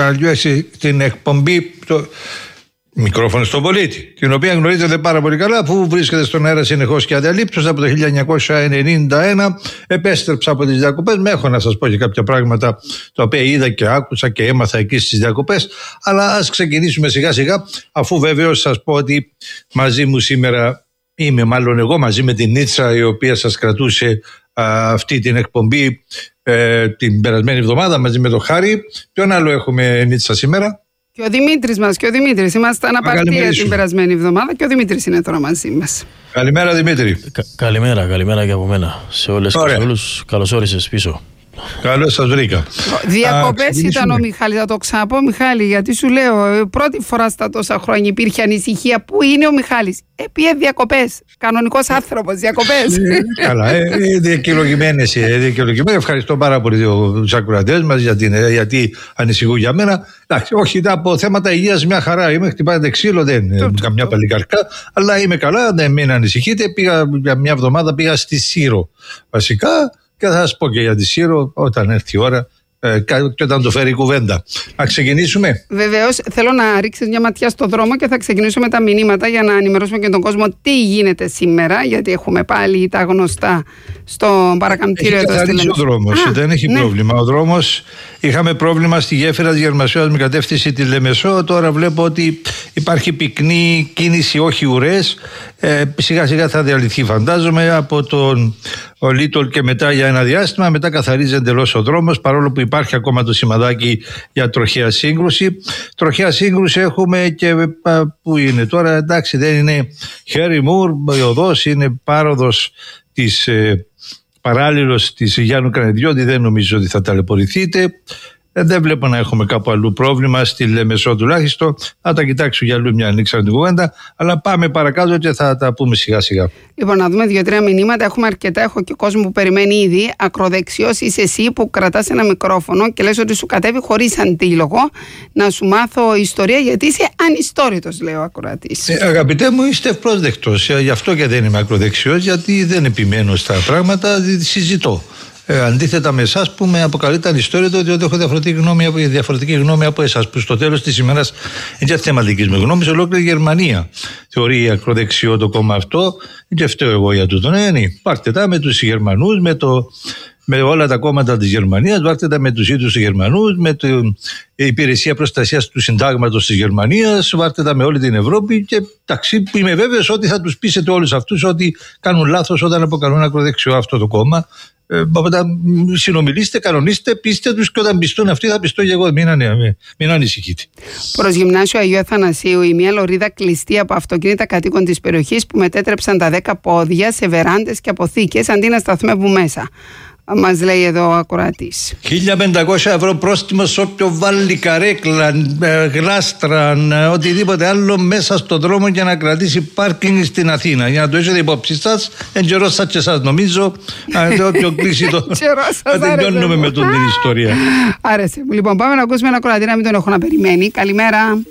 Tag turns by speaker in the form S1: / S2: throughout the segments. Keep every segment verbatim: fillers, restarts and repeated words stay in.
S1: αλλιώς την εκπομπή το... Μικρόφωνο στον πολίτη, την οποία γνωρίζετε πάρα πολύ καλά, αφού βρίσκεται στον αέρα συνεχώς και αδιαλείπτως από το χίλια εννιακόσια ενενήντα ένα. Επέστρεψα από τις διακοπές. Με έχω να σας πω και κάποια πράγματα τα οποία είδα και άκουσα και έμαθα εκεί στις διακοπές. Αλλά ας ξεκινήσουμε σιγά σιγά, αφού βεβαίως σας πω ότι μαζί μου σήμερα είμαι μάλλον εγώ μαζί με την Νίτσα, η οποία σας κρατούσε α, αυτή την εκπομπή ε, την περασμένη εβδομάδα μαζί με τον Χάρη. Ποιον άλλο έχουμε, Νίτσα, σήμερα?
S2: Και ο Δημήτρης μας, και ο Δημήτρης. Ήμασταν απαρτία την περασμένη εβδομάδα και ο Δημήτρης είναι τώρα μαζί μας.
S1: Καλημέρα, Δημήτρη.
S3: Κα, καλημέρα, καλημέρα και από μένα. Σε όλες και σε όλους, καλώς όρισες πίσω.
S1: Καλώς σας βρήκα.
S2: Διακοπές ήταν ο Μιχάλης, θα το ξαναπώ, Μιχάλη, γιατί σου λέω, πρώτη φορά στα τόσα χρόνια υπήρχε ανησυχία. Πού είναι ο Μιχάλης? Ε, πήγε διακοπές. Κανονικός άνθρωπος, διακοπές.
S1: Καλά, ε, δικαιολογημένες. Ευχαριστώ πάρα πολύ τους ακροατές μας γιατί ανησυχούν για μένα. Εντάξει, όχι, από θέματα υγείας μια χαρά είμαι. Χτυπάτε ξύλο, δεν είναι καμιά παλικαρκά, αλλά είμαι καλά, δεν μην ανησυχείτε. Πήγα για μια εβδομάδα πήγα στη Σύρο βασικά. Και θα σας πω και για τη Σύρο όταν έρθει η ώρα ε, και όταν το φέρει η κουβέντα. Να ξεκινήσουμε.
S2: Βεβαίως, θέλω να ρίξεις μια ματιά στο δρόμο και θα ξεκινήσω με τα μηνύματα για να ενημερώσουμε και τον κόσμο τι γίνεται σήμερα. Γιατί έχουμε πάλι τα γνωστά στο παρακαμπτήριο εδώ στη Λεμεσό.
S1: Ο δρόμος, δεν έχει ναι. πρόβλημα. Ο δρόμος, είχαμε πρόβλημα στη γέφυρα της Γερμασίας με κατεύθυνση τη Λεμεσό. Τώρα βλέπω ότι υπάρχει πυκνή κίνηση, όχι ουρές. Ε, σιγά σιγά θα διαλυθεί, φαντάζομαι, από τον ο Λίτολ και μετά για ένα διάστημα. Μετά καθαρίζει εντελώς ο δρόμος, παρόλο που υπάρχει ακόμα το σημαδάκι για τροχαία σύγκρουση. Τροχαία σύγκρουση έχουμε και πού είναι τώρα, εντάξει, δεν είναι Χέρι Μουρ, η οδός είναι πάροδος της ε, παράλληλος της Γιάννου Κρανιδιώτη, δεν νομίζω ότι θα ταλαιπωρηθείτε. Δεν βλέπω να έχουμε κάπου αλλού πρόβλημα, στη Λεμεσό τουλάχιστον. Θα τα κοιτάξω για αλλού μια ανοίξαμε την κουβέντα. Αλλά πάμε παρακάτω και θα τα πούμε σιγά σιγά.
S2: Λοιπόν, να δούμε δύο-τρία μηνύματα. Έχουμε αρκετά. Έχω και κόσμο που περιμένει ήδη. Ακροδεξιός είσαι εσύ που κρατάς ένα μικρόφωνο και λες ότι σου κατέβει χωρίς αντίλογο να σου μάθω ιστορία, γιατί είσαι ανιστόρητος, λέει ο ακροατής.
S1: Ε, αγαπητέ μου, είστε ευπρόσδεκτος. Γι' αυτό και δεν είμαι ακροδεξιός, γιατί δεν επιμένω στα πράγματα, συζητώ. Ε, αντίθετα με εσάς που με αποκαλείτε ανιστόρητο, διότι έχω διαφορετική γνώμη, διαφορετική γνώμη από εσάς, που στο τέλος της ημέρας είναι και θέμα δικής μου γνώμης. Ολόκληρη η Γερμανία θεωρεί ακροδεξιό το κόμμα αυτό, και φταίω εγώ για τούτο. Ναι, ναι. Πάρτε τα με τους Γερμανούς, με, το, με όλα τα κόμματα της Γερμανίας, πάρτε τα με τους ίδιους τους Γερμανούς, με την Υπηρεσία Προστασίας του Συντάγματος της Γερμανίας, πάρτε τα με όλη την Ευρώπη. Και εντάξει, είμαι βέβαιος ότι θα τους πείσετε όλους αυτούς ότι κάνουν λάθος όταν αποκαλούν ακροδεξιό αυτό το κόμμα. Ε, συνομιλήστε, κανονίστε, πείστε τους, και όταν πιστούν αυτοί θα πιστώ και εγώ. Μην, μην, μην ανησυχείτε.
S2: Προς Γυμνάσιο Αγίου Αθανασίου, η μία λωρίδα κλειστή από αυτοκίνητα κατοίκων της περιοχής που μετέτρεψαν τα δέκα πόδια σε βεράντες και αποθήκες αντί να σταθμεύουν μέσα. Μας λέει εδώ ο ακροατής.
S1: χίλια πεντακόσια ευρώ πρόστιμο σε όποιο βάλει καρέκλα, γλάστρα, οτιδήποτε άλλο μέσα στον δρόμο για να κρατήσει πάρκινγκ στην Αθήνα. Για να το έχετε υπόψη σας, εν καιρό σας και σας νομίζω, όποιο κλείσει το. Θα τελειώνουμε με τον την ιστορία.
S2: Άρεσε. Λοιπόν, πάμε να ακούσουμε ένα ακροατή, να μην τον έχω να περιμένει. Καλημέρα.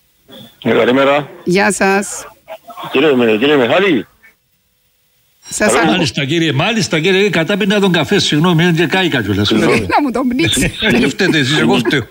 S4: Καλημέρα.
S2: Γεια σας.
S4: Κύριε, κύριε Μιχάλη.
S2: Σας
S1: μάλιστα κύριε, μάλιστα κύριε, κατάπινα τον καφέ, συγγνώμη, είναι και κάηκα κιόλας.
S2: Να μου τον πνίξει.
S1: Δεν φταίτε εσείς, εγώ φταίω.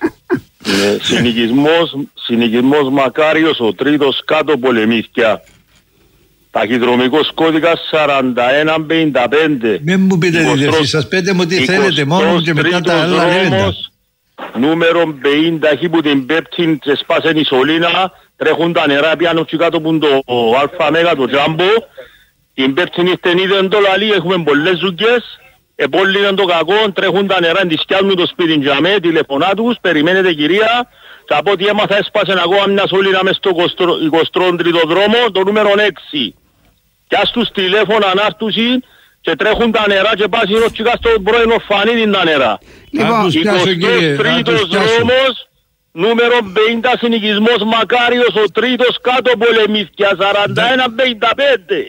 S4: Συνοικισμός Μακάριος, ο τρίτος κάτω πολεμήθηκια. Ταχυδρομικός κώδικας σαράντα ένα πενήντα πέντε.
S1: Μην μου πείτε τη διευθύνση σας, πέτε μου τι θέλετε μόνο και μετά τα άλλα λέτε.
S4: Νούμερο πενήντα, εκεί που την πέπτην ξεσπάσεν η σωλήνα, τρέχουν τα νερά πιάνω και κάτω που το αλφα μέγα, το τζάμπο. Την πέπτην ήρθεν είδεν το λαλί, έχουμε πολλές ζουγκές, επόλυναν το κακό, τρέχουν τα νερά, τη σκιάζουν το σπίτι για με, τηλεφωνά τους, περιμένετε κυρία, και από ό,τι έμαθα έσπασεν ακόμα μια σωλήνα μες στο εικοστό τρίτο δρόμο, το νούμερο έξι. Κι ας τους τηλέφωνα ανάρτουση και τρέχουν τα νερά και πάσουν ως και στο πρώην ορφανίδι τα νερά. εικοστός τρίτος δρόμος, νούμερο πενήντα, συνοικισμός Μακάριος, ο τρίτος κάτω πολεμήθηκια, σαράντα ένα πενήντα πέντε.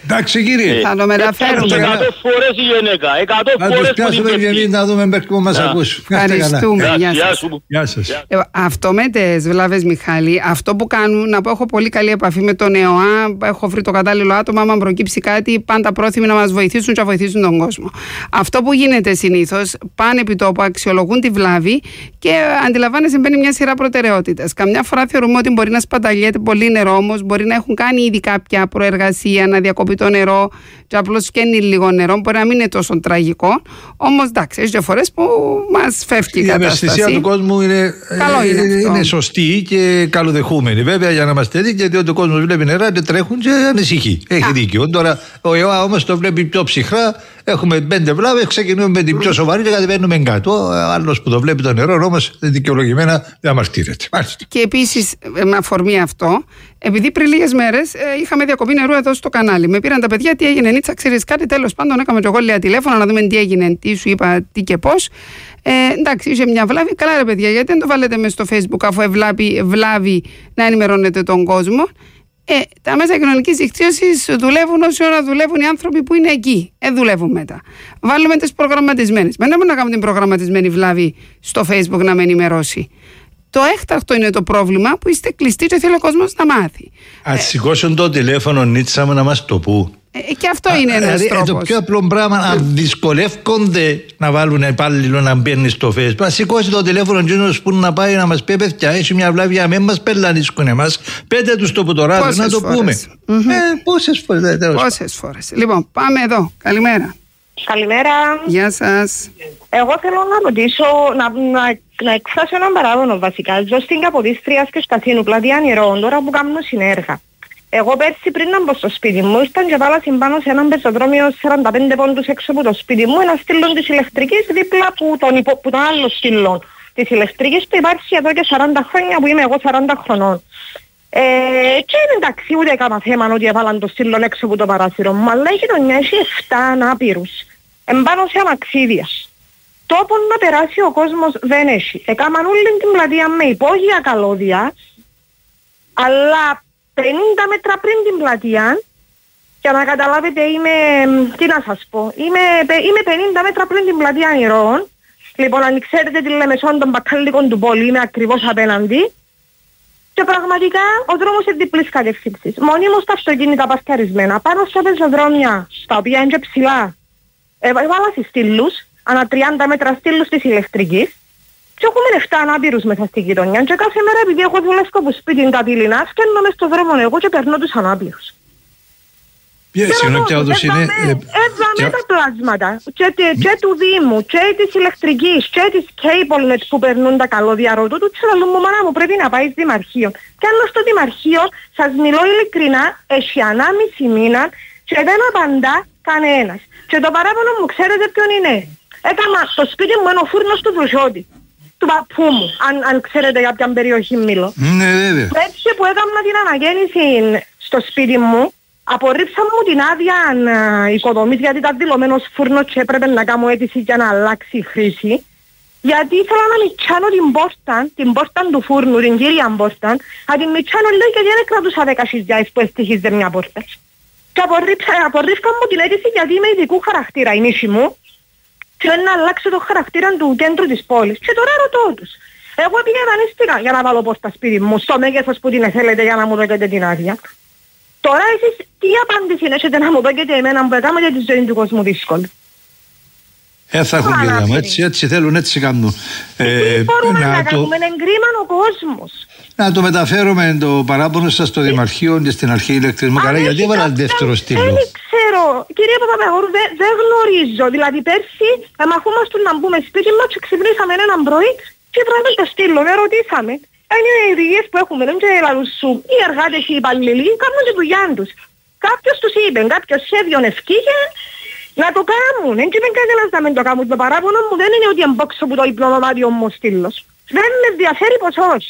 S1: Εντάξει κύριε.
S2: Θα το μεταφέρουμε.
S4: Εκατό φορές η γυναίκα. Εκατό φορές που την
S1: πέφτει. Να δούμε μέχρι που μας ακούς.
S2: Ευχαριστούμε.
S1: Γεια σας.
S2: Ε, αυτό με τις βλάβες, Μιχάλη, αυτό που κάνουν, να πω, έχω πολύ καλή επαφή με τον ΕΟΑ, έχω βρει το κατάλληλο άτομο, άμα προκύψει κάτι, πάντα πρόθυμοι να μας βοηθήσουν και να βοηθήσουν τον κόσμο. Αυτό που γίνεται συνήθως, πάνε επί τόπου, αξιολογούν τη βλάβη και αντιλαμβάνεσαι μπαίνει μια σειρά προτεραιότητες. Καμιά φορά θεωρούμε ότι μπορεί να σπαταλιέται πολύ νερό, όμως μπορεί να έχουν κάνει ήδη κάποια προεργασία, να διακοπεί το νερό, και απλώς σκένει λίγο νερό, μπορεί να μην είναι τόσο τραγικό. Όμως εντάξει, έχει φορές που μας φεύγει η κατάσταση. Η
S1: ευαισθησία του κόσμου είναι,
S2: είναι,
S1: είναι σωστή και καλοδεχούμενη. Βέβαια, για να είμαστε δίκαιοι, γιατί ο κόσμος βλέπει νερά και τρέχουν και ανησυχεί. Έχει δίκιο. Τώρα ο ΕΟΑ όμως το βλέπει πιο ψυχρά. Έχουμε πέντε βλάβες, ξεκινούμε με την πιο σοβαρή και κατεβαίνουμε κάτω. Ο άλλος που το βλέπει το νερό όμως δικαιολογημένα διαμαρτύρεται.
S2: Και επίσης, με αφορμή αυτό, επειδή πριν λίγες μέρες ε, είχαμε διακοπή νερού εδώ στο κανάλι. Με πήραν τα παιδιά, τι έγινε, Νίτσα, ξέρεις κάτι, τέλος πάντων έκαμε και εγώ λίγα τηλέφωνα να δούμε τι έγινε, τι σου είπα, τι και πώς. Ε, εντάξει, είχε μια βλάβη. Καλά, ρε παιδιά, γιατί δεν το βάλετε μέσα στο Facebook, αφού ευλάβει, βλάβει να ενημερώνετε τον κόσμο. Ε, τα μέσα κοινωνικής δικτύωσης δουλεύουν όση ώρα δουλεύουν οι άνθρωποι που είναι εκεί. Ε, δουλεύουν μετά. Βάλουμε τις προγραμματισμένες. Δεν μπορούμε να κάνουμε την προγραμματισμένη βλάβη στο Facebook να με ενημερώσει. Το έκτακτο είναι το πρόβλημα που είστε κλειστοί και θέλει ο κόσμος να μάθει.
S1: Ας ε, σηκώσουν το τηλέφωνο, Νίτσα μου, να μας το πούν.
S2: Ε, και αυτό είναι ένας
S1: ε,
S2: τρόπος.
S1: Το πιο απλό πράγμα, αν δυσκολεύονται να βάλουν υπάλληλο να μπαίνει στο Facebook, να σηκώσει το τηλέφωνο εκείνος που να πάει να μας πει: παιδιά, έχει μια βλάβη, να μην μας πελανίσκουν εμάς. Πέτε τους το που το ράδι, να το πούμε. Mm-hmm. Ε, πόσες φορές.
S2: Πόσες φορές. Λοιπόν, πάμε εδώ. Καλημέρα.
S5: Καλημέρα.
S2: Γεια σας.
S5: Εγώ θέλω να ρωτήσω, να, να, να εκφράσω έναν παράδονο βασικά. Ζω στην Καποδίστρια και Σταθήνου, πλατεία Νηρών, τώρα που κάνω συνέργα. Εγώ πέρσι πριν να μπω στο σπίτι μου, ήρθαν και βάλα συμπάνω σε έναν πεζοδρόμιο σαράντα πέντε πόντους έξω από το σπίτι μου, ένα στήλο της ηλεκτρικής δίπλα που τον, υπο, που τον άλλο στήλο της ηλεκτρικής που υπάρχει εδώ και σαράντα χρόνια, που είμαι εγώ σαράντα χρονών. Ε, και είναι εντάξει, ούτε έκανα θέμα ότι έβαλαν το στήλο έξω από το παράθυρο μου, αλλά η γειτονιά έχει εφτά ανάπηρους, εμπάνω σε αμαξίδια. Τόπον να περάσει ο κόσμος δεν έχει. Έκαναν όλη την πλατεία με υπόγεια καλώδια, αλλά πενήντα μέτρα πριν την πλατεία, για να καταλάβετε είμαι, τι να σας πω, είμαι, είμαι πενήντα μέτρα πριν την πλατεία Νηρών. Λοιπόν, αν ξέρετε τη Λεμεσόν των μπακάλικων του πόλη, είμαι ακριβώς απέναντι. Και πραγματικά ο δρόμος είναι διπλής κατεύθυνσης. Μονίμως τα αυτοκίνητα πασκαρισμένα, πάνω στα πεζοδρόμια, στα οποία είναι και ψηλά. Έβαλα στις στήλους, ανά τριάντα μέτρα στήλους της ηλεκτρικής. Και έχουμε εφτά ανάπηρους μέσα στη γειτονιά και κάθε μέρα επειδή έχω δουλεύω από σπίτι καθήλυνα σκένομαι στον δρόμο εγώ και περνώ τους ανάπηρους.
S1: Συγγνώμη, ποια όντως είναι...
S5: Έβαμε τα πλάσματα και του Δήμου και της ηλεκτρικής και της CableNet που περνούν τα καλώδια ρωτού του τσαλούν μου μάνα μου πρέπει να πάει δημαρχείο. Και αν στο δημαρχείο σας μιλώ ειλικρινά έχει ανάμιση μήνα και δεν απαντά κανένας. Και το παράπονο μου ξέρετε ποιον είναι. Έκανα στο σπίτι μου ένα φούρνο του Βρουσιώτη. Του παππού μου, αν, αν ξέρετε για ποια περιοχή μιλώ.
S1: Ναι, βέβαια.
S5: Έτσι που έκανα την αναγέννηση στο σπίτι μου, απορρίψαμε μου την άδεια uh, οικοδομής, γιατί ήταν δηλωμένος φούρνος και έπρεπε να κάνω αίτηση για να αλλάξει η χρήση. Γιατί ήθελα να μητσάνω την πόρτα, την πόρτα του φούρνου, την κύρια πόρτα, να την μητσάνω λέει και δεν κρατούσα δέκα χιλιάδες που έστοιχιζε μια πόρτα. Και απορρίφθηκα μου την αίτηση γιατί είμαι ειδικού χαρακτήρα, η νύχη μου. Θέλει να αλλάξει το χαρακτήρα του κέντρου της πόλης. Και τώρα ρωτώ τους. Εγώ πήγα δανείστηκα για να βάλω πόρτα σπίτι μου, στο μέγεθος που την θέλετε για να μου δώσετε την άδεια. Τώρα εσείς τι απάντηση έχετε να μου δώσετε εμένα που έκαμε για τη ζωή του κόσμου δύσκολη.
S1: Ε, θα έχουν κυρία μου, έτσι, έτσι θέλουν, έτσι κάνουν.
S5: Ε, τι μπορούμε να, να το... κάνουμε, είναι εγκρίμαν ο κόσμος.
S1: Να το μεταφέρουμε το παράπονο σας στο Δημαρχείο και στην αρχή ηλεκτρισμού. Καλά, γιατί έβαλα δεύτερο στήλο.
S5: Δεν ξέρω, κυρία Παπαδαγόρου, δεν δε γνωρίζω. Δηλαδή πέρσι εμαχούμαστε να μπούμε σπίτι μας και ξυπνήσαμε έναν πρωί και πράγμα το στήλο, δεν ρωτήσαμε. Είναι οι οδηγίες που έχουμε, δεν ξέρω λαλούς σου. Οι εργάτες, οι υπαλληλοί κάνουν τη δουλειά τους. Κάποιος τους είπε, κάποιος σχέδιον ευκήγε να το κάνουν. Δεν είπε κανένας να μην το κάνουν. Το παράπονο μου δεν είναι ότι εμπόξω που το υπνοδωμάτιο μου ο στήλος. Δεν με ενδιαφέρει ποσός.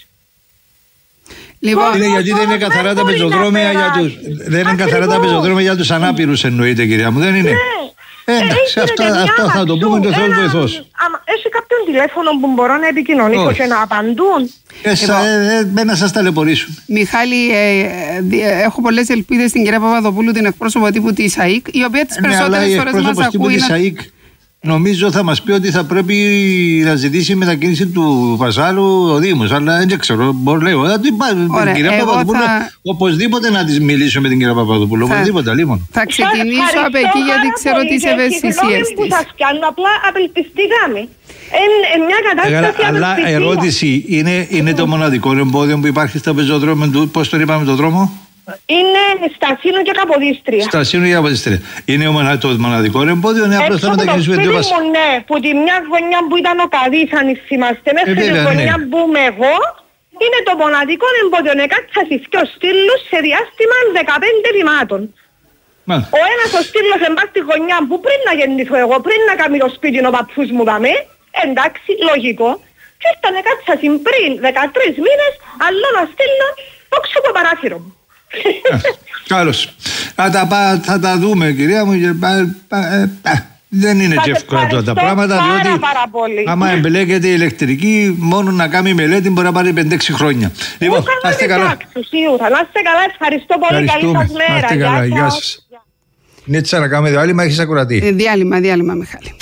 S2: Λοιπόν,
S1: είναι γιατί δεν είναι καθαρά τα πεζοδρόμια για τους, δεν είναι καθαρά τα πεζοδρόμια για τους ανάπηρους εννοείται κυρία μου, δεν είναι.
S5: Ναι.
S1: Ε, εντάξει, αυτά, αυτά θα το πούμε και ο Θεός βοηθός.
S5: Έχει κάποιον τηλέφωνο που μπορώ να επικοινωνήσω και να απαντούν?
S1: Ε, να σας ταλαιπωρήσουν.
S2: Μιχάλη, ε, ε, έχω πολλές ελπίδες στην κυρία Παπαδοπούλου, την εκπρόσωπο τύπου της ΑΕΚ, η οποία τις περισσότερες φορές μας ακούει.
S1: Νομίζω θα μας πει ότι θα πρέπει να ζητήσει μετακίνηση του Βασάλου ο Δήμος, αλλά δεν ξέρω, μπορεί λέω. Την κυρία Παπαδοπούλου, θα... οπωσδήποτε να της μιλήσω με την κυρία Παπαδοπούλου, θα... οπωσδήποτε, λίμον.
S2: Θα ξεκινήσω από εκεί γιατί ξέρω τις ευαισθησίες της.
S5: Που σας κάνω, απλά απελπιστήκαμε. Εν μια κατάσταση
S1: αλλά ερώτηση, είναι, είναι το μοναδικό εμπόδιο που υπάρχει στα πεζοδρόμια, πώς το είπαμε το δρόμο?
S5: Είναι Στασίνο και Καποδίστρια.
S1: Στασίνο και Καποδίστρια. Είναι το μοναδικό εμπόδιο, είναι απλώς θα μετακινήσουμε δύο βασίλειες.
S5: Ναι, που τη μια γωνιά που ήταν ο Καδής, αν θυμάστε, μέχρι τη γωνιά που είμαι εγώ, είναι το μοναδικό εμπόδιο. Εκάτσασες και ο στήλος σε διάστημα δεκαπέντε βημάτων. Ο ένας ο στήλος εμπάς στη γωνιά που πριν να γεννηθώ εγώ, πριν να κάνει το σπίτι ο παππούς μου δαμε, εντάξει, λογικό. Και ήρθανε κάτσασιν πριν δεκατρείς μήνες, άλλο να στείλω όξω το παράθυρο μου.
S1: Καλώς. Θα τα, θα τα δούμε, κυρία μου. Δεν είναι και εύκολα τα πράγματα, διότι άμα εμπλέκεται η ηλεκτρική, μόνο να κάνει μελέτη μπορεί να πάρει πέντε έξι χρόνια. Λοιπόν, να είστε καλά.
S5: Να είστε καλά, ευχαριστώ πολύ. Καλή σας μέρα.
S1: Να είστε καλά, γεια σας. Είναι έτσι να κάνουμε διάλειμμα, έχεις ακουρατεί.
S2: Διάλειμμα, διάλειμμα, Μιχάλη.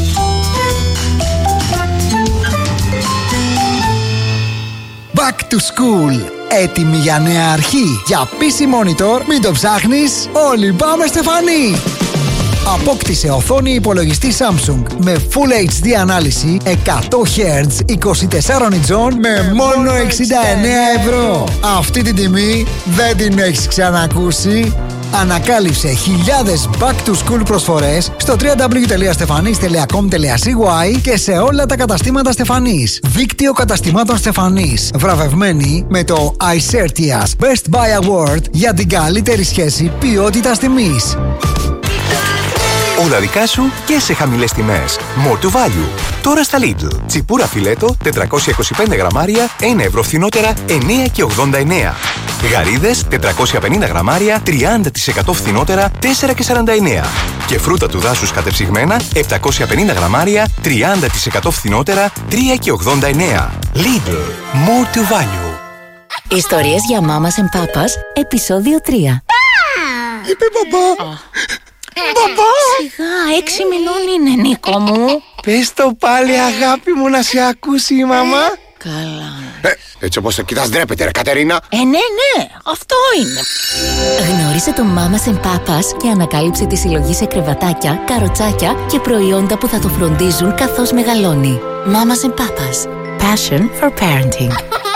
S6: Back to school. Έτοιμη για νέα αρχή. Για πι σι Monitor, μην το ψάχνεις, όλοι πάμε Στεφανή. Απόκτησε οθόνη υπολογιστή Samsung με Full έιτς ντι ανάλυση εκατό χερτζ είκοσι τεσσάρων ιντσών με μόνο εξήντα εννέα ευρώ. Αυτή την τιμή δεν την έχεις ξανακούσει. Ανακάλυψε χιλιάδες back to school προσφορές στο double-u double-u double-u τελεία στεφανής τελεία κομ τελεία σι γουάι και σε όλα τα καταστήματα Στεφανής. Δίκτυο καταστημάτων Στεφανής. Βραβευμένη με το iCertias Best Buy Award για την καλύτερη σχέση ποιότητας τιμής.
S7: Όλα δικά σου και σε χαμηλές τιμές. More to value. Τώρα στα Lidl. Τσιπούρα φιλέτο τετρακόσια είκοσι πέντε γραμμάρια, ένα ευρώ φθηνότερα, εννέα και ογδόντα εννέα. Γαρίδες τετρακόσια πενήντα γραμμάρια, τριάντα τοις εκατό φθηνότερα, τέσσερα και σαράντα εννέα. Και φρούτα του δάσους κατεψυγμένα επτακόσια πενήντα γραμμάρια, τριάντα τοις εκατό φθηνότερα, τρία και ογδόντα εννέα. Lidl. More to value.
S8: Ιστορίες για μάμας and πάπας, επεισόδιο τρία.
S9: Είπε μπαμπά. Μπαμπά!
S8: Σιγά, έξι μηνών είναι, Νίκο μου.
S9: Πες το πάλι, αγάπη μου, να σε ακούσει η μαμά.
S8: Καλά.
S9: Ε, έτσι όπως το κοιτάς ντρέπεται, ρε Κατερίνα.
S8: Ε, ναι, ναι, αυτό είναι. Γνώρισε τον Mamas and Papas και ανακάλυψε τη συλλογή σε κρεβατάκια, καροτσάκια και προϊόντα που θα το φροντίζουν καθώς μεγαλώνει. Mamas and Papas. Passion for parenting.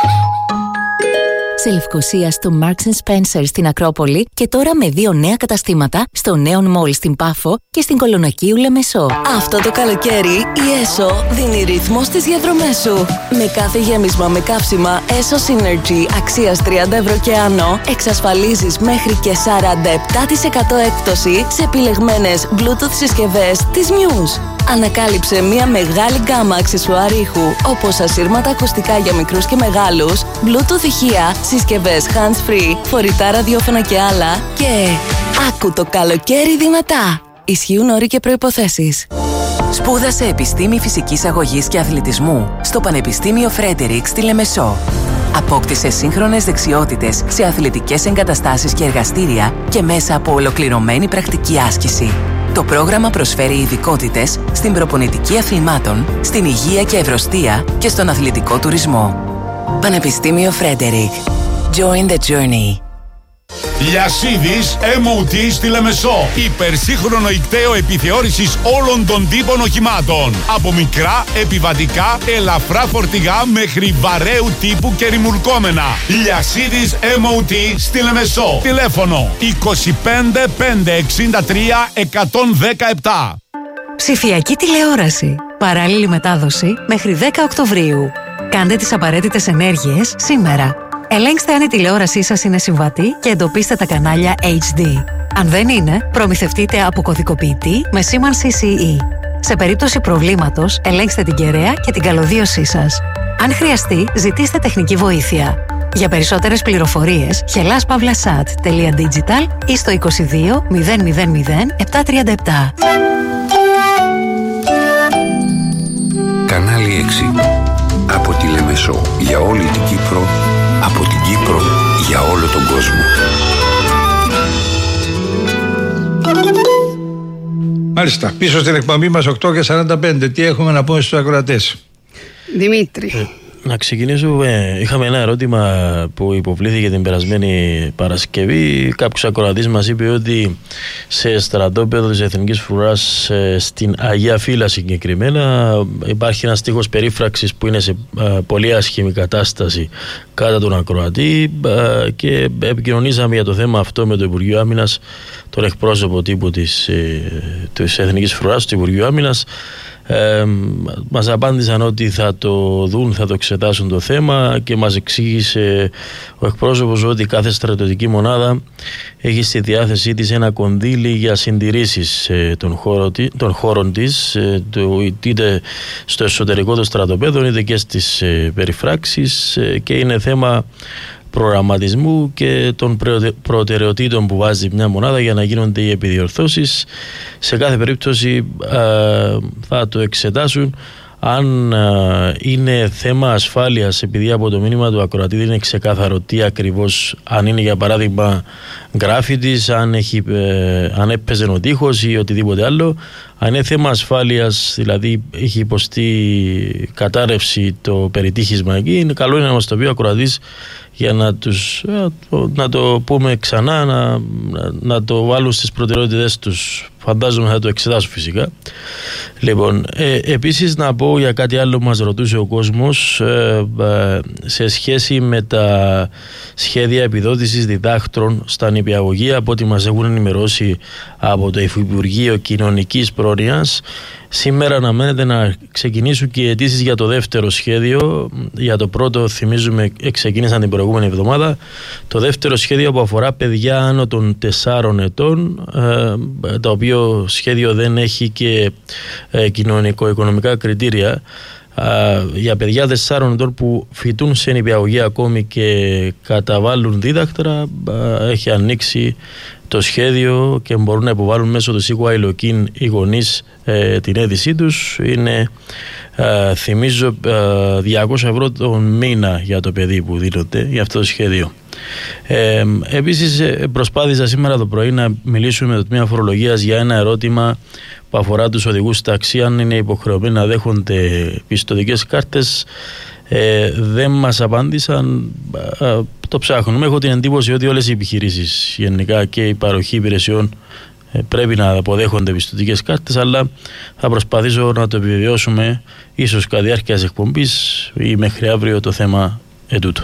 S8: Σε Λευκοσία, στο Marks and Spencer στην Ακρόπολη και τώρα με δύο νέα καταστήματα στο Neon Mall στην Πάφο και στην Κολονακίου Λεμεσό.
S10: Αυτό το καλοκαίρι η ΕΣΟ δίνει ρυθμό στις διαδρομές σου. Με κάθε γέμισμα με καύσιμα ΕΣΟ Synergy αξίας τριάντα ευρώ και άνω εξασφαλίζεις μέχρι και σαράντα επτά τοις εκατό έκπτωση σε επιλεγμένες Bluetooth συσκευές της Muse. Ανακάλυψε μια μεγάλη γκάμα αξεσουάρ ήχου, όπως ασύρματα ακουστικά για μικρούς και μεγάλους, Bluetooth ηχεία, συσκευές hands-free, φορητά ραδιόφωνα και άλλα και άκου το καλοκαίρι δυνατά. Ισχύουν όροι και προϋποθέσεις.
S11: Σπούδασε επιστήμη φυσικής αγωγής και αθλητισμού στο Πανεπιστήμιο Φρέντερικ στη Λεμεσό. Απόκτησε σύγχρονες δεξιότητες σε αθλητικές εγκαταστάσεις και εργαστήρια και μέσα από ολοκληρωμένη πρακτική άσκηση. Το πρόγραμμα προσφέρει ειδικότητες στην προπονητική αθλημάτων, στην υγεία και ευρωστία και στον αθλητικό τουρισμό. Πανεπιστήμιο Φρέντερικ. Join the journey.
S12: Λιασίδης εμ ο τι στη Λεμεσό. Υπερσύγχρονο ικταίο επιθεώρησης όλων των τύπων οχημάτων. Από μικρά, επιβατικά, ελαφρά φορτηγά μέχρι βαρέου τύπου και ρημουλκόμενα. Λιασίδης εμ ο τι στη Λεμεσό. Τηλέφωνο είκοσι πέντε πεντακόσια εξήντα τρία εκατόν δεκαεπτά.
S13: Ψηφιακή τηλεόραση. Παράλληλη μετάδοση μέχρι δέκα Οκτωβρίου. Κάντε τις απαραίτητες ενέργειες σήμερα. Ελέγξτε αν η τηλεόρασή σας είναι συμβατή και εντοπίστε τα κανάλια έιτς ντι. Αν δεν είναι, προμηθευτείτε από κωδικοποιητή με σήμανση σι ι. Σε περίπτωση προβλήματος, ελέγξτε την κεραία και την καλωδίωσή σας. Αν χρειαστεί, ζητήστε τεχνική βοήθεια. Για περισσότερες πληροφορίες, χελάς παύλα σατ τελεία digital ή στο είκοσι δύο μηδέν μηδέν μηδέν επτακόσια τριάντα επτά.
S7: Κανάλι
S14: στήριξη. Από τη Λεμεσό για όλη την Κύπρο, από την Κύπρο για όλο τον κόσμο.
S1: Μάλιστα, πίσω στην εκπομπή μας οκτώ και σαράντα πέντε. Τι έχουμε να πούμε στους ακροατές?
S2: Δημήτρη.
S3: Ε, να ξεκινήσουμε. Είχαμε ένα ερώτημα που υποβλήθηκε την περασμένη Παρασκευή. Κάποιος ακροατής μας είπε ότι σε στρατόπεδο της Εθνικής Φρουράς, στην Αγία Φύλλα συγκεκριμένα, υπάρχει ένας τείχος περίφραξης που είναι σε πολύ άσχημη κατάσταση κατά τον ακροατή, και επικοινωνήσαμε για το θέμα αυτό με το Υπουργείο Άμυνας, τον εκπρόσωπο τύπου της, της Εθνικής Φρουράς, του Υπουργείου Άμυνας. Ε, μας απάντησαν ότι θα το δουν, θα το εξετάσουν το θέμα, και μας εξήγησε ο εκπρόσωπος ότι κάθε στρατιωτική μονάδα έχει στη διάθεσή της ένα κονδύλι για συντηρήσεις ε, των, χώρο, των χώρων της, ε, το, είτε στο εσωτερικό των στρατοπέδων είτε και στις ε, περιφράξεις, ε, και είναι θέμα προγραμματισμού και των προτεραιοτήτων που βάζει μια μονάδα για να γίνονται οι επιδιορθώσεις. Σε κάθε περίπτωση α, θα το εξετάσουν. Αν α, είναι θέμα ασφάλειας, επειδή από το μήνυμα του ακροατή δεν είναι ξεκάθαρο τι ακριβώς, αν είναι για παράδειγμα γκράφιτης, αν, έχει, ε, αν έπαιζε ο τείχος ή οτιδήποτε άλλο, αν είναι θέμα ασφάλειας, δηλαδή έχει υποστεί κατάρρευση το περιτύχισμα εκεί, είναι καλό είναι να μας το πει ο ακροατής για να, τους, να το πούμε ξανά, να, να το βάλουν στις προτεραιότητες τους. Φαντάζομαι θα το εξετάσουν φυσικά. Λοιπόν, ε, επίσης να πω για κάτι άλλο που μας ρωτούσε ο κόσμος, ε, ε, σε σχέση με τα σχέδια επιδότησης διδάκτρων στα νηπιαγωγεία, από ό,τι μας έχουν ενημερώσει από το Υφυπουργείο Κοινωνικής Πρόνοιας. Σήμερα αναμένεται να ξεκινήσουν και οι αιτήσεις για το δεύτερο σχέδιο. Για το πρώτο, θυμίζουμε, ξεκίνησαν την προηγούμενη εβδομάδα. Το δεύτερο σχέδιο που αφορά παιδιά άνω των τεσσάρων ετών, το οποίο σχέδιο δεν έχει και κοινωνικο-οικονομικά κριτήρια. Για παιδιά τεσσάρων ετών που φοιτούν σε νηπιαγωγεία ακόμη και καταβάλουν δίδακτρα, έχει ανοίξει το σχέδιο και μπορούν να υποβάλουν μέσω του ΣΥΚΟ ΑΙΛΟΚΙΝ οι γονείς ε, την αίτησή τους. Είναι, ε, θυμίζω, ε, διακόσια ευρώ τον μήνα για το παιδί που δίνονται για αυτό το σχέδιο. Ε, επίσης προσπάθησα σήμερα το πρωί να μιλήσουμε με το Τμήμα Φορολογίας για ένα ερώτημα που αφορά τους οδηγούς ταξί, αν είναι υποχρεωμένοι να δέχονται πιστωτικές κάρτες. Ε, δεν μας απάντησαν, ε, το ψάχνουμε. Έχω την εντύπωση ότι όλες οι επιχειρήσεις γενικά και η παροχή υπηρεσιών ε, πρέπει να αποδέχονται πιστωτικές κάρτες, αλλά θα προσπαθήσω να το επιβεβαιώσουμε ίσως κατά διάρκεια της εκπομπής ή μέχρι αύριο το θέμα ετούτο.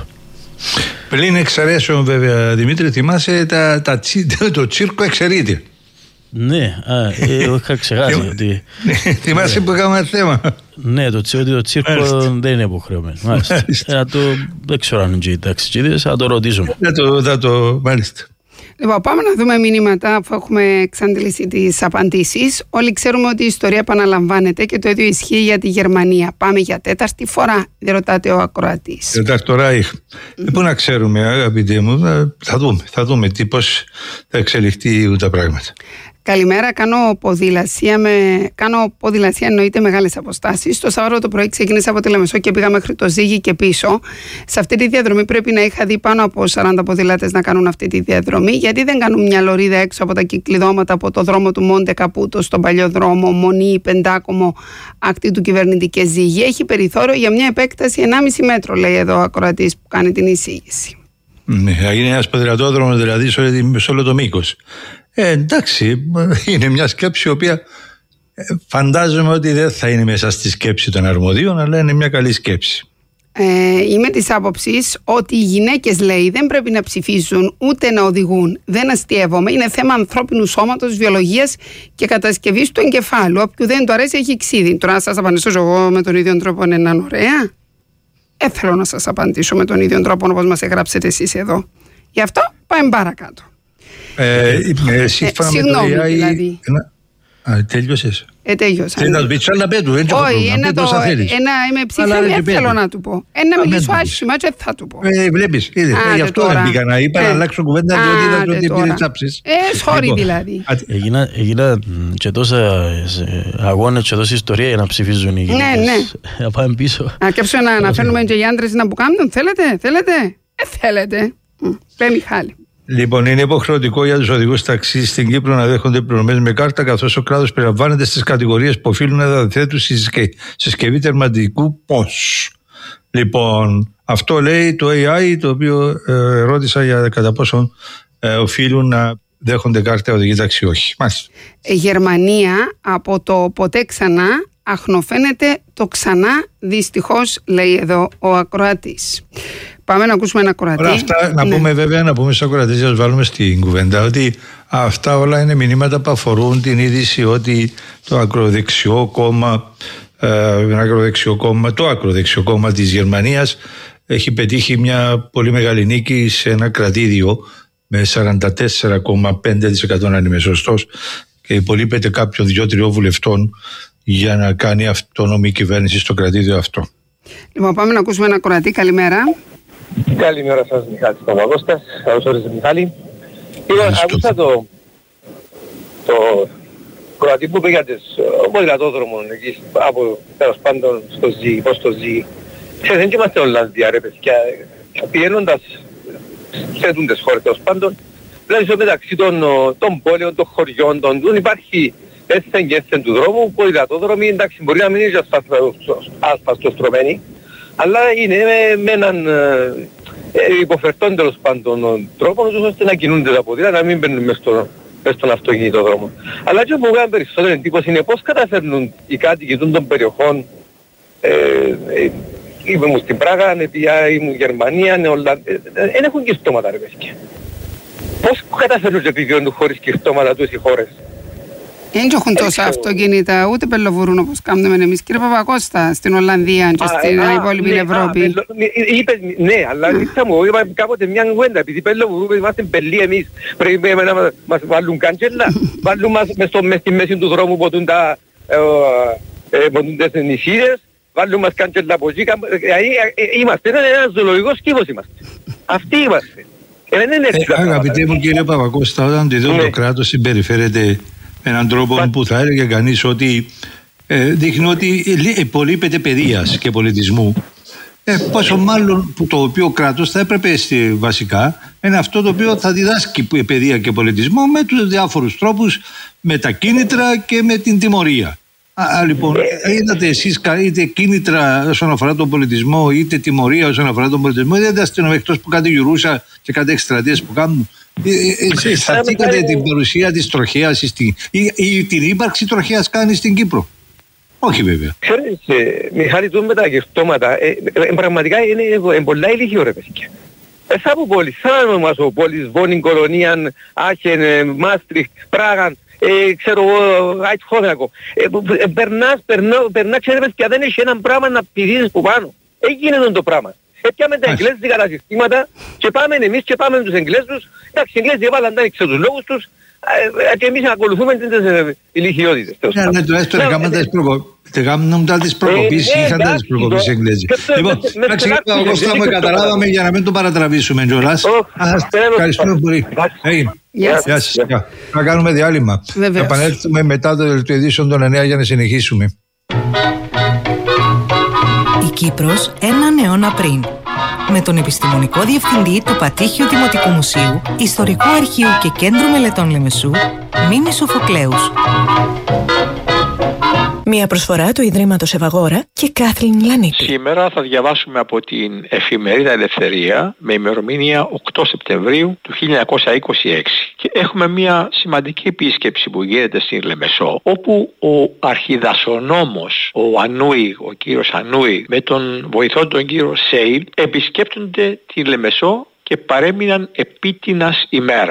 S1: Πριν εξαιρέσεων βέβαια, Δημήτρη, θυμάσαι τα, τα, το τσίρκο εξαιρείται.
S3: Ναι, α, ε, είχα ξεχάσει ότι...
S1: Θυμάσαι που είχαμε ένα θέμα.
S3: Ναι, το, ότι το τσίρκο δεν είναι υποχρεωμένο. Μάλιστα. το, δεν ξέρω αν είναι και οι ταξιτζίδες, θα το ρωτήσουμε.
S1: Θα το, θα το, μάλιστα.
S2: Λοιπόν, πάμε να δούμε μηνύματα αφού έχουμε εξαντλήσει τις απαντήσεις. Όλοι ξέρουμε ότι η ιστορία επαναλαμβάνεται και το ίδιο ισχύει για τη Γερμανία. Πάμε για τέταρτη φορά, δεν ρωτάτε ο ακροατής.
S1: Τέταρτο Ράιχ. Mm-hmm. Πού να ξέρουμε, αγαπητοί μου, θα δούμε, θα δούμε τι, πώς θα εξελιχθεί τα πράγματα.
S2: Καλημέρα, κάνω ποδηλασία, με... κάνω ποδηλασία εννοείται μεγάλες αποστάσεις. Το Σάββατο το πρωί ξεκίνησα από τη Λεμεσό και πήγα μέχρι το Ζήγη και πίσω. Σε αυτή τη διαδρομή πρέπει να είχα δει πάνω από σαράντα ποδηλάτες να κάνουν αυτή τη διαδρομή. Γιατί δεν κάνουν μια λωρίδα έξω από τα κυκλειδώματα από το δρόμο του Μόντε Καπούτο στον παλιό δρόμο, Μονή, Πεντάκομο, άκτη του Κυβερνητική Ζήγη. Έχει περιθώριο για μια επέκταση ενάμιση μέτρο, λέει εδώ ο ακροατής που κάνει την εισήγηση.
S1: Ναι, είναι ένας ποδηλατόδρομος δηλαδή σε όλο το μήκος. Ε, εντάξει, είναι μια σκέψη η οποία φαντάζομαι ότι δεν θα είναι μέσα στη σκέψη των αρμοδίων, αλλά είναι μια καλή σκέψη.
S2: Ε, είμαι της άποψης ότι οι γυναίκες, λέει, δεν πρέπει να ψηφίζουν ούτε να οδηγούν. Δεν αστειεύομαι. Είναι θέμα ανθρώπινου σώματος, βιολογίας και κατασκευής του εγκεφάλου. Όποιου δεν του αρέσει έχει ξύδι. Τώρα να σας απαντήσω εγώ με τον ίδιο τρόπο είναι έναν ωραία. Ε, θέλω να σας απαντήσω με τον ίδιο τρόπο όπως μας εγγράψετε εσείς εδώ. Γι' αυτό πάμε παρακάτω.
S1: Ε, ε, σύμφωνα
S2: ε,
S1: με το έι άι...
S2: δηλαδή.
S1: Α, τέλειωσες.
S2: Ε, τέλειωσα.
S1: Θέλει να του πει τσάλα πέτου, δεν το
S2: όχι, ένα είμαι ψύχρεμη, δεν θέλω να του πω. Ένα μιλήσω άσχημα και θα του πω.
S1: Ε, βλέπεις, γι' αυτό δεν πήγα να είπα να αλλάξω κουβέντα, διότι είδα ότι πήρε τσάψεις.
S2: Ε, sorry δηλαδή.
S3: Έγινα και τόσα αγώνες και τόση ιστορία για να ψηφίζουν οι γυναίκες.
S2: Ναι, ναι.
S3: Να πάμε πίσω.
S2: Αρκέψω να αναφέρουμε και οι άντρες να που κάνουν. Θέλετε, θέλετε. Ε, θέλετε. Πέ Μιχάλη.
S1: Λοιπόν, είναι υποχρεωτικό για τους οδηγούς ταξί στην Κύπρο να δέχονται πληρωμές με κάρτα, καθώς ο κράτος περιλαμβάνεται στις κατηγορίες που οφείλουν να διαθέτουν συσκευή τερματικού πώς. Λοιπόν, αυτό λέει το έι άι, το οποίο ε, ρώτησα για κατά πόσο ε, οφείλουν να δέχονται κάρτα οδηγοί ταξί, όχι. Μάλιστα.
S2: Γερμανία, από το ποτέ ξανά, αχνοφαίνεται το ξανά, δυστυχώς, λέει εδώ ο ακροατής. Πάμε να ακούσουμε ένα ακροατή.
S1: Όλα αυτά, να ναι. πούμε βέβαια, να πούμε στους ακροατές, να τους βάλουμε στην κουβέντα, ότι αυτά όλα είναι μηνύματα που αφορούν την είδηση ότι το ακροδεξιό κόμμα, ε, ακροδεξιό κόμμα, το ακροδεξιό κόμμα της Γερμανίας έχει πετύχει μια πολύ μεγάλη νίκη σε ένα κρατήδιο με σαράντα τέσσερα κόμμα πέντε τοις εκατό αν είμαι σωστός, και υπολείπεται κάποιων δύο-τριών βουλευτών για να κάνει αυτόνομη κυβέρνηση στο κρατήδιο αυτό.
S2: Λοιπόν, πάμε να ακούσουμε ένα ακροατή. Καλημέρα.
S15: Καλημέρα σας, Μιχάλης Παπαγώστας. Καλώς όρισες, Μιχάλη. Άκουσα το το κροατή που πήγατε στο ποδηλατόδρομο εκεί, από τέλος πάντων στο Ζή, πώς το Ζή. Ξέρετε, δεν είμαστε Ολλανδία ρε παιδιά. Πηγαίνοντας σε τούντες χώρες τέλος πάντων, δηλαδή στο μεταξύ των, των πόλεων, των χωριών, των δουν υπάρχει έστεν και έστεν του δρόμου, ποδηλατόδρομοι, εντάξει μπορεί να μην είναι ασφαλτοστρωμένοι, αλλά είναι με, με έναν ε, υποφερτών τέλος πάντων τρόπο ώστε να κινούνται τα ποδήλατα, να μην μπαίνουν μες στο, στον αυτοκίνητο δρόμο. Αλλά και που κάνει περισσότερο εντύπωση είναι πώς καταφέρνουν οι κάτοικοι των περιοχών, ε, ε, ήμουν στην Πράγα, ήμουν Γερμανία, δεν έχουν κυρτώματα ρε παιδιά. Πώς καταφέρνουν και επιβιώνουν χωρίς κυρτώματα τους οι χώρες.
S2: Δεν έχουν τόσα αυτοκίνητα, ούτε πελοβουρούν όπως κάνουμε εμείς. Κύριε Παπακώστα, στην Ολλανδία και στην υπόλοιπη Ευρώπη.
S15: Ναι, αλλά δείξα μου, είπα κάποτε μια κουβέντα, επειδή πελοβουρούμε, είμαστε πελοί εμείς. Πρέπει να μας βάλουν κάντζελα, βάλουν μας μες στη μέση του δρόμου ποτούν τα νησίδες, βάλουν μας κάντζελα από εκεί. Είμαστε ένας ζωολογικός κύβος είμαστε. Αυτοί είμαστε.
S1: Αγαπητέ μου κύριε Παπακώστα, όταν το κράτος συμπεριφέρεται με έναν τρόπο που θα έλεγε κανείς ότι ε, δείχνει ότι υπολείπεται παιδείας και πολιτισμού, ε, πόσο μάλλον που το οποίο κράτος θα έπρεπε στη, βασικά είναι αυτό το οποίο θα διδάσκει παιδεία και πολιτισμό με τους διάφορους τρόπους, με τα κίνητρα και με την τιμωρία. Α, λοιπόν, είδατε εσείς είτε κίνητρα όσον αφορά τον πολιτισμό, είτε τιμωρία όσον αφορά τον πολιτισμό, είδατε αστυνομία εκτός που κάτι γιουρούσα και κάτι εκστρατείες που κάνουν. Αισθανθήκατε την παρουσία της τροχέας ή, ή, ή την ύπαρξη τροχέας κάνει στην Κύπρο? Όχι βέβαια.
S15: Ξέρεις, Μιχάλη, τούν με τα γευτώματα, ε, ε, πραγματικά είναι, είναι πολλά ηλικιο ρε παιδιά. Εσά από πόλεις, σαν όμως ο πόλεις, Βόνιν, Κολονίαν, Άχεν, Μάστριχ, Πράγαν, ε, ξέρω εγώ, Αϊτχόδρακο. Ε, περνάς, περνάς, ξέρεις και δεν έχει έναν πράγμα να πηδήσεις που πάνω. Έγινε το πράγμα. Έπιαμε τα εγγλέζικα τα συστήματα και πάμε εμείς και πάμε με τους Εγγλέζους. Εντάξει, οι Εγγλέζοι έβαλαν τα ξέρω τους λόγους τους και εμείς ακολουθούμε τις ηλικιότητες.
S1: Ναι, τουλάχιστον έκαναν τις προκοπήσεις, είχαν τις προκοπήσεις Εγγλέζοι. Λοιπόν, εντάξει, Κώστα μου, καταλάβαμε για να μην το παρατραβήσουμε κιόλας. Ευχαριστούμε πολύ. Γεια σας. Θα κάνουμε διάλειμμα. Θα επανέλθουμε μετά το δελτίο ειδήσεων των εννέα για να συνεχίσουμε.
S16: Η Κύπρος έναν αιώνα πριν. Με τον επιστημονικό διευθυντή του Πατήχιου Δημοτικού Μουσείου, Ιστορικού Αρχείου και Κέντρου Μελετών Λεμεσού, Μίνη Σοφοκλέους. Μια προσφορά του Ιδρύματος Ευαγόρα και Κάθλιν Λανίτη.
S17: Σήμερα θα διαβάσουμε από την εφημερίδα Ελευθερία με ημερομηνία οκτώ Σεπτεμβρίου του χίλια εννιακόσια είκοσι έξι. Και έχουμε μια σημαντική επίσκεψη που γίνεται στην Λεμεσό, όπου ο αρχιδασονόμος, ο Ανούι, ο κύριος Ανούι, με τον βοηθό τον κύριο Σέιλ, επισκέπτονται τη Λεμεσό και παρέμειναν επί τινας ημέρας.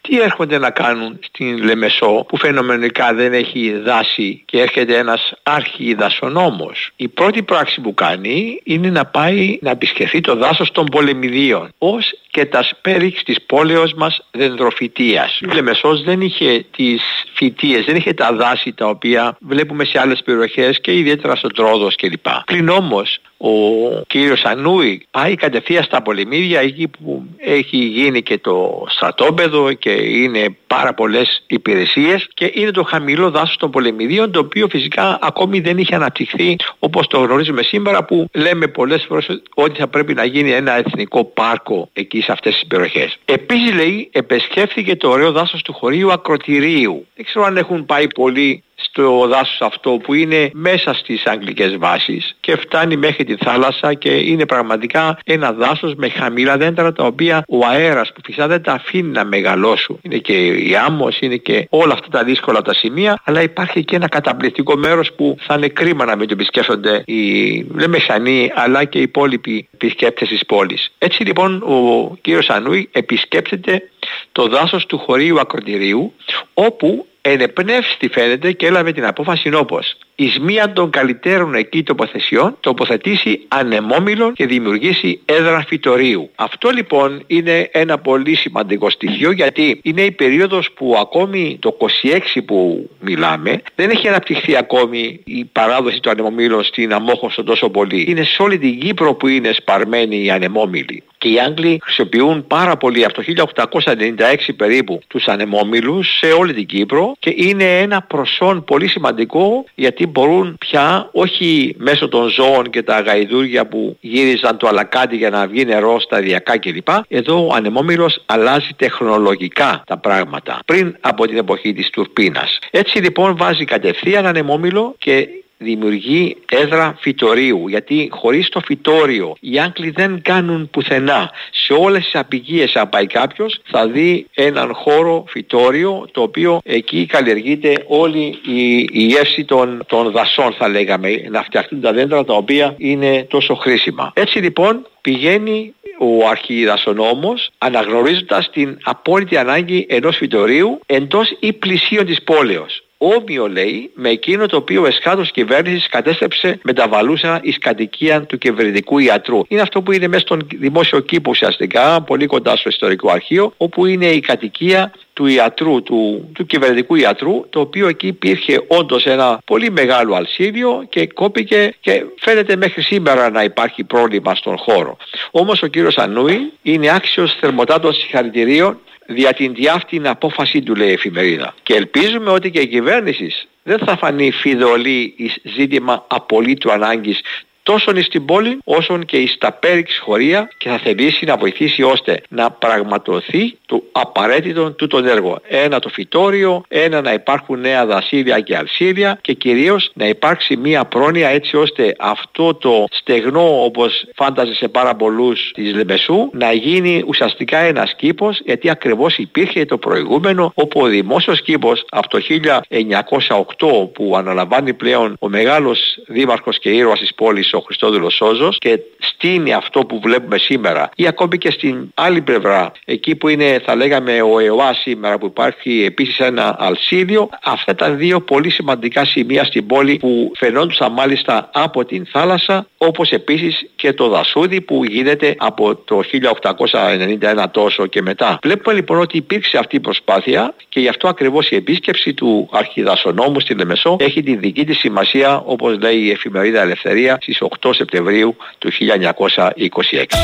S17: τι έρχονται να κάνουν στην Λεμεσό που φαινομενικά δεν έχει δάση και έρχεται ένας αρχιδασονόμος. Η πρώτη πράξη που κάνει είναι να πάει να επισκεφθεί το δάσος των Πολεμιδίων ως και τα σπέριξ της πόλεως μας δενδροφυτείας. Η Λεμεσός δεν είχε τις φυτείες, δεν είχε τα δάση τα οποία βλέπουμε σε άλλες περιοχές και ιδιαίτερα στο Τρόδος κλπ. Πλην όμως ο κύριος Ανούη πάει κατευθείαν στα Πολεμίδια, εκεί που έχει γίνει και το στρατόπεδο και είναι πάρα πολλές υπηρεσίες, και είναι το χαμηλό δάσος των Πολεμιδίων, το οποίο φυσικά ακόμη δεν είχε αναπτυχθεί όπως το γνωρίζουμε σήμερα, που λέμε πολλές φορές ότι θα πρέπει να γίνει ένα εθνικό πάρκο εκεί σε αυτές τις περιοχές. Επίσης, λέει, επισκέφθηκε το ωραίο δάσος του χωρίου Ακροτηρίου. Δεν ξέρω αν έχουν πάει πολλοί στο δάσος αυτό που είναι μέσα στις αγγλικές βάσεις και φτάνει μέχρι τη θάλασσα και είναι πραγματικά ένα δάσος με χαμηλά δέντρα, τα οποία ο αέρας που φυσικά δεν τα αφήνει να μεγαλώσουν. Είναι και η άμμος, είναι και όλα αυτά τα δύσκολα τα σημεία, αλλά υπάρχει και ένα καταπληκτικό μέρος που θα είναι κρίμα να μην το επισκέφτονται οι Λεμεσανοί αλλά και οι υπόλοιποι επισκέπτες της πόλης. Έτσι λοιπόν ο κύριος Ανούη επισκέπτεται το δάσος του χωρίου Ακροτηρίου, όπου ενεπνεύστη φαίνεται και έλαβε την απόφαση όπως εις μία των καλύτερων εκεί τοποθεσιών τοποθετήσει ανεμόμυλον και δημιουργήσει έδρα φυτορίου. Αυτό λοιπόν είναι ένα πολύ σημαντικό στοιχείο, γιατί είναι η περίοδος που ακόμη το είκοσι έξι που μιλάμε δεν έχει αναπτυχθεί ακόμη η παράδοση του ανεμομύλων στην Αμμόχωστο τόσο πολύ. Είναι σε όλη την Κύπρο που είναι σπαρμένοι οι ανεμόμυλοι. Και οι Άγγλοι χρησιμοποιούν πάρα πολύ από το χίλια οκτακόσια ενενήντα έξι περίπου τους ανεμόμυλους σε όλη την Κύπρο, και είναι ένα προσόν πολύ σημαντικό, γιατί μπορούν πια όχι μέσω των ζώων και τα γαϊδούρια που γύριζαν το αλακάτι για να βγει νερό σταδιακά κλπ. Εδώ ο ανεμόμυλος αλλάζει τεχνολογικά τα πράγματα πριν από την εποχή της τουρπίνας. Έτσι λοιπόν βάζει κατευθείαν ανεμόμυλο και δημιουργεί έδρα φυτορίου, γιατί χωρίς το φυτόριο οι Άγγλοι δεν κάνουν πουθενά. Σε όλες τις απικίες αν πάει κάποιος θα δει έναν χώρο φυτόριο, το οποίο εκεί καλλιεργείται όλη η, η γεύση των, των δασών, θα λέγαμε, να φτιαχτούν τα δέντρα τα οποία είναι τόσο χρήσιμα. Έτσι λοιπόν πηγαίνει ο αρχιδασονόμος αναγνωρίζοντας την απόλυτη ανάγκη ενός φυτορίου εντός ή πλησίων της πόλεως. Όμοιο, λέει, με εκείνο το οποίο ο εσχάτος κυβέρνησης κατέστρεψε με τα βαλούσα εις κατοικία του κυβερνητικού ιατρού. Είναι αυτό που είναι μέσα στον δημόσιο κήπο ουσιαστικά, πολύ κοντά στο ιστορικό αρχείο, όπου είναι η κατοικία του ιατρού, του, του κυβερνητικού ιατρού, το οποίο εκεί υπήρχε όντως ένα πολύ μεγάλο αλσίδιο και κόπηκε και φαίνεται μέχρι σήμερα να υπάρχει πρόβλημα στον χώρο. Όμως ο κύριος Ανούη είναι άξιος θερμοτάτων συγχαρητηρίων δια την διάφτην απόφαση του, λέει η εφημερίδα. Και ελπίζουμε ότι και η κυβέρνηση δεν θα φανεί φιδωλή εις ζήτημα απολύτου ανάγκης τόσο στην πόλη όσον και εις τα πέριξ χωρία, και θα θελήσει να βοηθήσει ώστε να πραγματοθεί το απαραίτητο τούτον έργο. Ένα το φυτόριο, ένα να υπάρχουν νέα δασίδια και αλσίδια, και κυρίως να υπάρξει μία πρόνοια έτσι ώστε αυτό το στεγνό, όπως φάνταζε σε πάρα πολλούς της Λεμεσού, να γίνει ουσιαστικά ένας κήπος, γιατί ακριβώς υπήρχε το προηγούμενο, όπου ο δημόσιος κήπος από το χίλια εννιακόσια οκτώ που αναλαμβάνει πλέον ο μεγάλος δήμαρχος και ήρωας της πόλης ο Χριστόδουλος Σόζος και στείνει αυτό που βλέπουμε σήμερα, ή ακόμη και στην άλλη πλευρά, εκεί που είναι, θα λέγαμε, ο ΕΟΑ σήμερα, που υπάρχει επίσης ένα αλσίδιο. Αυτά τα δύο πολύ σημαντικά σημεία στην πόλη που φαινόντουσαν μάλιστα από την θάλασσα, όπως επίσης και το δασούδι που γίνεται από το χίλια οκτακόσια ενενήντα ένα τόσο και μετά. Βλέπουμε λοιπόν ότι υπήρξε αυτή η προσπάθεια, και γι' αυτό ακριβώς η επίσκεψη του αρχιδασονόμου στη Λεμεσό έχει τη δική της σημασία, όπως λέει η εφημερίδα Ελευθερία, στις οκτώ Σεπτεμβρίου του χίλια εννιακόσια είκοσι έξι.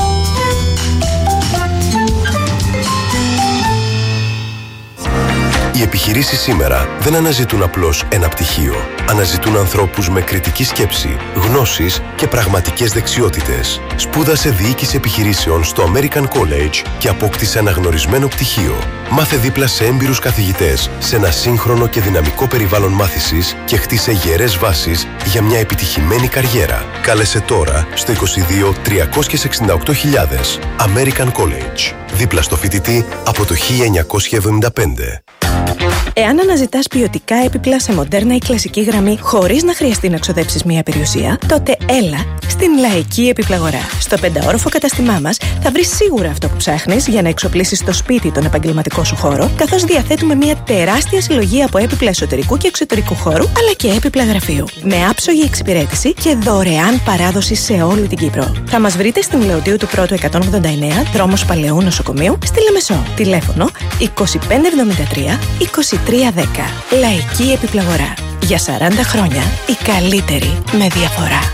S18: Οι επιχειρήσεις σήμερα δεν αναζητούν απλώς ένα πτυχίο. Αναζητούν ανθρώπους με κριτική σκέψη, γνώσεις και πραγματικές δεξιότητες. Σπούδασε διοίκηση επιχειρήσεων στο American College και απόκτησε αναγνωρισμένο πτυχίο. Μάθε δίπλα σε έμπειρους καθηγητές, σε ένα σύγχρονο και δυναμικό περιβάλλον μάθησης και χτίσε γερές βάσεις για μια επιτυχημένη καριέρα. Κάλεσε τώρα στο είκοσι δύο τριακόσια εξήντα οκτώ χιλιάδες. American College. Δίπλα στο φοιτητή από το χίλια εννιακόσια εβδομήντα πέντε.
S19: Εάν αναζητάς ποιοτικά έπιπλα σε μοντέρνα ή κλασική γραμμή χωρίς να χρειαστεί να ξοδέψεις μία περιουσία, τότε έλα στην Λαϊκή Επιπλαγορά. Στο πενταόροφο καταστημά μας θα βρεις σίγουρα αυτό που ψάχνεις για να εξοπλίσεις το σπίτι τον επαγγελματικό σου χώρο, καθώς διαθέτουμε μία τεράστια συλλογή από έπιπλα εσωτερικού και εξωτερικού χώρου, αλλά και έπιπλα γραφείου. Με άψογη εξυπηρέτηση και δωρεάν παράδοση σε όλη την Κύπρο. Θα μας βρείτε στην Λεωτίου του Πρώτου εκατόν ογδόντα εννέα, δρόμος Παλαιού Νοσοκομείου, στη Λεμεσό. Τηλέφωνο είκοσι πέντε εβδομήντα τρία είκοσι τρία δέκα. Λαϊκή Επιπλαγορά. Για σαράντα χρόνια η καλύτερη με διαφορά.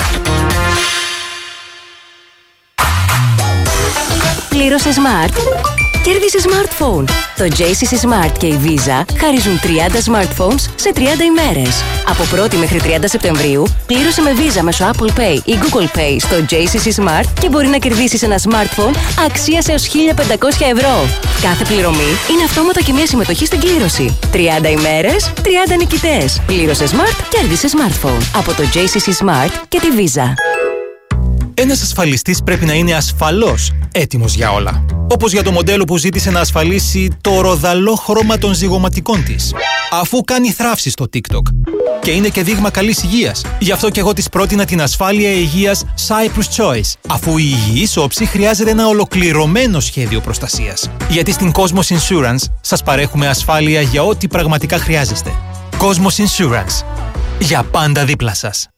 S8: Πλήρωσε Smart. Κέρδισε smartphone. Το τζέι σι σι Smart και η Visa χαρίζουν τριάντα smartphones σε τριάντα ημέρες. Από πρώτη μέχρι τριάντα Σεπτεμβρίου, πλήρωσε με Visa μέσω Apple Pay ή Google Pay στο τζέι σι σι Smart και μπορεί να κερδίσεις ένα smartphone αξίας έως χίλια πεντακόσια ευρώ. Κάθε πληρωμή είναι αυτόματα και μια συμμετοχή στην κλήρωση. τριάντα ημέρες, τριάντα νικητές. Πλήρωσε Smart, κέρδισε smartphone. Από το τζέι σι σι Smart και τη Visa.
S20: Ένας ασφαλιστής πρέπει να είναι ασφαλώς έτοιμος για όλα. Όπως για το μοντέλο που ζήτησε να ασφαλίσει το ροδαλό χρώμα των ζυγωματικών της. Αφού κάνει θράψη στο TikTok. Και είναι και δείγμα καλής υγείας. Γι' αυτό και εγώ της πρότεινα την ασφάλεια υγείας Cyprus Choice. Αφού η υγιής όψη χρειάζεται ένα ολοκληρωμένο σχέδιο προστασίας. Γιατί στην Cosmos Insurance σας παρέχουμε ασφάλεια για ό,τι πραγματικά χρειάζεστε. Cosmos Insurance. Για πάντα δίπλα σας.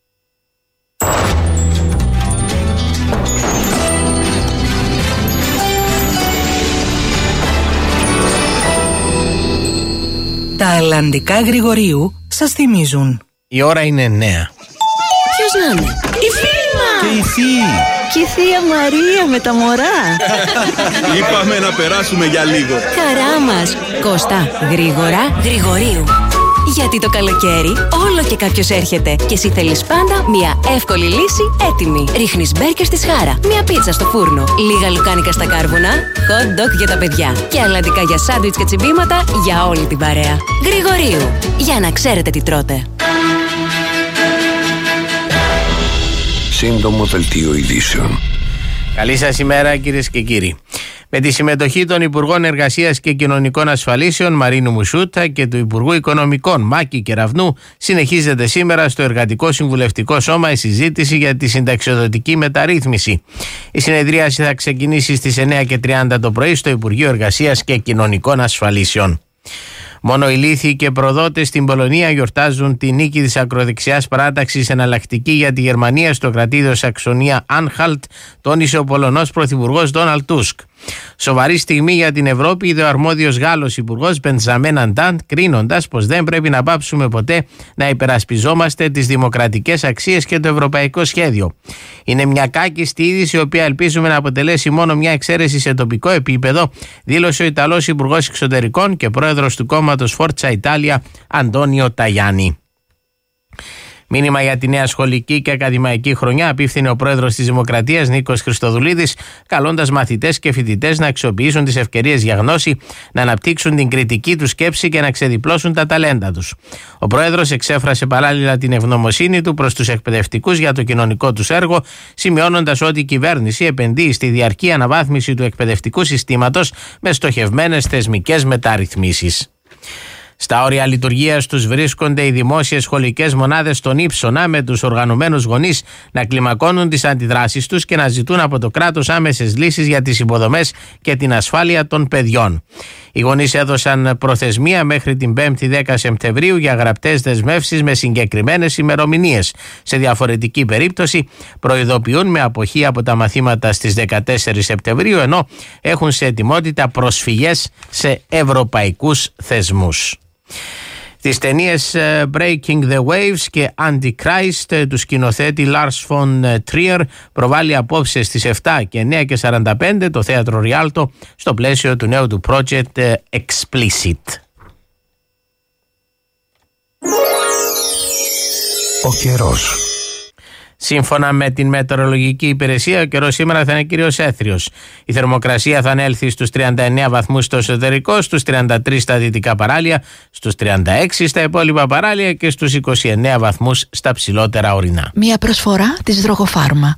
S16: Τα αλλαντικά Γρηγορίου σας θυμίζουν.
S9: Η ώρα είναι εννέα.
S8: Ποιος να είναι?
S16: Η φίλη μας!
S9: Και η θεία!
S8: Και η θεία Μαρία με τα μωρά.
S21: Είπαμε να περάσουμε για λίγο.
S8: Χαρά μας. Κώστα, γρήγορα, Γρηγορίου. Γιατί το καλοκαίρι όλο και κάποιος έρχεται και εσύ θέλεις πάντα μια εύκολη λύση έτοιμη. Ρίχνεις μπέρκερ στη σχάρα, μια πίτσα στο φούρνο, λίγα λουκάνικα στα κάρβουνα, hot dog για τα παιδιά και αλλαντικά για σάντουιτς και τσιμπήματα για όλη την παρέα. Γρηγορίου, για να ξέρετε τι τρώτε.
S14: Σύντομο δελτίο ειδήσεων.
S9: Καλή σας ημέρα κυρίες και κύριοι. Με τη συμμετοχή των Υπουργών Εργασίας και Κοινωνικών Ασφαλίσεων Μαρίνου Μουσούτα και του Υπουργού Οικονομικών Μάκη Κεραυνού συνεχίζεται σήμερα στο Εργατικό Συμβουλευτικό Σώμα η συζήτηση για τη συνταξιοδοτική μεταρρύθμιση. Η συνεδρίαση θα ξεκινήσει στις εννέα και τριάντα το πρωί στο Υπουργείο Εργασίας και Κοινωνικών Ασφαλίσεων. Μόνο οι λύθοι και προδότες στην Πολωνία γιορτάζουν τη νίκη της ακροδεξιάς παράταξης Εναλλακτική για τη Γερμανία στο κρατήδιο Σαξονία Άνχαλτ, τόνισε ο Πολωνός Πρωθυπουργός Ντόναλντ Τούσκ. Σοβαρή στιγμή για την Ευρώπη, είδε ο αρμόδιος Γάλλος Υπουργός Μπεντζαμέν Αντάντ, κρίνοντας πως δεν πρέπει να πάψουμε ποτέ να υπερασπιζόμαστε τις δημοκρατικές αξίες και το ευρωπαϊκό σχέδιο. Είναι μια κάκιστη είδηση, η οποία ελπίζουμε να αποτελέσει μόνο μια εξαίρεση σε τοπικό επίπεδο, δήλωσε ο Ιταλός Υπουργός Εξωτερικών και πρόεδρος του κόμματος Φόρτσα Ιτάλια Αντώνιο Ταγιάννη. Μήνυμα για τη νέα σχολική και ακαδημαϊκή χρονιά απίφθινε ο πρόεδρος της Δημοκρατίας Νίκος Χριστοδουλίδης, καλώντας μαθητές και φοιτητές να αξιοποιήσουν τις ευκαιρίες για γνώση, να αναπτύξουν την κριτική τους σκέψη και να ξεδιπλώσουν τα ταλέντα τους. Ο πρόεδρος εξέφρασε παράλληλα την ευγνωμοσύνη του προς τους εκπαιδευτικούς για το κοινωνικό τους έργο, σημειώνοντας ότι η κυβέρνηση επενδύει στη διαρκή αναβάθμιση του εκπαιδευτικού συστήματος με στοχευμένες θεσμικές μεταρρυθμίσεις. Στα όρια λειτουργίας τους βρίσκονται οι δημόσιες σχολικές μονάδες στον Ύψωνα, με τους οργανωμένους γονείς να κλιμακώνουν τις αντιδράσεις τους και να ζητούν από το κράτος άμεσες λύσεις για τις υποδομές και την ασφάλεια των παιδιών. Οι γονείς έδωσαν προθεσμία μέχρι την πέμπτη δέκα Σεπτεμβρίου για γραπτές δεσμεύσεις με συγκεκριμένες ημερομηνίες. Σε διαφορετική περίπτωση προειδοποιούν με αποχή από τα μαθήματα στις δεκατέσσερις Σεπτεμβρίου, ενώ έχουν σε ετοιμότητα προσφυγές σε ευρωπαϊκούς θεσμούς. Τις ταινίες Breaking the Waves και Antichrist του σκηνοθέτη Lars von Trier προβάλλει απόψε στις επτά και εννέα και σαράντα πέντε το θέατρο Rialto στο πλαίσιο του νέου του project Explicit.
S14: Ο καιρός.
S9: Σύμφωνα με την μετεωρολογική υπηρεσία, ο καιρός σήμερα θα είναι κυρίως έθριος. Η θερμοκρασία θα ανέλθει στους τριάντα εννέα βαθμούς στο εσωτερικό, στους τριάντα τρεις στα δυτικά παράλια, στους τριάντα έξι στα υπόλοιπα παράλια και στους είκοσι εννέα βαθμούς στα ψηλότερα ορεινά.
S22: Μια προσφορά της Δρογοφάρμα.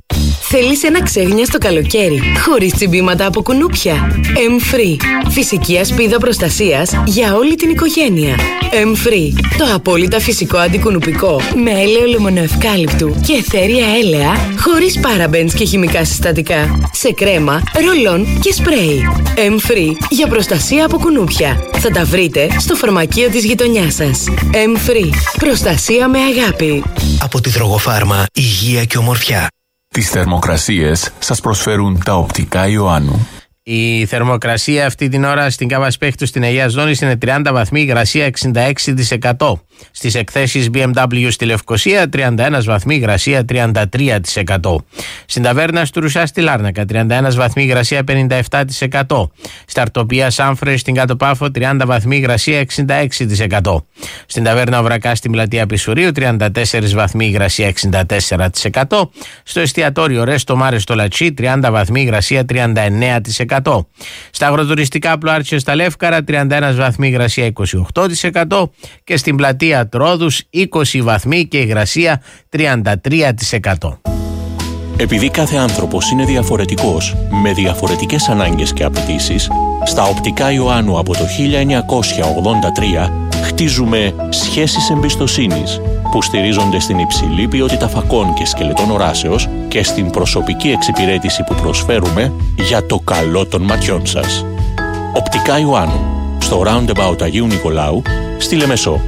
S10: Θέλεις ένα ξέγνιαστο καλοκαίρι, χωρίς τσιμπήματα από κουνούπια? Emfree. Φυσική ασπίδα προστασίας για όλη την οικογένεια. Emfree. Το απόλυτα φυσικό αντικουνουπικό με έλαιο λεμονοευκάλυπτου και αιθέρια έλαια, χωρίς παραμπενς και χημικά συστατικά. Σε κρέμα, ρολόν και σπρέι. Emfree. Για προστασία από κουνούπια. Θα τα βρείτε στο φαρμακείο της γειτονιάς σας. Emfree. Προστασία με αγάπη.
S4: Από τη Δρογοφάρμα, υγεία και ομορφιά.
S22: Τις θερμοκρασίες σας προσφέρουν τα οπτικά Ιωάννου.
S9: Η θερμοκρασία αυτή την ώρα στην Κάβα Σπέχτου στην Αγία Ζώνης είναι τριάντα βαθμοί, υγρασία εξήντα έξι τοις εκατό. Στις εκθέσεις μπι εμ ντάμπλιου στη Λευκοσία τριάντα ένα βαθμοί, υγρασία τριάντα τρία τοις εκατό. Στην ταβέρνα Στουρουσά στη Λάρνακα τριάντα ένα βαθμοί, υγρασία πενήντα επτά τοις εκατό. Στα Αρτοπία Σάμφρε στην Κάτω Πάφο τριάντα βαθμοί, υγρασία εξήντα έξι τοις εκατό. Στην ταβέρνα Βρακά στην Πλατεία Πισουρίου τριάντα τέσσερα βαθμοί, υγρασία εξήντα τέσσερα τοις εκατό. Στο εστιατόριο Ρέστο Μάρε στο Λατσί τριάντα βαθμοί, υγρασία τριάντα εννέα τοις εκατό. Στα αγροτουριστικά Πλοάρτσιο στα Λεύκαρα τριάντα ένα βαθμοί, υγρασία είκοσι οκτώ τοις εκατό και στην πλατεία Τρόδους είκοσι βαθμοί και υγρασία τριάντα τρία τοις εκατό.
S23: Επειδή κάθε άνθρωπος είναι διαφορετικός, με διαφορετικές ανάγκες και απαιτήσεις, στα οπτικά Ιωάννου από το χίλια εννιακόσια ογδόντα τρία χτίζουμε σχέσεις εμπιστοσύνης που στηρίζονται στην υψηλή ποιότητα φακών και σκελετών οράσεως και στην προσωπική εξυπηρέτηση που προσφέρουμε για το καλό των ματιών σας. Οπτικά Ιωάννου, στο Roundabout Αγίου Νικολάου, στη Λεμεσό.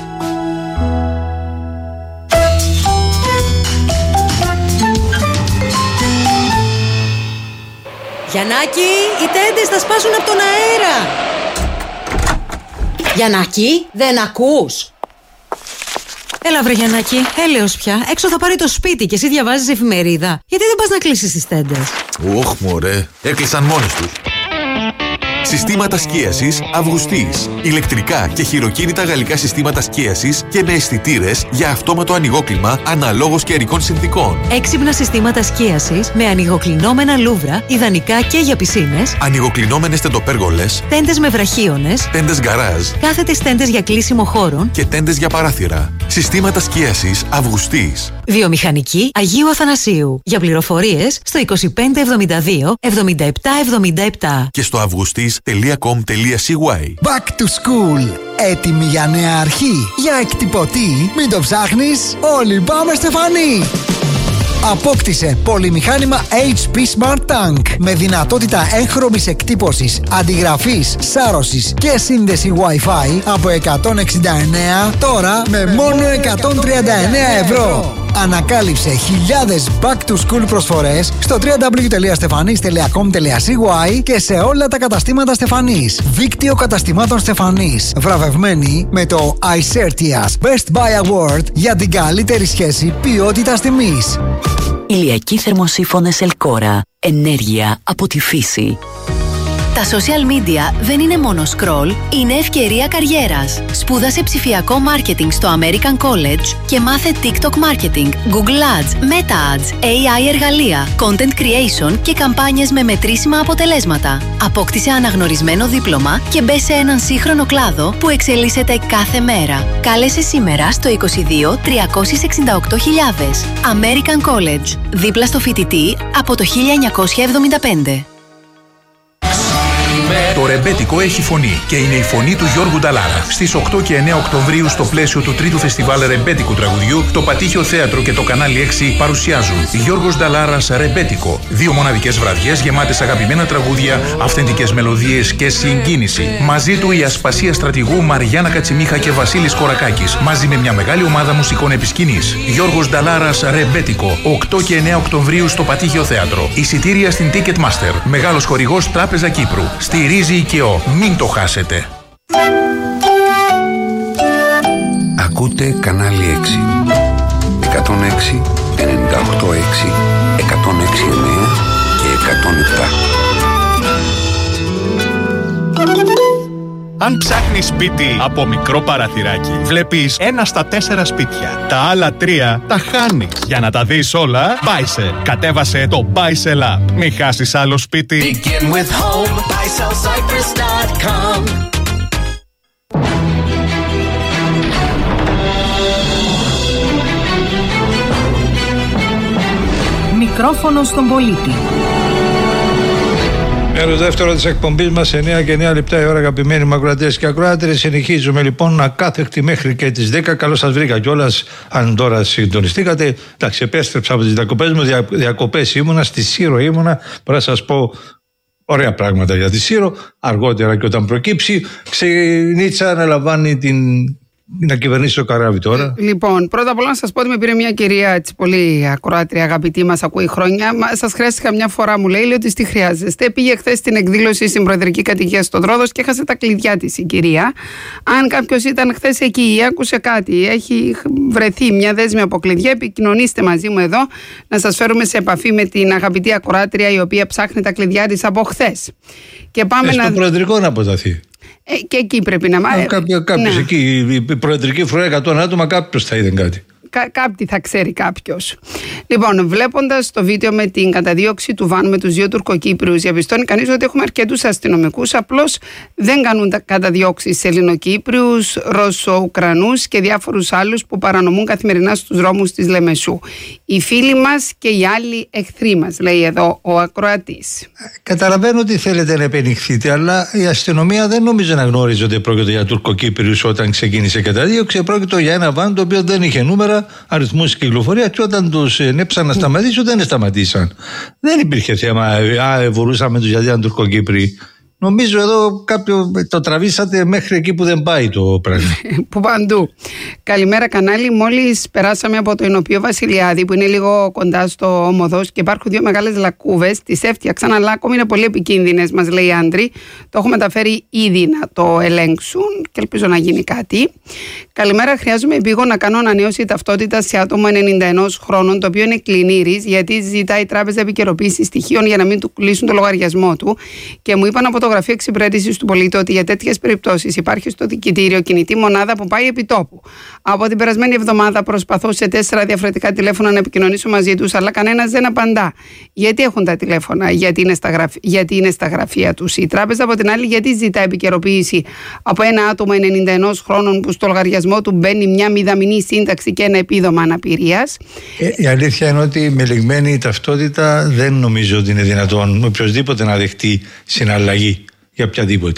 S24: Γιαννάκη, οι τέντες θα σπάσουν από τον αέρα. Γιαννάκη, δεν ακούς?
S13: Έλα βρε Γιαννάκη, έλεος πια. Έξω θα πάρει το σπίτι και εσύ διαβάζεις εφημερίδα. Γιατί δεν πας να κλείσεις τις τέντες?
S25: Ωχ μωρέ, έκλεισαν μόνες τους. Συστήματα σκίασης Αυγουστής. Ηλεκτρικά και χειροκίνητα γαλλικά συστήματα σκίασης και με αισθητήρες για αυτόματο ανοιγόκλιμα αναλόγως καιρικών συνθήκων.
S13: Έξυπνα συστήματα σκίασης με ανοιγοκλεινόμενα λούβρα, ιδανικά και για πισίνες.
S25: Ανοιγοκλεινόμενες τεντοπέργολες.
S13: Τέντες με βραχίονες.
S25: Τέντες γκαράζ.
S13: Κάθετες τέντες για κλείσιμο χώρων.
S25: Και τέντες για παράθυρα. Συστήματα σκίασης Αυγουστής.
S13: Βιομηχανική Αγίου Αθανασίου. Για πληροφορίες στο είκοσι πέντε εβδομήντα δύο εβδομήντα επτά εβδομήντα επτά.
S25: Και στο αυγουστής τελεία κομ τελεία σι γουάι.
S6: Back to school. Έτοιμη για νέα αρχή. Για εκτυπωτή, μην το ψάχνεις, όλοι πάμε Στεφανή. Απόκτησε πολυμηχάνημα έιτς πι Smart Tank με δυνατότητα έγχρωμης εκτύπωσης, αντιγραφής, σάρωσης και σύνδεση Wi-Fi από εκατόν εξήντα εννέα, τώρα με μόνο εκατόν τριάντα εννέα ευρώ. Ανακάλυψε χιλιάδες back to school προσφορές στο double-u double-u double-u τελεία stefanis τελεία com τελεία σι γουάι και σε όλα τα καταστήματα Στεφανής. Δίκτυο καταστημάτων Στεφανής. Βραβευμένη με το iCertias Best Buy Award για την καλύτερη σχέση ποιότητας τιμής.
S8: Ηλιακοί θερμοσύφωνες Ελκόρα. Ενέργεια από τη φύση. Τα social media δεν είναι μόνο scroll, είναι ευκαιρία καριέρας. Σπούδασε ψηφιακό marketing στο American College και μάθε TikTok marketing, Google Ads, Meta Ads, έι άι εργαλεία, content creation και καμπάνιες με μετρήσιμα αποτελέσματα. Απόκτησε αναγνωρισμένο δίπλωμα και μπε σε έναν σύγχρονο κλάδο που εξελίσσεται κάθε μέρα. Κάλεσε σήμερα στο είκοσι δύο τριακόσιες εξήντα οκτώ χιλιάδες. American College, δίπλα στο φοιτητή από το χίλια εννιακόσια εβδομήντα πέντε.
S26: Το ρεμπέτικο έχει φωνή και είναι η φωνή του Γιώργου Νταλάρα. Στις οκτώ και εννέα Οκτωβρίου, στο πλαίσιο του τρίτου φεστιβάλ ρεμπέτικου τραγουδιού, το Πατήχιο Θέατρο και το Κανάλι έξι παρουσιάζουν Γιώργος Νταλάρας Ρεμπέτικο. Δύο μοναδικές βραδιές γεμάτες αγαπημένα τραγούδια, αυθεντικές μελωδίες και συγκίνηση. Μαζί του η ασπασία στρατηγού Μαριάννα Κατσιμίχα και Βασίλης Κορακάκης, μαζί με μια μεγάλη ομάδα μουσικών επισκηνής. Γιώργος Νταλάρας Ρεμπέτικο, οκτώ και εννέα Οκτωβρίου στο Πατήχιο Θέατρο. Εισιτήρια στην Ticketmaster. Μεγάλος χορηγός Τράπεζα Κύπρου. Στηρίζει οικειό. Μην το χάσετε.
S14: Ακούτε κανάλι έξι. εκατόν έξι, ενενήντα οκτώ έξι, εκατόν έξι εννέα και εκατόν επτά.
S27: Αν ψάχνεις σπίτι από μικρό παραθυράκι, βλέπεις ένα στα τέσσερα σπίτια. Τα άλλα τρία τα χάνεις. Για να τα δεις όλα, Buysell. Κατέβασε το Buysell App. Μην χάσεις άλλο σπίτι.
S28: Begin with home, buy sell cypress dot com.
S16: μικρόφωνο στον πολίτη.
S1: Μέρος δεύτερο της εκπομπής μας, εννιά και εννιά λεπτά η ώρα, αγαπημένοι μου ακροατές και ακροάτερες. Συνεχίζουμε λοιπόν ακάθεκτη μέχρι και τις δέκα. Καλώς σας βρήκα κιόλας, αν τώρα συντονιστήκατε. Εντάξει, επέστρεψα από τις διακοπές μου. Δια, διακοπές ήμουνα, στη Σύρο ήμουνα. Μπορώ να σας πω ωραία πράγματα για τη Σύρο. Αργότερα και όταν προκύψει, Ξενίτσα να λαμβάνει την. Να κυβερνήσει το καράβι τώρα.
S2: Λοιπόν, πρώτα απ' όλα να σας πω ότι με πήρε μια κυρία έτσι, πολύ ακροάτρια, αγαπητή, μας ακούει χρόνια. Σας χρειάστηκα μια φορά, μου λέει, λέει ότι τι χρειάζεστε. Πήγε χθες στην εκδήλωση στην Προεδρική Κατοικία στον Ρόδος και έχασε τα κλειδιά της η κυρία. Αν κάποιος ήταν χθες εκεί ή άκουσε κάτι, έχει βρεθεί μια δέσμη από κλειδιά, επικοινωνήστε μαζί μου εδώ να σας φέρουμε σε επαφή με την αγαπητή ακροάτρια η οποία ψάχνει τα κλειδιά της από χθες. Και πάμε
S1: ε,
S2: να.
S1: Στο Προεδρικό να αποταθεί.
S2: Ε, και εκεί πρέπει να μάθει.
S1: Κάποιος ναι. Εκεί, η προεδρική φρουρά εκατό άτομα, κάποιος θα είδε κάτι.
S2: Κα, κάτι θα ξέρει κάποιος. Λοιπόν, βλέποντας το βίντεο με την καταδίωξη του βαν με τους δύο Τουρκοκύπριους, διαπιστώνει κανείς ότι έχουμε αρκετούς αστυνομικούς, απλώς δεν κάνουν καταδιώξεις σε Ελληνοκύπριους, Ρωσο-Ουκρανούς και διάφορους άλλους που παρανομούν καθημερινά στους δρόμους της Λεμεσού. Οι φίλοι μας και οι άλλοι εχθροί μας, λέει εδώ ο ακροατής.
S1: Καταλαβαίνω ότι θέλετε να επενηχθείτε, αλλά η αστυνομία δεν νομίζω να γνώριζε ότι πρόκειται για Τουρκοκύπριους όταν ξεκίνησε η καταδίωξη. Πρόκειται για ένα βαν το οποίο δεν είχε νούμερα, αριθμούς κυκλοφορία, και όταν τους ενέψαν να σταματήσουν, δεν σταματήσαν. Δεν υπήρχε θέμα, α, βουρούσαμε τους γιατί ήταν Τουρκοκύπριοι. Νομίζω εδώ κάποιο το τραβήσατε μέχρι εκεί που δεν πάει το πράγμα.
S2: Που παντού. Καλημέρα κανάλι. Μόλις περάσαμε από το Ηνωπείο Βασιλιάδη, που είναι λίγο κοντά στο Ομοδός, και υπάρχουν δύο μεγάλες λακκούβες. Τις έφτιαξαν, αλλά ακόμη είναι πολύ επικίνδυνες, μας λέει η Άντρη. Το έχω μεταφέρει ήδη να το ελέγξουν και ελπίζω να γίνει κάτι. Καλημέρα. Χρειάζομαι επίγον να κάνω ανανέωση ταυτότητα σε άτομο ενενήντα ενός χρόνων, το οποίο είναι κλινήρης, γιατί ζητάει η τράπεζα επικαιροποίηση στοιχείων για να μην του κλείσουν το λογαριασμό του. Και μου είπαν από το Γραφείο Εξυπηρέτησης του Πολίτη ότι για τέτοιες περιπτώσεις υπάρχει στο διοικητήριο κινητή μονάδα που πάει επί τόπου. Από την περασμένη εβδομάδα προσπαθώ σε τέσσερα διαφορετικά τηλέφωνα να επικοινωνήσω μαζί τους, αλλά κανένας δεν απαντά. Γιατί έχουν τα τηλέφωνα, γιατί είναι στα, γραφ... γιατί είναι στα γραφεία τους. Η τράπεζα από την άλλη, γιατί ζητά επικαιροποίηση από ένα άτομο ενενήντα ενός χρόνων που στο λογαριασμό του μπαίνει μια μηδαμινή σύνταξη και ένα επίδομα αναπηρίας.
S1: Ε, η αλήθεια είναι ότι με λιγμένη ταυτότητα δεν νομίζω ότι είναι δυνατόν οποιοδήποτε να δεχτεί συναλλαγή για οποιαδήποτε.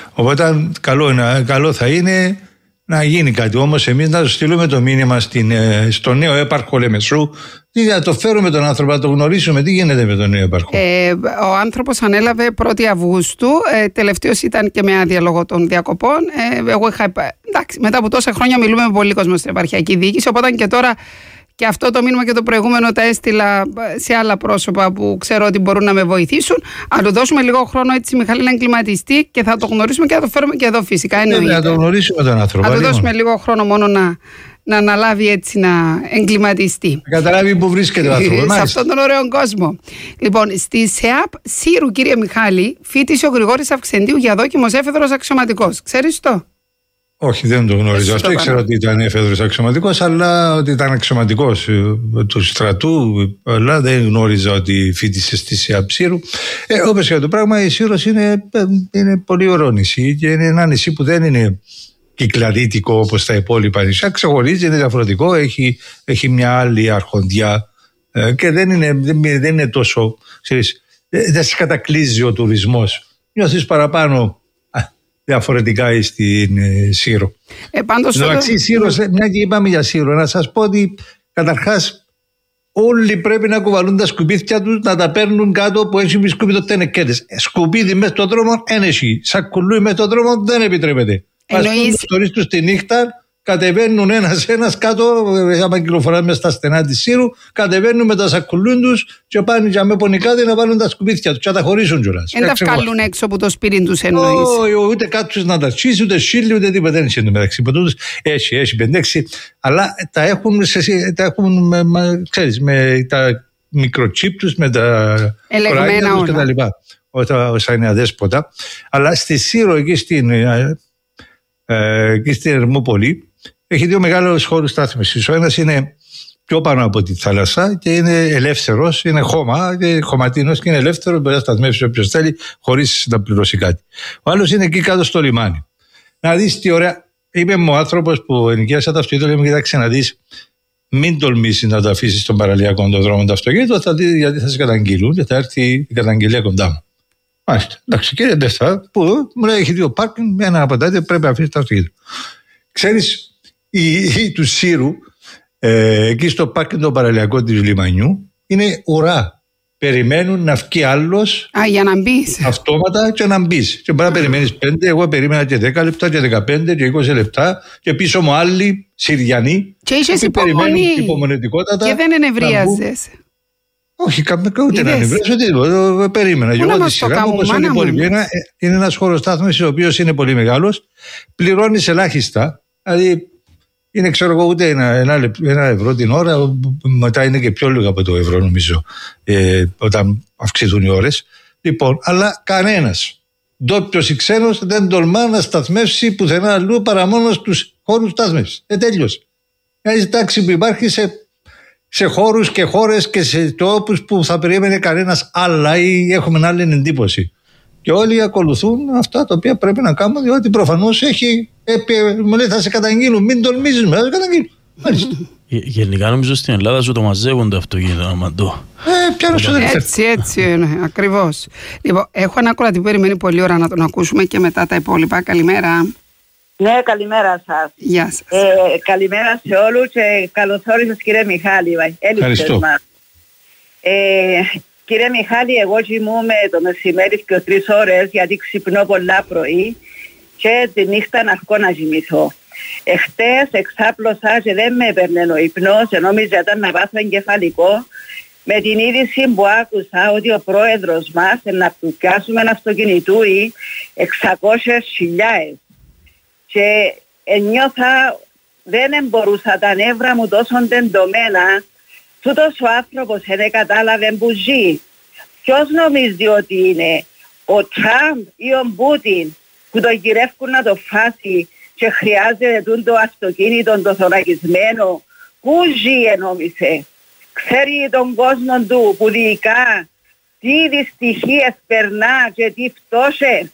S1: Οπότε καλό, είναι, καλό θα είναι να γίνει κάτι. Όμως εμείς να στείλουμε το μήνυμα στην, στο νέο έπαρχο Λεμεσού, να το φέρουμε τον άνθρωπο, να το γνωρίσουμε τι γίνεται με τον νέο έπαρχο.
S2: Ε, ο άνθρωπος ανέλαβε πρώτη Αυγούστου, ε, τελευταίος ήταν και με άδεια λόγω των διακοπών. Ε, εγώ είχα, εντάξει, μετά από τόσα χρόνια μιλούμε με πολύ κόσμο στην επαρχιακή διοίκηση, οπότε και τώρα. Και αυτό το μήνυμα και το προηγούμενο τα έστειλα σε άλλα πρόσωπα που ξέρω ότι μπορούν να με βοηθήσουν. Αν του δώσουμε λίγο χρόνο έτσι, Μιχάλη, να εγκληματιστεί και θα το γνωρίσουμε και θα το φέρουμε και εδώ φυσικά.
S1: Εννοείται. Να το γνωρίσουμε τον άνθρωπο.
S2: Θα του δώσουμε λίγο χρόνο μόνο να, να αναλάβει έτσι, να εγκληματιστεί.
S1: Να καταλάβει που βρίσκεται ο άνθρωπος.
S2: Σε αυτόν τον ωραίο κόσμο. Λοιπόν, στη ΣΕΑΠ Σύρου, κύριε Μιχάλη, φοιτησε ο Γρηγόρης Αυξεντίου για δόκιμος έφεδρος αξιωματικός. Ξέρεις το?
S1: Όχι, δεν το γνωρίζω. Αυτό ήξερα ότι ήταν έφεδρος αξιωματικός, αλλά ότι ήταν αξιωματικός του στρατού, αλλά δεν γνώριζα ότι φοιτησε στη ΣΕΑΠ Σύρου. Ε, όπως και το πράγμα, η Σύρος είναι, είναι πολύ ωραίο νησί και είναι ένα νησί που δεν είναι κυκλαδίτικο όπως τα υπόλοιπα νησιά. Ξεχωρίζει, είναι διαφορετικό, έχει, έχει μια άλλη αρχοντιά ε, και δεν είναι, δεν, δεν είναι τόσο, ξέρεις, δεν σε κατακλείζει ο τουρισμός. Νιώθεις παραπάνω διαφορετικά στην ε, Σύρο.
S2: Ε, πάντως
S1: Εντάξει, η Σύρο, μια και είπαμε για Σύρο, να σας πω ότι καταρχάς όλοι πρέπει να κουβαλούν τα σκουπίδια τους, να τα παίρνουν κάτω που έχει σκουπίδι τενεκέτες. Σκουπίδι μέσα στον δρόμο δεν έχει. Σακουλούι μέσα στον δρόμο δεν επιτρέπεται. Εννοείς... Πας τους τη νύχτα, κατεβαίνουν ένας-ένας κάτω, άμα κυκλοφορά μέσα στα στενά της Σύρου, κατεβαίνουν με τα σακουλούν τους και πάνε για με πονικάδι να βάλουν τα σκουπίδια τους και να τα χωρίσουν κιόλας.
S2: Δεν τα βγάλουν έξω από το σπίτι τους εννοείς?
S1: Όχι, ούτε κάτσους να τα τσίσει, ούτε σίλι, ούτε τίποτα. Δεν είναι μεταξύ ποτούς. Έχει, έχει πεντέξι. Αλλά τα έχουν, σε, τα έχουν με, με, ξέρεις, με τα μικροτσίπ τους, με τα
S2: ελεγμένα
S1: τους κτλ. Όσα είναι αδέσποτα. Αλλά στη Σύρο, εκεί στην, ε, ε, εκεί στην Ερμούπολη, έχει δύο μεγάλους χώρους στάθμευσης. Ο ένας είναι πιο πάνω από τη θάλασσα και είναι ελεύθερος, είναι χώμα, και χωματίνος και είναι ελεύθερος, μπορεί να σταθμεύσει όποιος θέλει χωρίς να πληρώσει κάτι. Ο άλλος είναι εκεί κάτω στο λιμάνι. Να δεις τι ωραία. Είπε μου ο άνθρωπος που ενοικίασε το αυτοκίνητο, λέει μου: κοιτάξτε να δεις, μην τολμήσει να το αφήσει στον παραλιακό τον δρόμο του αυτοκίνητο, θα δει γιατί θα σε καταγγείλουν και θα έρθει η καταγγελία κοντά μου. Μάλιστα. Εντάξει, κύριε Ντεφτά, που μου λέει έχει δύο πάρκινγκ, με ένα απαντάτε πρέπει να αφήσει το αυτοκίνητο. Ξέρεις, η, η του Σύρου, ε, εκεί στο πάρκινγκ το παραλιακό της Λιμανιού, είναι ουρά. Περιμένουν να βγει άλλος.
S2: Α, για να μπεις.
S1: Αυτόματα και να μπεις. Και μπορεί να περιμένεις πέντε, εγώ περίμενα και δέκα λεπτά και δεκαπέντε και είκοσι λεπτά. Και πίσω μου άλλοι Συριανοί.
S2: Και είχες υπομονή. Και δεν ενευρίαζες.
S1: Όχι, ούτε να ανεβρέσω τίποτα. Περίμενα. Και εγώ τη σειρά μου, όπως όλοι οι υπόλοιποι. Είναι ένας χώρος στάθμευσης, ο οποίος είναι πολύ μεγάλος. Πληρώνεις ελάχιστα. Δηλαδή, είναι, ξέρω εγώ, ούτε ένα, ένα, ένα ευρώ την ώρα. Μετά είναι και πιο λίγο από το ευρώ, νομίζω, ε, όταν αυξηθούν οι ώρες. Λοιπόν, αλλά κανένας, ντόπιος ή ξένος, δεν τολμά να σταθμεύσει πουθενά αλλού παρά μόνο στους χώρους στάθμευσης. Ε, τέλειωσε. Μια τάξη που υπάρχει σε. σε χώρους και χώρες και σε τόπους που θα περίμενε κανένας άλλα ή έχουμε άλλη εντύπωση. Και όλοι ακολουθούν αυτά τα οποία πρέπει να κάνουμε, διότι προφανώς έχει. Μου λέει θα σε καταγγείλουν, μην τολμήσεις με, θα σε καταγγείλουν.
S3: Γενικά νομίζω στην Ελλάδα σου το μαζεύουν το αυτοκίνητο, αμαντώ.
S1: Ε, πιάνω στο
S2: δεύτερο. Έτσι, έτσι είναι, ακριβώς. Λοιπόν, έχω ένα ακροατή που περιμένει πολλή ώρα να τον ακούσουμε και μετά τα υπόλοιπα. Καλημέρα.
S5: Ναι, καλημέρα σας.
S2: Γεια σας.
S5: Ε, καλημέρα σε όλους και καλώς όρισες κύριε Μιχάλη.
S1: Ευχαριστώ.
S5: Ε, κύριε Μιχάλη, εγώ κοιμούμαι το μεσημέρι και τρεις ώρες γιατί ξυπνώ πολλά πρωί και τη νύχτα να αρχώ να κοιμηθώ. Εχθές εξάπλωσα και δεν με έπαιρνε ο ύπνος, νόμιζα ήταν να πάθω εγκεφαλικό, με την είδηση που άκουσα ότι ο πρόεδρος μας να του πιάσουμε ένα αυτοκινητούι εξακόσιες χιλιάδες. Και νιώθα, δεν μπορούσα τα νεύρα μου τόσο τεντωμένα. Τούτος ο άνθρωπος δεν κατάλαβε που ζει. Ποιος νομίζει ότι είναι, ο Τραμπ ή ο Πούτιν που το γυρεύκουν να το φάσει και χρειάζεται το αυτοκίνητο το θωρακισμένο? Πού ζει ενόμισε? Ξέρει τον κόσμο του που διοικά τι δυστυχίες περνά και τι φτώχειες?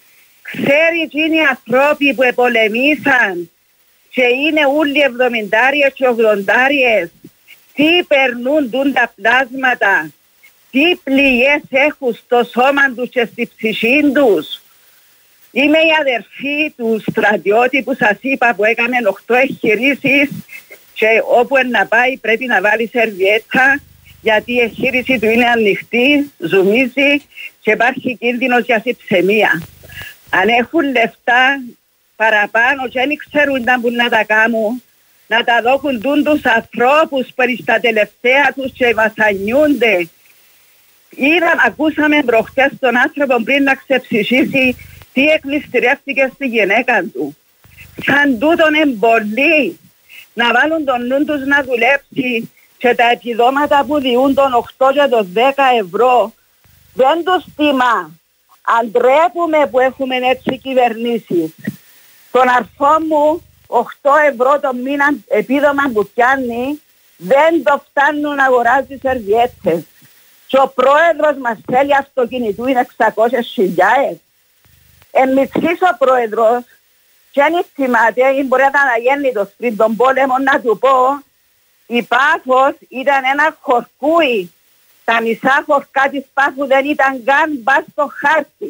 S5: Ξέρει εκείνοι οι ανθρώποι που επολεμήσαν και είναι όλοι εβδομηντάριες και ογδοντάριες τι περνούν τούν τα πλάσματα, τι πληγές έχουν στο σώμα τους και στη ψυχή τους? Είμαι η αδερφή του στρατιώτη που σας είπα που έκανε οκτώ εγχειρήσεις και όπου να πάει πρέπει να βάλει σερβιέτα γιατί η εγχείρηση του είναι ανοιχτή, ζουμίζει και υπάρχει κίνδυνος για συψαιμία. Αν έχουν λεφτά παραπάνω και δεν ξέρουν να που να τα κάνουν, να τα δώκουν τους ανθρώπους περί στα τελευταία τους και βασανιούνται. Είδαμε, ακούσαμε προχτές τον άνθρωπο πριν να ξεψυχήσει τι εκκληστηρεύτηκε στη γυναίκα του. Σαν τούτον εμπολί να βάλουν τον νου τους να δουλέψει και τα επιδόματα που διούν τον οκτώ και τον δέκα ευρώ δεν τους τιμά. Αντρέπουμε που έχουμε έτσι κυβερνήσεις. Τον αρφό μου οκτώ ευρώ το μήνα επίδομα που πιάνει δεν το φτάνουν να αγοράζει σερβιέτες. Και ο πρόεδρος μας θέλει αυτοκινητού είναι εξακόσιες χιλιάδες. Εμιτσής ο πρόεδρος και αν θυμάται ή μπορεί να ήταν αγέννητος πριν τον πόλεμο να του πω η Πάφος ήταν ένα χορκούι. Τα μισά χορκά της Πάφου δεν ήταν καν μπας στο χάρτη.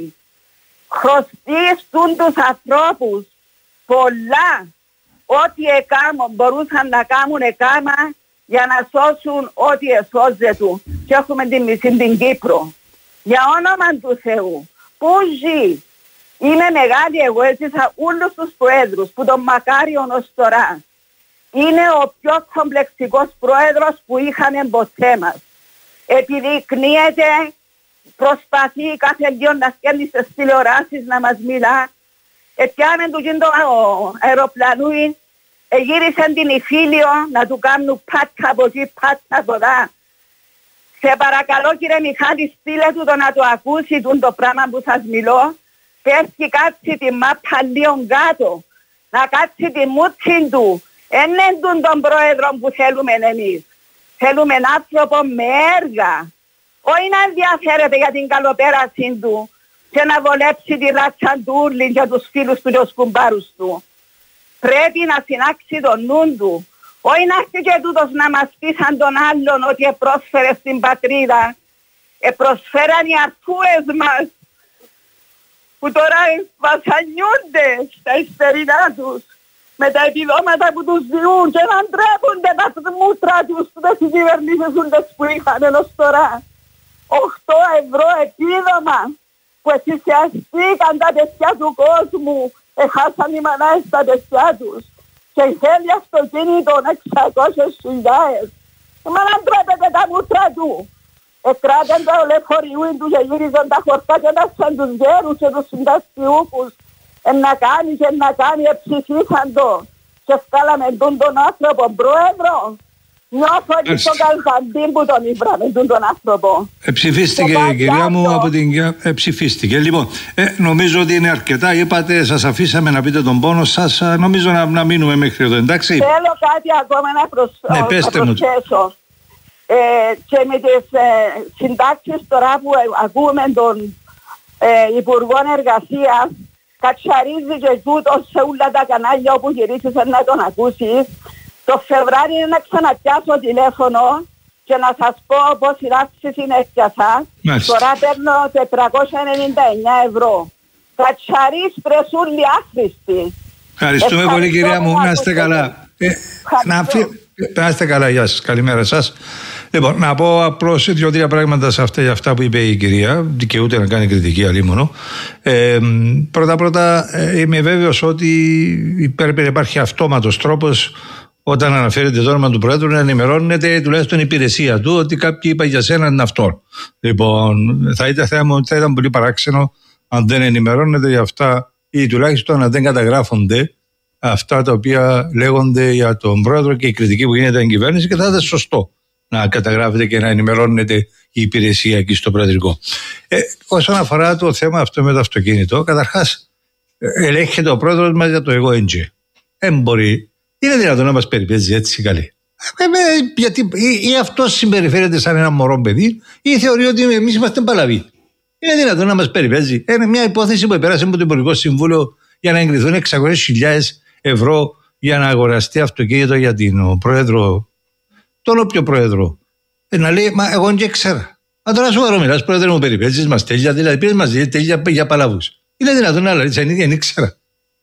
S5: Χρωστήσουν τους ανθρώπους πολλά ό,τι εκάμουν, μπορούσαν να κάνουν εκάμα για να σώσουν ό,τι εσώζεται και έχουμε την μισή την Κύπρο. Για όνομα του Θεού, πού ζει? Είναι μεγάλη, εγώ έζησα όλους τους προέδρους που τον Μακάριον ως τώρα. Είναι ο πιο κομπλεξικός πρόεδρος που είχαμε ποτέ μας. Επιδεικνύεται, προσπαθεί κάθε λίγο να σκέλνει στις τηλεοράσεις να μας μιλά. Επιάμε του το αεροπλανούι, εγύρισαν την Ιφίλιο να του κάνουν πάτα από εκεί, πάτα από εδώ. Σε παρακαλώ κύριε Μιχάλη, στείλε του το να το ακούσει το πράγμα που σας μιλώ. Πες και κάτσει τη μάπα λίγο κάτω, να κάτσει τη μούτσι του. Ενέντουν τον πρόεδρο που θέλουμε εμείς. Θέλουμε έναν άνθρωπο με έργα. Όχι να ενδιαφέρεται για την καλοπέραση του και να βολέψει τη ράτσα του ουρλιν για τους φίλους του και τους κουμπάρους του. Πρέπει να συνάξει τον νου του Όχι να έρθει και τούτος να μας πει σαν τον άλλον ότι επρόσφερε στην πατρίδα. Επροσφέραν οι αρφούες μας που τώρα βασανιούνται στα υστερινά τους με τα επιδόματα που τους διούν και να ντρέπονται τα μούτρα τους τις κυβερνήσεις που είχαν έως τώρα. Οχτώ ευρώ επίδομα που εφησιαστήκαν τα παιδιά του κόσμου, εχάσαν οι μανάες τα παιδιά τους και θέλει αυτοκίνητο εξακόσιες χιλιάδες. Μα να ντρέπεται τα μούτρα του. Εκράτεν τα ολεφοριούιν του και γύριζαν τα χορτά και δάσαν τους γέρους και τους συνταξιούχους. Εν να κάνει και να κάνει εψηφίσαν το. Και βγάλαμε τον τον άνθρωπο πρόεδρο. Νιώθω ότι στο Καλκαντίν που τον ήβραμε τον τον άνθρωπο.
S1: Εψηφίστηκε κυρία μου από την... Εψηφίστηκε. Λοιπόν, ε, νομίζω ότι είναι αρκετά. Είπατε, σας αφήσαμε να πείτε τον πόνο σας. Νομίζω να, να μείνουμε μέχρι εδώ, εντάξει.
S5: Θέλω κάτι ακόμα να, προσ...
S1: ναι, πέστε
S5: να προσθέσω. Ε, και με τις ε, συντάξεις τώρα που ε, ακούμε τον ε, Υπουργό Εργασίας, κατσαρίζει και τούτο σε όλα τα κανάλια όπου γυρίσεις να τον ακούσεις. Το Φεβράριο είναι να ξαναπιάσω τηλέφωνο και να σας πω πως η ράξη συνέχιασα. Τώρα παίρνω τετρακόσια ενενήντα εννιά ευρώ. Κατσαρίστε όλοι άχρηστοι.
S1: Ευχαριστούμε πολύ κυρία μου, να είστε καλά. Ε, να, φυ... να είστε καλά, γεια σας, καλημέρα σας. Λοιπόν, να πω απλώς δύο-τρία πράγματα σε αυτά, για αυτά που είπε η κυρία. Δικαιούται να κάνει κριτική αλίμονο. Ε, πρώτα-πρώτα, ε, είμαι βέβαιος ότι πρέπει να υπάρχει αυτόματος τρόπος όταν αναφέρεται το όνομα του Πρόεδρου να ενημερώνεται τουλάχιστον η υπηρεσία του ότι κάποιοι είπαν για σένα είναι αυτό. Λοιπόν, θα ήταν, θα, θα ήταν πολύ παράξενο αν δεν ενημερώνεται για αυτά ή τουλάχιστον αν δεν καταγράφονται αυτά τα οποία λέγονται για τον Πρόεδρο και η κριτική που γίνεται στην κυβέρνηση, και θα ήταν σωστό να καταγράφεται και να ενημερώνεται η υπηρεσία εκεί στο Προεδρικό. Ε, όσον αφορά το θέμα αυτό με το αυτοκίνητο, καταρχάς ελέγχεται ο Πρόεδρος μας για το εγώ έντζε. Δεν μπορεί. Είναι δυνατόν να μας περιπέζει έτσι καλή. Ε, ε, γιατί ή, ή αυτός συμπεριφέρεται σαν ένα μωρό παιδί, ή θεωρεί ότι εμείς είμαστε παλαβοί. Είναι δυνατόν να μας περιπέζει. Είναι μια υπόθεση που πέρασε από το Υπουργικό Συμβούλιο για να εγκριθούν εξακόσιες χιλιάδες ευρώ για να αγοραστεί αυτοκίνητο για τον Πρόεδρο, τον όποιο Πρόεδρο. Ε, να λέει, μα εγώ δεν ξέρα. Μα τώρα σοβαρό μιλάς, Πρόεδρε μου, περιπέζεις μας τέλεια, δηλαδή πήρες μας τέλεια για παλαβούς. Είναι δυνατόν να λέει, σαν ίδια δεν ξέρα.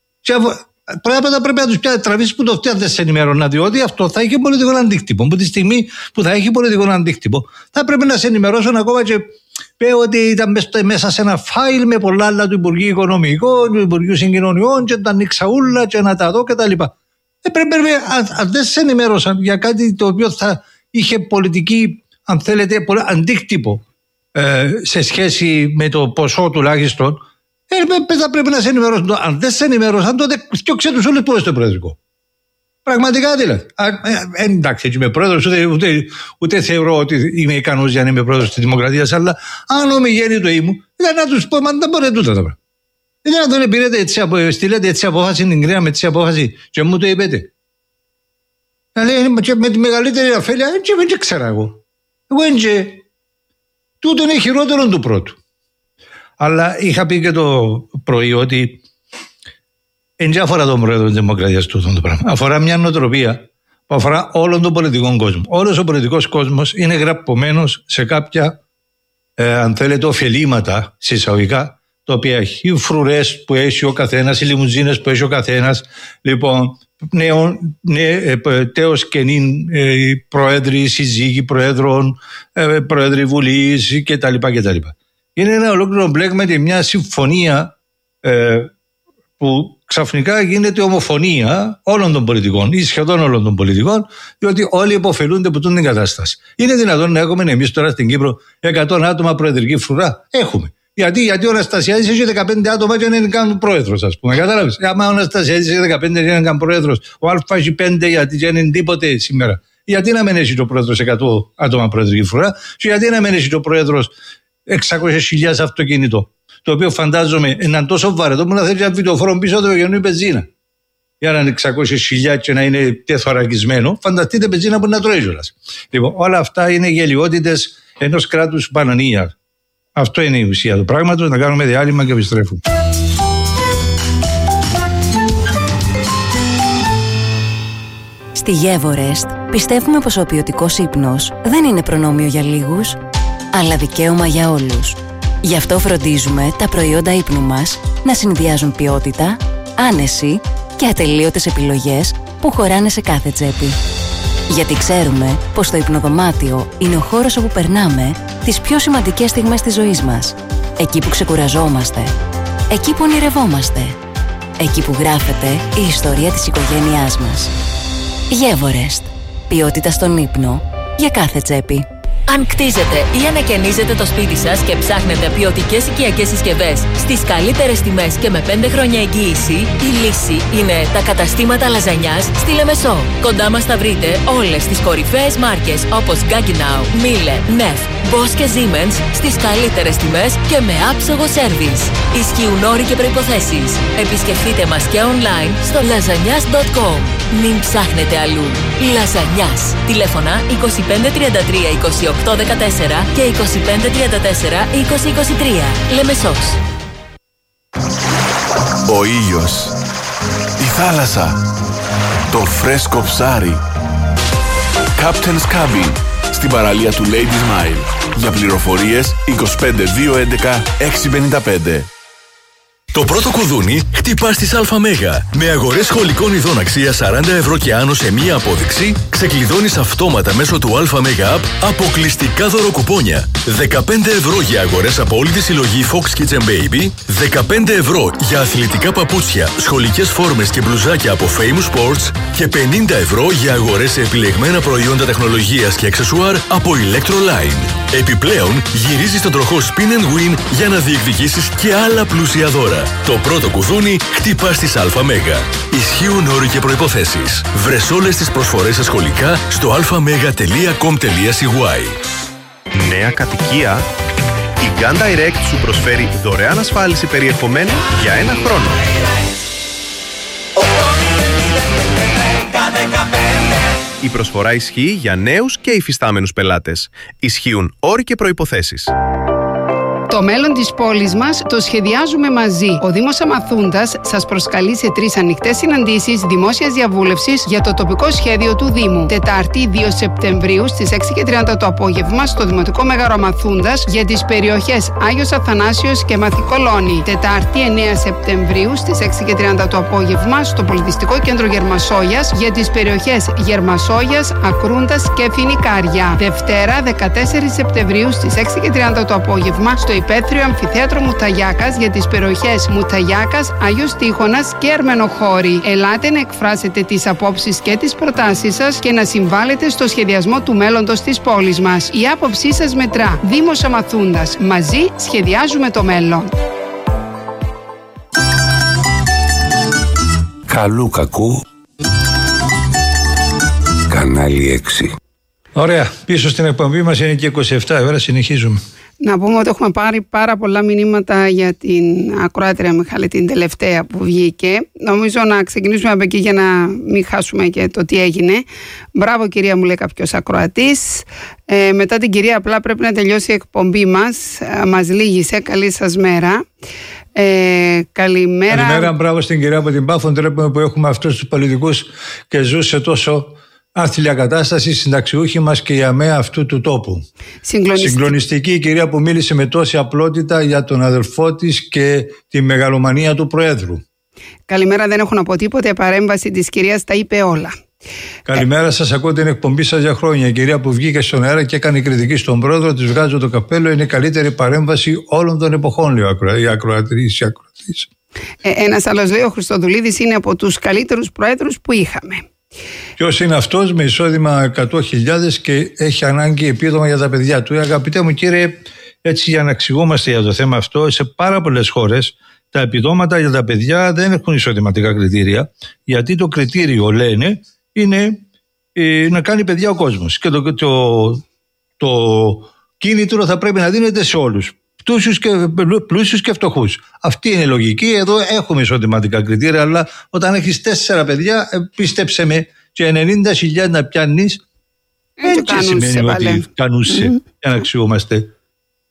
S1: Πρώτα πρέπει να τους τραβήσεις που το φτιάχνει δεν σε ενημερώνουν, διότι αυτό θα έχει πολιτικό αντίκτυπο. Από τη στιγμή που θα έχει πολιτικό αντίκτυπο, θα πρέπει να σε ενημερώσουν ακόμα και πει ότι ήταν μέσα σε ένα φάιλ με πολλά άλλα του Υπουργείου Οικονομικών, του Υπουργείου Συγκοινωνιών, και τα ανοίξα ούλα και να τα δω κτλ. Ε, πρέπει, πρέπει, αν δεν σε ενημερώσαν για κάτι το οποίο θα είχε πολιτική, αν θέλετε, αντίκτυπο ε, σε σχέση με το ποσό τουλάχιστον. Ε, θα πρέπει να σε ενημερώσουν. Αν δεν σε ενημερώσαν, τότε φτιάξε τους όλους που στο Προεδρικό. Πραγματικά δηλαδή. Α, ε, εντάξει, έτσι είμαι πρόεδρος, ούτε, ούτε, ούτε θεωρώ ότι είμαι ικανός για να είμαι πρόεδρος της Δημοκρατίας, αλλά αν ομιγέννητο ήμουν, ήταν να τους πω, μα δεν μπορεί τούτα τα πράγματα. Δεν να τον επηρέτε έτσι, στείλετε έτσι απόφαση, την κρίναμε έτσι απόφαση, και μου το είπετε. Δηλαδή, και με τη μεγαλύτερη αφέλεια, έτσι δεν ξέρω εγώ. Εγώ έτσι. Τούτο είναι χειρότερο του πρώτου. Αλλά είχα πει και το πρωί ότι δεν αφορά τον Πρόεδρο της Δημοκρατίας τούτο το πράγμα. Αφορά μια νοοτροπία που αφορά όλον τον πολιτικό κόσμο. Όλος ο πολιτικός κόσμος είναι γραπωμένος σε κάποια, ε, αν θέλετε, ωφελήματα συσσαγωγικά, τα οποία έχει οι φρουρές που έχει ο καθένας, οι λιμουζίνες που έχει ο καθένας. Λοιπόν, νέο, νέ, ε, τέος και νυν ε, προέδροι, συζύγοι προέδρων, ε, προέδροι βουλής κτλ. κτλ. Είναι ένα ολόκληρο μπλέγμα και μια συμφωνία ε, που ξαφνικά γίνεται ομοφωνία όλων των πολιτικών ή σχεδόν όλων των πολιτικών, διότι όλοι υποφελούνται από την κατάσταση. Είναι δυνατόν να έχουμε εμείς τώρα στην Κύπρο εκατό άτομα προεδρική φρουρά? Έχουμε. Γιατί, γιατί ο Αναστασιάδης έχει δεκαπέντε άτομα και δεν είναι καν πρόεδρος, ας πούμε. Κατάλαβες. Άμα ο Αναστασιάδης έχει δεκαπέντε και δεν είναι καν πρόεδρος, ο Αλφα έχει πέντε γιατί δεν είναι τίποτε σήμερα. Γιατί να μην έχει το πρόεδρος εκατό άτομα προεδρική φρουρά, και γιατί να μην έχει το πρόεδρος εξακόσιες χιλιάδες αυτοκίνητο, το οποίο φαντάζομαι είναι τόσο βαρετό που να θέλει ένα βιτοφόρο πίσω το γεννούει πεζίνα. Για να είναι εξακόσιες χιλιάδες και να είναι τεθωρακισμένο, φανταστείτε πεζίνα που να τρώει κιόλας. Λοιπόν, όλα αυτά είναι γελιότητες ενός κράτους μπανανία. Αυτό είναι η ουσία του πράγματος. Να κάνουμε διάλειμμα και επιστρέφουμε.
S8: Στη Γεύορεστ πιστεύουμε πως ο ποιοτικός ύπνος δεν είναι προνόμιο για λίγους, αλλά δικαίωμα για όλους. Γι' αυτό φροντίζουμε τα προϊόντα ύπνου μας να συνδυάζουν ποιότητα, άνεση και ατελείωτες επιλογές που χωράνε σε κάθε τσέπη. Γιατί ξέρουμε πως το υπνοδωμάτιο είναι ο χώρος όπου περνάμε τις πιο σημαντικές στιγμές της ζωής μας. Εκεί που ξεκουραζόμαστε, εκεί που ονειρευόμαστε, εκεί που γράφεται η ιστορία της οικογένειάς μας. Γεύορεστ. Ποιότητα στον ύπνο για κάθε τσέπη.
S10: Αν κτίζετε ή ανακαινίζετε το σπίτι σας και ψάχνετε ποιοτικές οικιακές συσκευές στις καλύτερες τιμές και με πέντε χρόνια εγγύηση, η λύση είναι τα καταστήματα λαζανιάς στη Λεμεσό. Κοντά μας θα βρείτε όλες τις κορυφαίες μάρκες όπως Gaggenau, Miele, Neff, Bosch και Siemens στις καλύτερες τιμές και με άψογο σέρβις. Ισχύουν όροι και προϋποθέσεις. Επισκεφτείτε μας και online στο λαζανιάς τελεία κομ. Μην ψάχνετε αλλού. Λαζανιάς. Τηλέφωνα είκοσι πέντε τριάντα τρία είκοσι οκτώ δεκατέσσερα και είκοσι πέντε τριάντα τέσσερα είκοσι είκοσι τρία. Λεμεσός.
S25: Ο ήλιος, η θάλασσα, το φρέσκο ψάρι. Captain's Cabin, στην παραλία του Ladies Mile. Για πληροφορίες είκοσι πέντε δύο έντεκα έξι πενήντα πέντε.
S7: Το πρώτο κουδούνι χτυπά στις ΑΜΕΓΑ. Με αγορές σχολικών ειδών αξίας σαράντα ευρώ και άνω σε μία απόδειξη, ξεκλειδώνεις αυτόματα μέσω του ΑΜΕΓΑ App αποκλειστικά δωροκουπόνια. δεκαπέντε ευρώ για αγορές από όλη τη συλλογή Fox Kids and Baby, δεκαπέντε ευρώ για αθλητικά παπούτσια, σχολικές φόρμες και μπλουζάκια από Famous Sports και πενήντα ευρώ για αγορές σε επιλεγμένα προϊόντα τεχνολογίας και αξεσουάρ από Electroline. Επιπλέον, γυρίζεις τον τροχό Spin and Win για να διεκδικήσεις και άλλα πλούσια δώρα. Το πρώτο κουδούνι χτυπά στις ΑΜΕΓΑ. Ισχύουν όροι και προϋποθέσεις. Βρες όλες τις προσφορές στα σχολικά στο αλφαμέγα τελεία κομ τελεία σι γουάι.
S11: Νέα κατοικία. Η Gun Direct σου προσφέρει δωρεάν ασφάλιση περιεχομένου για ένα χρόνο. Η προσφορά ισχύει για νέους και υφιστάμενους πελάτες. Ισχύουν όροι και προϋποθέσεις.
S2: Το μέλλον της πόλης μας το σχεδιάζουμε μαζί. Ο Δήμος Αμαθούντας σας προσκαλεί σε τρεις ανοιχτές συναντήσεις δημόσιας διαβούλευσης για το τοπικό σχέδιο του Δήμου. Τετάρτη δύο Σεπτεμβρίου στις έξι και τριάντα το απόγευμα στο Δημοτικό Μέγαρο Αμαθούντας για τις περιοχές Άγιος Αθανάσιος και Μαθηκολώνη. Τετάρτη εννέα Σεπτεμβρίου στις έξι και τριάντα το απόγευμα στο Πολιτιστικό Κέντρο Γερμασόγιας για τις περιοχές Γερμασόγιας, Ακρούντας και Φινικάρια. Δευτέρα δεκατέσσερις Σεπτεμβρίου στις έξι και τριάντα το απόγευμα στο Υπαίθριο Αμφιθέατρο Μουταγιάκας για τις περιοχές Μουταγιάκας, Άγιος Τείχωνας και Αρμενοχώρη. Ελάτε να εκφράσετε τις απόψεις και τις προτάσεις σας και να συμβάλλετε στο σχεδιασμό του μέλλοντος της πόλης μας. Η άποψή σας μετρά. Δήμος Αμαθούντας. Μαζί σχεδιάζουμε το μέλλον.
S14: Καλού κακού. Κανάλι έξι.
S1: Ωραία. Πίσω στην εκπομπή μας είναι και είκοσι επτά ώρα. Συνεχίζουμε.
S2: Να πούμε ότι έχουμε πάρει πάρα πολλά μηνύματα για την ακροάτρια Μιχάλη, την τελευταία που βγήκε. Νομίζω να ξεκινήσουμε από εκεί για να μην χάσουμε και το τι έγινε. Μπράβο κυρία, μου λέει κάποιος ακροατής. Ε, μετά την κυρία απλά πρέπει να τελειώσει η εκπομπή μας. Ε, μας λύγησε. Καλή σας μέρα. Ε, καλημέρα.
S1: Καλημέρα, μπράβο στην κυρία από την Πάφο. Τρέπουμε που έχουμε αυτούς τους πολιτικούς και ζουν σε τόσο άθλια κατάσταση, συνταξιούχοι μας και η ΑΜΕΑ αυτού του τόπου.
S2: Συγκλονιστική.
S1: Συγκλονιστική η κυρία που μίλησε με τόση απλότητα για τον αδελφό της και τη μεγαλομανία του Προέδρου.
S2: Καλημέρα, δεν έχω να πω τίποτα. Η παρέμβαση της κυρίας τα είπε όλα.
S1: Καλημέρα, σας ακούω την εκπομπή σας για χρόνια. Η κυρία που βγήκε στον αέρα και έκανε κριτική στον Πρόεδρο, της βγάζω το καπέλο. Είναι η καλύτερη παρέμβαση όλων των εποχών, λέει η ακροατής.
S2: Ε, ένας άλλος λέει: ο Χριστοδουλίδης είναι από τους καλύτερους Προέδρους που είχαμε.
S1: Ποιος είναι αυτός με εισόδημα εκατό χιλιάδες και έχει ανάγκη επίδομα για τα παιδιά του? Αγαπητέ μου κύριε, έτσι για να εξηγούμαστε για το θέμα αυτό, σε πάρα πολλές χώρες τα επιδόματα για τα παιδιά δεν έχουν εισοδηματικά κριτήρια, γιατί το κριτήριο, λένε, είναι ε, να κάνει παιδιά ο κόσμος και το, το, το κίνητρο θα πρέπει να δίνεται σε όλους, πλούσιους και, πλούσιους και φτωχούς. Αυτή είναι η λογική. Εδώ έχουμε εισοδηματικά κριτήρια, αλλά όταν έχεις τέσσερα παιδιά, πίστεψε με, και ενενήντα χιλιάδες να πιάνεις, έτσι σημαίνει ότι κανούσε, mm-hmm. για να αξιούμαστε.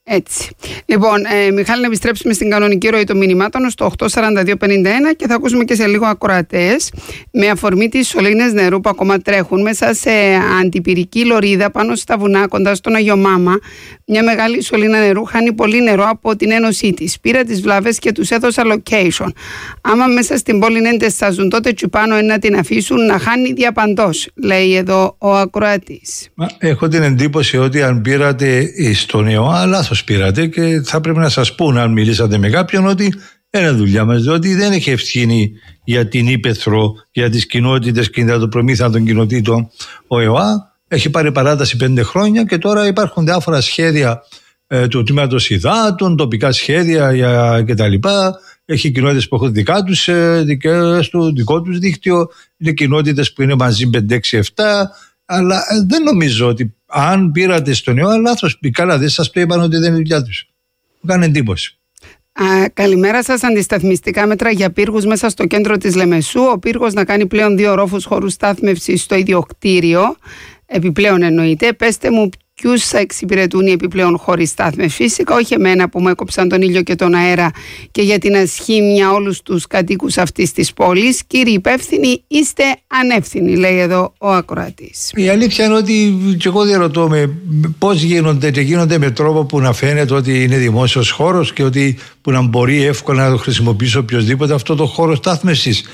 S2: Έτσι. Λοιπόν, ε, Μιχάλη, να επιστρέψουμε στην κανονική ροή των μηνυμάτων στο οκτώ σαράντα δύο πενήντα ένα και θα ακούσουμε και σε λίγο ακροατές με αφορμή τις σωλήνες νερού που ακόμα τρέχουν μέσα σε αντιπυρική λωρίδα πάνω στα βουνά κοντά στον Αγιο Μάμα. Μια μεγάλη σωλήνα νερού χάνει πολύ νερό από την ένωσή της. Πήρα τις βλάβες και τους έδωσα location. Άμα μέσα στην πόλη δεν τεστάζουν, τότε τσιπάνω να την αφήσουν να χάνει διαπαντός, λέει εδώ ο ακροατής.
S1: Έχω την εντύπωση ότι αν πήρατε στον ΕΟΑ, λάθος πήρατε και θα πρέπει να σας πούν, αν μιλήσατε με κάποιον, ότι είναι δουλειά μας, διότι δεν έχει ευθύνη για την ύπαιθρο, για τις κοινότητες και για το προμήθεια των κοινοτήτων ο ΕΟΑ. Έχει πάρει παράταση πέντε χρόνια και τώρα υπάρχουν διάφορα σχέδια ε, του τμήματος υδάτων, τοπικά σχέδια για, κτλ. Έχει κοινότητες που έχουν δικά τους, ε, δικές του, δικό τους δίκτυο, είναι κοινότητες που είναι μαζί πέντε, έξι, επτά, αλλά ε, δεν νομίζω ότι αν πήρατε στον ΕΟΑ, λάθος. Καλά, δεν σας το είπαν ότι δεν είναι δουλειά τους. Μου κάνει εντύπωση.
S2: Α, καλημέρα σας. Αντισταθμιστικά μέτρα για πύργους μέσα στο κέντρο της Λεμεσού. Ο πύργος να κάνει πλέον δύο ορόφους χώρους στάθμευσης στο ίδιο κτίριο. Επιπλέον εννοείται. Πέστε μου ποιους θα εξυπηρετούν οι επιπλέον χώροι στάθμευσης. Φυσικά όχι εμένα που μου έκοψαν τον ήλιο και τον αέρα και για την ασχήμια όλους τους κατοίκους αυτής της πόλης. Κύριοι υπεύθυνοι, είστε ανεύθυνοι, λέει εδώ ο ακροατής.
S1: Η αλήθεια είναι ότι και εγώ διαρωτώ με πώς γίνονται και γίνονται με τρόπο που να φαίνεται ότι είναι δημόσιος χώρος και ότι που να μπορεί εύκολα να το χρησιμοποιήσει οποιοδήποτε αυτό το χώρο στάθμευσης.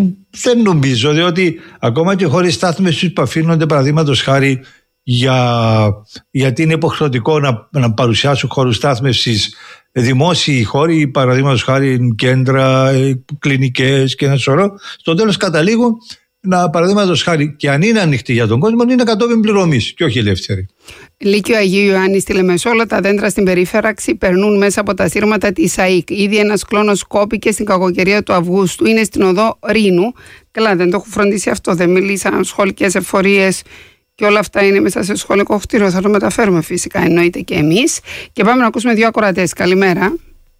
S1: Δεν νομίζω, διότι ακόμα και χώροι στάθμευσης που αφήνονται παραδείγματος χάρη για, γιατί είναι υποχρεωτικό να, να παρουσιάσουν χώρους στάθμευσης δημόσιοι χώροι, παραδείγματος χάρη κέντρα, κλινικές και ένα σωρό, στο τέλος καταλήγουν να, παραδείγματος χάρη, και αν είναι ανοιχτή για τον κόσμο, είναι κατόπιν πληρωμής και όχι ελεύθερη.
S2: Λύκειο Αγίου Ιωάννη στη Λεμεσό, όλα τα δέντρα στην περίφραξη περνούν μέσα από τα σύρματα της ΑΕΚ. Ήδη ένας κλόνος κόπηκε στην κακοκαιρία του Αυγούστου. Είναι στην οδό Ρήνου. Καλά, δεν το έχω φροντίσει αυτό. Δεν μίλησαν σχολικές εφορίες και όλα αυτά είναι μέσα σε σχολικό κτίριο. Θα το μεταφέρουμε φυσικά, εννοείται και εμείς. Και πάμε να ακούσουμε δύο ακροατές. Καλημέρα.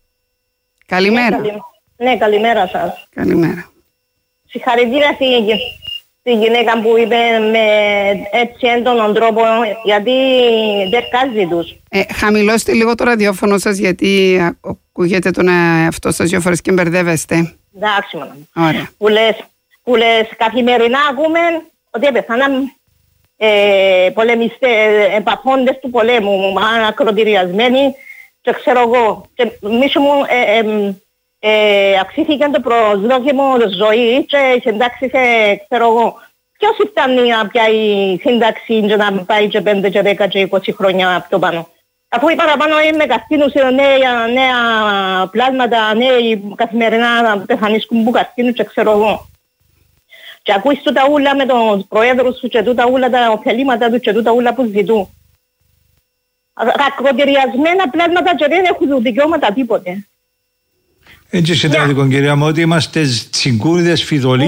S2: Καλημέρα.
S4: Ναι, καλη... ναι καλημέρα σας.
S2: Καλημέρα.
S4: Συγχαρητήρια στη γυναίκα που είπε με έτσι έντονον τρόπο, γιατί δεν κάζει τους.
S2: Ε, χαμηλώστε λίγο το ραδιόφωνο σας, γιατί ακούγεται τον εαυτό σας δύο φορές και μπερδεύεστε.
S4: Εντάξει, μάνα.
S2: Ωραία.
S4: Που λες, που λες καθημερινά ακούμε ότι έπεθαναν ε, πολεμιστές, επαφόντες του πολέμου, ακροτηριασμένοι και ξέρω εγώ. Και μίσου μου ε, ε, ε, αυξήθηκε το προσδόκιμο ζωή και εντάξει σε ξέρω εγώ. Ποιος φτάνει να πιάει σύνταξη και να πάει και πέντε και δέκα και είκοσι χρόνια πιο πάνω. Αφού οι παραπάνω είναι καρκίνους, νέα, νέα πλάσματα, νέοι καθημερινά πεθανίσκουν που καρκίνους και ξέρω εγώ. Και ακούεις τούτα ούλα με τον πρόεδρο σου και τούτα ούλα τα ωφελήματα του και τούτα ούλα που ζητούν. Ακροτηριασμένα πλάσματα και δεν έχουν δικαιώματα τίποτε.
S1: Έτσι συντάδικο κυρία μου, ότι είμαστε συγκούρδες, φιδωλοί.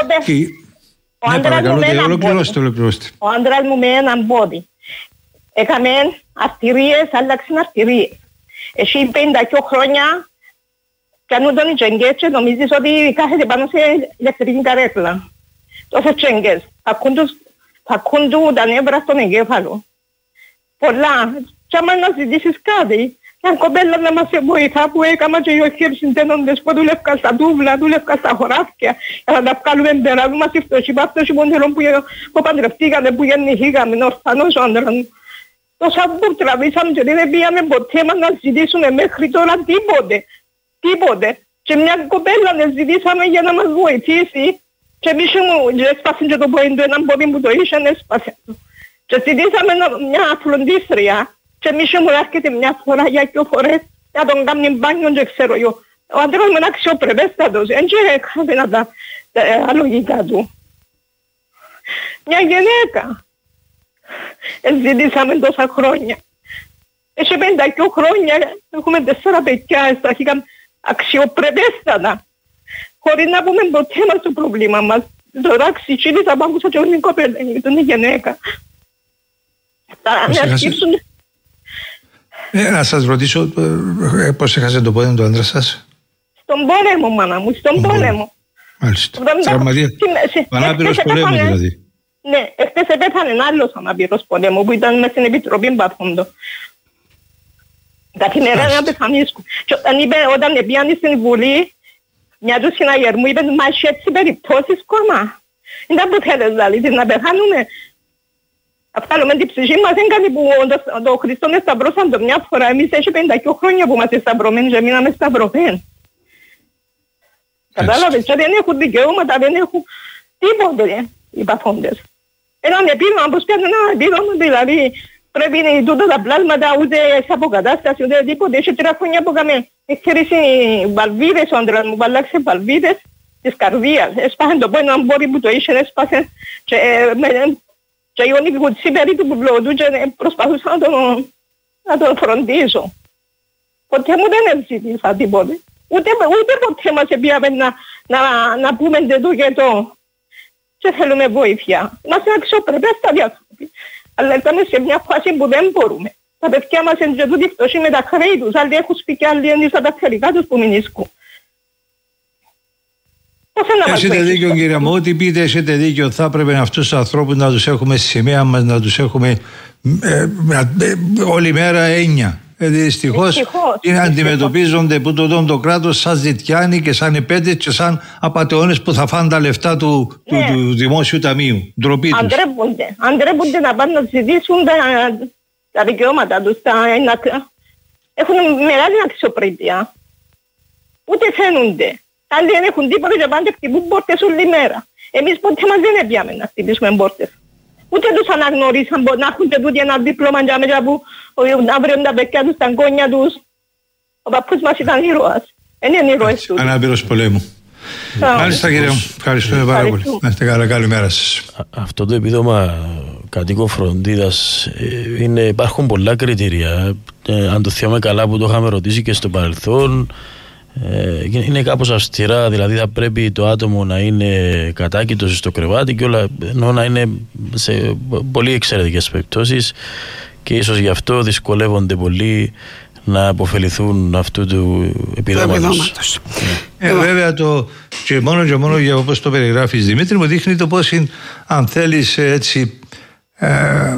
S4: Ο άντρας μου με έναν πόδι. Ο άντρας μου με έναν πόδι. Έκαμε αρτηρίες, άλλαξαν αρτηρίες. Εσύ πενήντα δύο χρόνια κάνουν τον τσέγγες και νομίζεις ότι κάθεται πάνω σε ηλεκτρική καρέκλα. Τόσες τσέγγες. Θα ακούν του τα νεύρα στον εγκέφαλο. Πολλά. Και άμα να ζητήσεις κάτι, μια κοπέλα να μας βοηθά που έκαμα και οι οχιέρ συντένοντες που δουλεύκα στα τούβλα, δουλεύκα στα χωράφια για να τα βγάλουμε πέρα. Μας ήρθος είπα αυτός οι μοντελών που παντρευτήκαμε, που γεννηθήκαμε, ορφανός άντρας. Τόσα που τραβήσαμε και δεν πήγαμε ποτέ μας να ζητήσουμε μέχρι τώρα τίποτε. Τίποτε. Και μια κοπέλα να ζητήσαμε για να μας βοηθήσει και εμείς μου έσπασε και το πόντο έναν πόδι που το είχε έσπασε. Και ζητήσαμε μια φροντίστρια και εμείς μου έρχεται μια φορά για δύο φορές να τον κάνει μπάνιο και ξέρω εγώ. Ο άντρας μου είναι αξιοπρεπέστατος, δεν είχε να τα αλογικά του. Μια γυναίκα. Ζητήσαμε τόσα χρόνια. Έχει πέντε δύο χρόνια, έχουμε τέσσερα παιδιά, σταθήκαμε αξιοπρεπέστατα. Χωρίς να πούμε ποτέ μας το πρόβλημα μας. Τώρα ξυξίλησα που άκουσα και όλη η κοπέλα, ήταν η γυναίκα.
S1: Ε, να σας ρωτήσω, ε, πώς έχασε το πόδι του άντρα σας?
S4: Στον πόλεμο, μάνα μου, στον πόλεμο.
S1: Μάλιστα. Τραυματία. Ανάπηρος πολέμου δηλαδή.
S4: Ναι, εχθές επέθανε άλλος ανάπηρος πολέμου που ήταν μες στην Επιτροπή Παθόντο. Καθημερινά να πεθανίσκουν. Και όταν είπε, όταν πιάνει στην Βουλή, μια του συναγερμού είπε, μα έχει έτσι περιπτώσεις κόμμα. Είναι που θέλεις δηλαδή, να πεθάνουμε. Βγάλουμε την ψυχή μας, είναι κάτι που το Χριστό με σταυρώσαν το μια φορά. Εμείς έχει πενήντα χρόνια που είμαστε σταυρωμένοι και μείναμε σταυρωμένοι. Κατάλαβες, και δεν έχουν δικαιώματα, δεν έχουν τίποτε οι παθόντες. Έναν επίδομα, πως πιάνουν ένα επίδομα, δηλαδή πρέπει να τούτα τα πλάσματα ούτε σε αποκατάσταση ούτε τίποτε. Έχει τρία χρόνια που είχαμε εξαιρέσει βαλβίδες, ο άντρας μου βαλάξε βαλβίδες της καρδίας. Έσπασε το πόνο, αν μπορεί που το είχε, έσπασε και και η όνη κουτσί περί του πουλότου και προσπαθούσα να τον, να τον φροντίσω. Ποτέ μου δεν ζήτησα τίποτε. Ούτε, ούτε ποτέ μας πήγαμε να, να, να πούμε το και το. Και θέλουμε βοήθεια. Είμαστε αξιοπρεπέστατοι άνθρωποι. Αλλά ήρθαμε σε μια φάση που δεν μπορούμε. Τα παιδιά μας είναι και τούτη φτωχοί με τα χρέη τους. Άλλοι έχουν σπίτι, άλλοι είναι στα τα θελικά τους που μηνίσκουν.
S1: Έχετε δίκιο κύριε μου, ό,τι πείτε έχετε δίκιο. Θα έπρεπε αυτούς τους ανθρώπους να τους έχουμε στη σημαία μας, να τους έχουμε ε, ε, όλη μέρα έννοια. Ε, δυστυχώς αντιμετωπίζονται που το, το κράτος σαν ζητιάνοι και σαν επέτες και σαν απατεώνες που θα φάνε τα λεφτά του, ναι. του, του Δημόσιου Ταμείου. Ντροπή τους.
S4: Αντρέπονται. Αντρέπονται να πάνε να ζητήσουν τα, τα δικαιώματα τους. Τα, να, έχουν μεγάλη αξιοπρέπεια. Ούτε φαίνονται. Άλλοι δεν έχουν τίποτα και πάντα χτυπούν πόρτες όλη μέρα. Εμείς ποτέ μας δεν έπιαμε να χτυπήσουμε πόρτες. Ούτε τους αναγνωρίσαν να έχουν και τούτοι ένα δίπλωμα για μέσα που να βρουν τα παιδιά τους, τα γκόνια τους. Ο παππούς μας ήταν ήρωας. Δεν είναι ήρωες τους.
S1: Ανάπηρος πολέμου. Μάλιστα κύριε μου. Ευχαριστούμε πάρα πολύ. Να είστε καλά. Καλημέρα σας.
S3: Αυτό το επίδομα κατοίκων φροντίδας είναι, υπάρχουν πολλά κριτήρια. Ε, αν το θυμάμαι καλά που το είχαμε ρωτήσει και στο παρελθόν. Ε, είναι κάπως αυστηρά, δηλαδή θα πρέπει το άτομο να είναι κατάκητος στο κρεβάτι και όλα, ενώ να είναι σε πολύ εξαιρετικές περιπτώσεις και ίσως γι' αυτό δυσκολεύονται πολύ να αποφεληθούν αυτού του επιδόματος.
S1: Ε, βέβαια το και μόνο και μόνο για όπως το περιγράφεις Δημήτρη μου δείχνει το πώς είναι, αν θέλεις έτσι ε,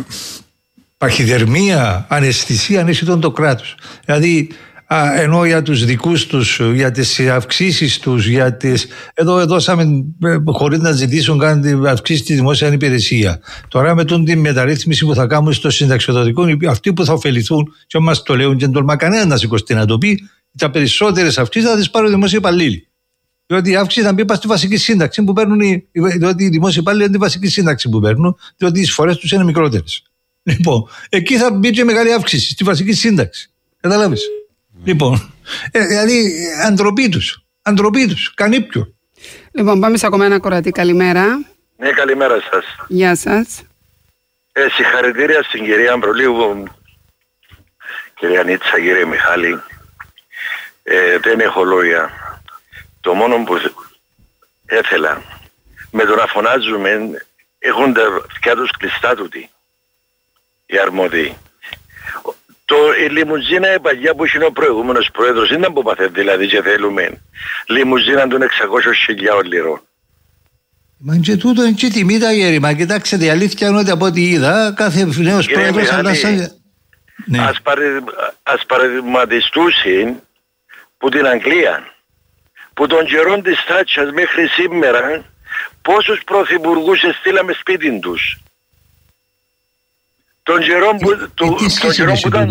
S1: παχυδερμία, αναισθησία αν έχει το κράτος. Δηλαδή Α, ενώ για τους δικούς τους, για τις αυξήσεις τους, για τις... Εδώ δώσαμε χωρίς να ζητήσουν καν την αυξήση στη δημόσια υπηρεσία. Τώρα με τον την μεταρρύθμιση που θα κάνουμε στο συνταξιοδοτικό, αυτοί που θα ωφεληθούν, και μας το λέουν και τολμά κανένα να σηκωστεί να το πει, τα περισσότερες αυξήσεις θα τις πάρουν οι δημόσιοι υπαλλήλοι. Διότι η αύξηση θα μπει στη βασική σύνταξη που παίρνουν, οι, διότι οι δημόσιοι υπάλληλοι είναι τη βασική σύνταξη που παίρνουν, διότι οι εισφορές τους είναι μικρότερες. Λοιπόν, εκεί θα μπει και μεγάλη αύξηση στη βασική σύνταξη. Καταλάβεις. Λοιπόν, ε, δηλαδή αντροπή τους, αντροπή τους, κανίπιο.
S2: Λοιπόν, πάμε σε ακόμα ένα κορατή. Καλημέρα.
S12: Ναι, καλημέρα σας.
S2: Γεια σας.
S12: Ε, συγχαρητήρια στην κυρία Αμπρολίου, κυρία Νίτσα, κύριε Μιχάλη. Ε, δεν έχω λόγια. Το μόνο που έθελα με το να φωνάζουμε έχουν τα αυτιά τους κλειστά τούτοι, οι αρμόδιοι. Το, η λιμουζίνα η παγιά που είχε ο προηγούμενος πρόεδρος ήταν που παθαίνει δηλαδή και θέλουμε λιμουζίνα των εξακόσιες χιλιάδες λιρών.
S1: Μα και τούτο είναι και τιμή τα γέρημα. Κοιτάξτε, η αλήθεια είναι ότι από ό,τι είδα κάθε νέος πρόεδρος αλλάζει.
S12: Ναι. Ας, παρε, ας παραδειγματιστούσιν που την Αγγλία που τον καιρόν της Θάτσας μέχρι σήμερα πόσους πρωθυπουργούς στείλαμε σπίτι τους. Τον καιρό που, του, τον καιρό που ήταν...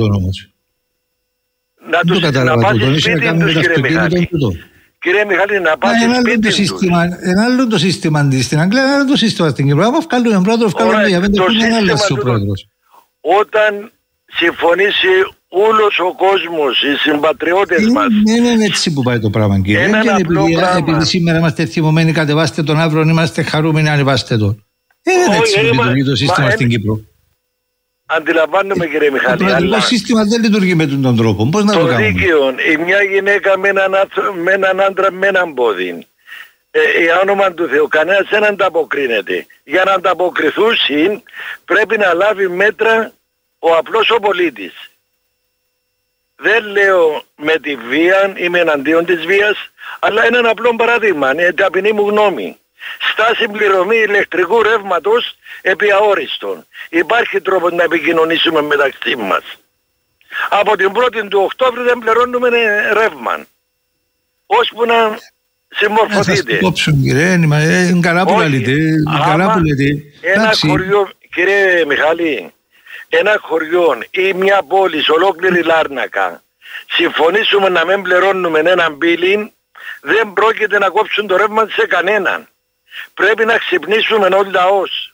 S12: Να τους να πάσει σπίτι τους κύριε Μιχάλη. Κύριε Μιχάλη να πάσει σπίτι τους.
S1: Ένα άλλο το σύστημα στην Αγγλία, ένα άλλο το σύστημα στην Κύπρο. Άμα βγάλουν έναν πρόεδρο, βγάλουν για πέντε χρόνια ένα άλλο ο πρόεδρος.
S12: Όταν συμφωνήσει όλος ο κόσμος, οι συμπατριώτες μας.
S1: Δεν είναι έτσι που πάει το πράγμα κύριε.
S12: Ένα απλό πράγμα.
S1: Επειδή σήμερα είμαστε θυμωμένοι, κατεβάστε τον, αύριο είμαστε χαρούμενοι, ανεβάστε τον. Δεν είναι έτσι που λειτουργεί το σύστημα στην Κύπρο.
S12: Αντιλαμβάνομαι κύριε Μιχάλη.
S1: Το κρατικό σύστημα δεν λειτουργεί με τον τρόπο. Πώς να το, το κάνουμε.
S12: Το δίκαιο, η μια γυναίκα με έναν, με έναν άντρα με έναν πόδι. Ε, για όνομα του Θεού, κανένας δεν ανταποκρίνεται. Για να ανταποκριθούν πρέπει να λάβει μέτρα ο απλός ο πολίτης. Δεν λέω με τη βία, είμαι εναντίον της βίας, αλλά είναι ένα απλό παράδειγμα, είναι ταπεινή μου γνώμη. Στάση πληρωμή ηλεκτρικού ρεύματος επί αόριστον. Υπάρχει τρόπος να επικοινωνήσουμε μεταξύ μας. Από την πρώτη του Οκτώβρη δεν πληρώνουμε ρεύμα. Ώσπου να συμμορφωθείτε.
S1: Να σας κόψουν κύριε, είναι καλά που λέτε. Καλά που λέτε.
S12: Ένα χωριό, κύριε Μιχάλη, ένα χωριό ή μια πόλη σε ολόκληρη Λάρνακα, συμφωνήσουμε να μην πληρώνουμε έναν μπίλιν, δεν πρόκειται να κόψουν το ρεύμα σε κανέναν. Πρέπει να ξυπνήσουμε όλοι λαός.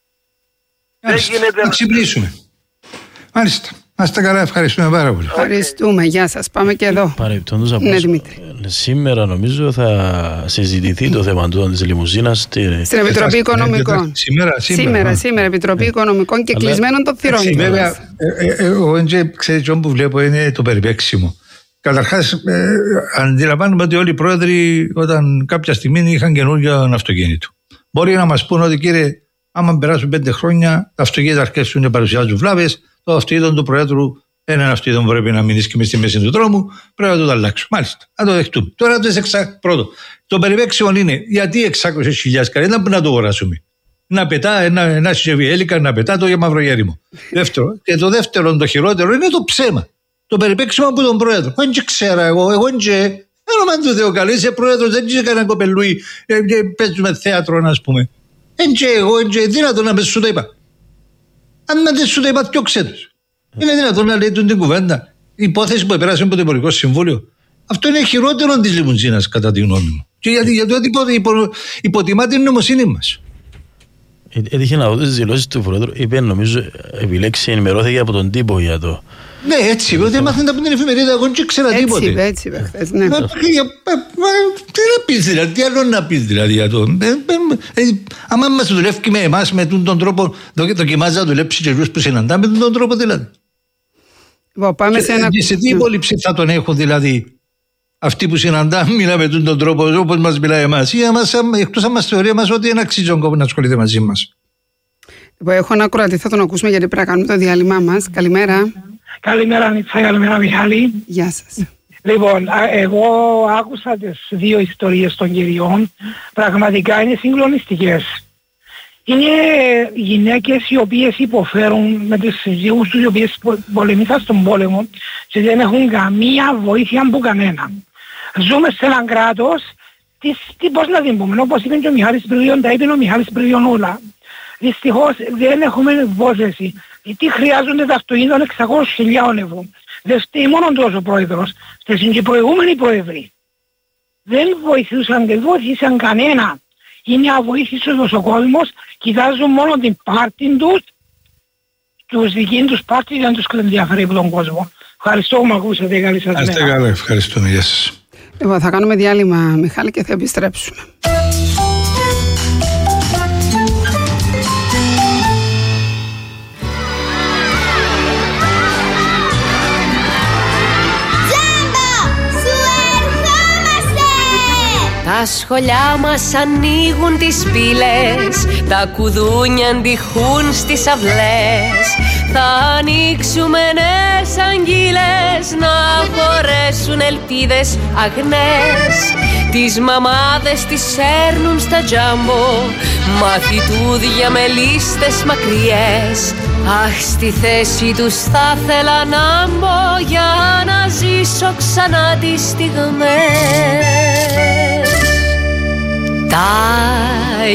S1: Δεν γίνεται να ξυπνήσουμε. Μάλιστα. Να είστε καλά, ευχαριστούμε πάρα πολύ.
S2: Ευχαριστούμε, γεια σας. Πάμε και εδώ.
S3: Παρεμπιπτόντως,
S2: ναι, Δημήτρη.
S3: Σήμερα νομίζω θα συζητηθεί το θέμα του της λιμουζίνας στη...
S2: στην Επιτροπή Οικονομικών.
S1: Σήμερα, σήμερα.
S2: Σήμερα, σήμερα Επιτροπή Οικονομικών και κλεισμένων των θυρών.
S1: Βέβαια, εγώ ξέρετε που βλέπω είναι το περιπέξιμο. Καταρχάς, αντιλαμβάνομαι ότι όλοι οι πρόεδροι όταν κάποια στιγμή είχαν καινούργιο αυτοκίνητο. Μπορεί να μας πούνε ότι κύριε, άμα περάσουν πέντε χρόνια, τα αυτοκίνητα αρχίσουν να παρουσιάζουν βλάβες. Το αυτοκίνητο του Προέδρου, ένα αυτοκίνητο που πρέπει να μείνει και μες στη μέση του δρόμου, πρέπει να το αλλάξουμε. Μάλιστα, να το δεχτούμε. Τώρα το εξα... πρώτο. Το περιπέξιμο είναι γιατί εξακόσιες χιλιάδες καρέτα να το αγοράσουμε. Να πετά ένα, ένα σιεβιέλικα, να πετά το για μαυρογέριμο. Δεύτερο. Και το δεύτερο, το χειρότερο, είναι το ψέμα. Το περιπέξιμο από τον Πρόεδρο. Δεν ξέρα εγώ, εγώ δεν όνομα του Θεού καλή, είσαι Πρόεδρος, δεν είσαι κανένα κοπελούι, παίζουμε θέατρο, α πούμε. Δεν εγώ, δεν δύνατο να πες σου το είπα. Αν δεν σου το είπα, διώξε τους. Είναι δυνατόν να λέει την κουβέντα. Η υπόθεση που επέρασε από το Υπουργικό Συμβούλιο. Αυτό είναι χειρότερο της λιμουζίνας, κατά τη γνώμη μου. Και γιατί, γιατί υπο, υποτιμά την νομοσύνη μας.
S3: Έτυχε να δω τις δηλώσεις του Πρόεδρου. Είπε, νομίζω, επιλέξει, ενημερώθηκε από τον τύπο για το.
S1: Ναι, έτσι είπε. Δεν μάθαινε από την εφημερίδα. Εγώ δεν ξέρα τίποτε.
S2: Έτσι είπε, έτσι είπε χθες, ναι.
S1: Τι να πεις δηλαδή, τι άλλο να πεις δηλαδή για το. Άμα μας δουλεύει με εμάς με τον τρόπο, δοκιμάζει να δουλέψει και εμείς που συναντάμε με τον τρόπο δηλαδή.
S2: Πάμε σε ένα...
S1: Και σε τι υπόλοιψη θα τον έχουν δηλαδή αυτοί που συναντάμε, μιλάμε με τον τρόπο όπως μας μιλάει εμάς. Ή εκτός αν μας θεωρεί εμάς ότι είναι αξίζον κόπο να ασχολείται μαζί μας.
S2: Έχω ένα ακροατή, θα τον ακούσουμε γιατί πρέπει να κάνουμε το διάλειμμα μας. Καλημέρα.
S9: Καλημέρα Νίτσα, καλημέρα Μιχάλη.
S2: Γεια σας.
S9: Λοιπόν, εγώ άκουσα τις δύο ιστορίες των κυριών. Πραγματικά είναι συγκλονιστικές. Είναι γυναίκες οι οποίες υποφέρουν με τις συζύγους τους, οι οποίες πολεμήσαν στον πόλεμο και δεν έχουν καμία βοήθεια από κανέναν. Ζούμε σε έναν κράτος, τι, τι, πώς να την πούμε, όπως είπε και ο Μιχάλης Πριδιών, τα είπε ο Μιχάλης Πριδιών όλα. Δυστυχώς δεν έχουμε υπόθεση. Τι χρειάζονται τα αυτοκίνητα εξακόσιες χιλιάδες ευρώ. Δεν φταίει μόνο τόσο ο πρόεδρος, φταίει και οι προηγούμενοι πρόεδροι. Δεν βοηθούσαν, δεν βοήθησαν κανένα. Είναι αβοήθητος ο κόσμος, κοιτάζουν μόνο την πάρτη τους, τους δικοί τους πάρτη για να τους ενδιαφέρει από τον κόσμο. Ευχαριστώ που με ακούσατε, καλή σας μέρα.
S1: Είστε καλά, ευχαριστούμε, γεια σας.
S2: Λοιπόν, θα κάνουμε διάλειμμα, Μιχάλη, και θα επιστρέψουμε.
S10: Τα σχολιά μας ανοίγουν τις πύλες, τα κουδούνια αντιχούν στις αυλές. Θα ανοίξουμε νέες αγγείλες να χωρέσουν ελπίδες αγνές. Τις μαμάδες τις σέρνουν στα τζάμπο, μαθητούδια με λίστες μακριές. Αχ, στη θέση τους θα θέλα να μπω για να ζήσω ξανά τις στιγμές. Τα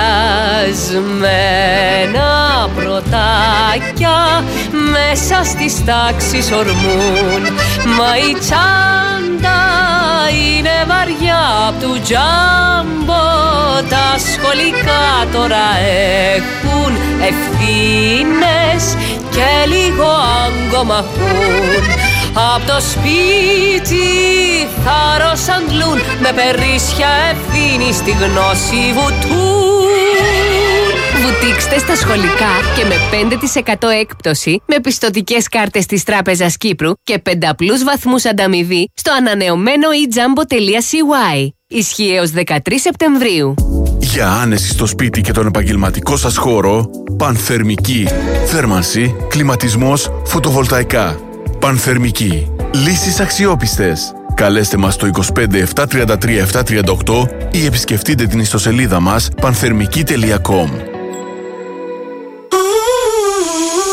S10: γιασμένα πρωτάκια μέσα στις τάξεις ορμούν, μα η τσάντα είναι βαριά απ' του τζάμπο. Τα σχολικά τώρα έχουν ευθύνες και λίγο άγκομαχούν. Απ' το σπίτι θάρρος αντλούν, με περίσσια ευθύνη στη γνώση βουτούν. Βουτήξτε στα σχολικά και με πέντε τοις εκατό έκπτωση με πιστωτικές κάρτες της Τράπεζας Κύπρου και πενταπλούς βαθμούς ανταμοιβή στο ανανεωμένο e jambo τελεία c y. Ισχύει έως δεκατρείς Σεπτεμβρίου.
S25: Για άνεση στο σπίτι και τον επαγγελματικό σας χώρο, Πανθερμική. Θέρμανση, κλιματισμός, φωτοβολταϊκά. Πανθερμική. Λύσεις αξιόπιστες. Καλέστε μας στο είκοσι πέντε επτακόσια τριάντα τρία επτακόσια τριάντα οκτώ ή επισκεφτείτε την ιστοσελίδα μας πανθερμική τελεία com.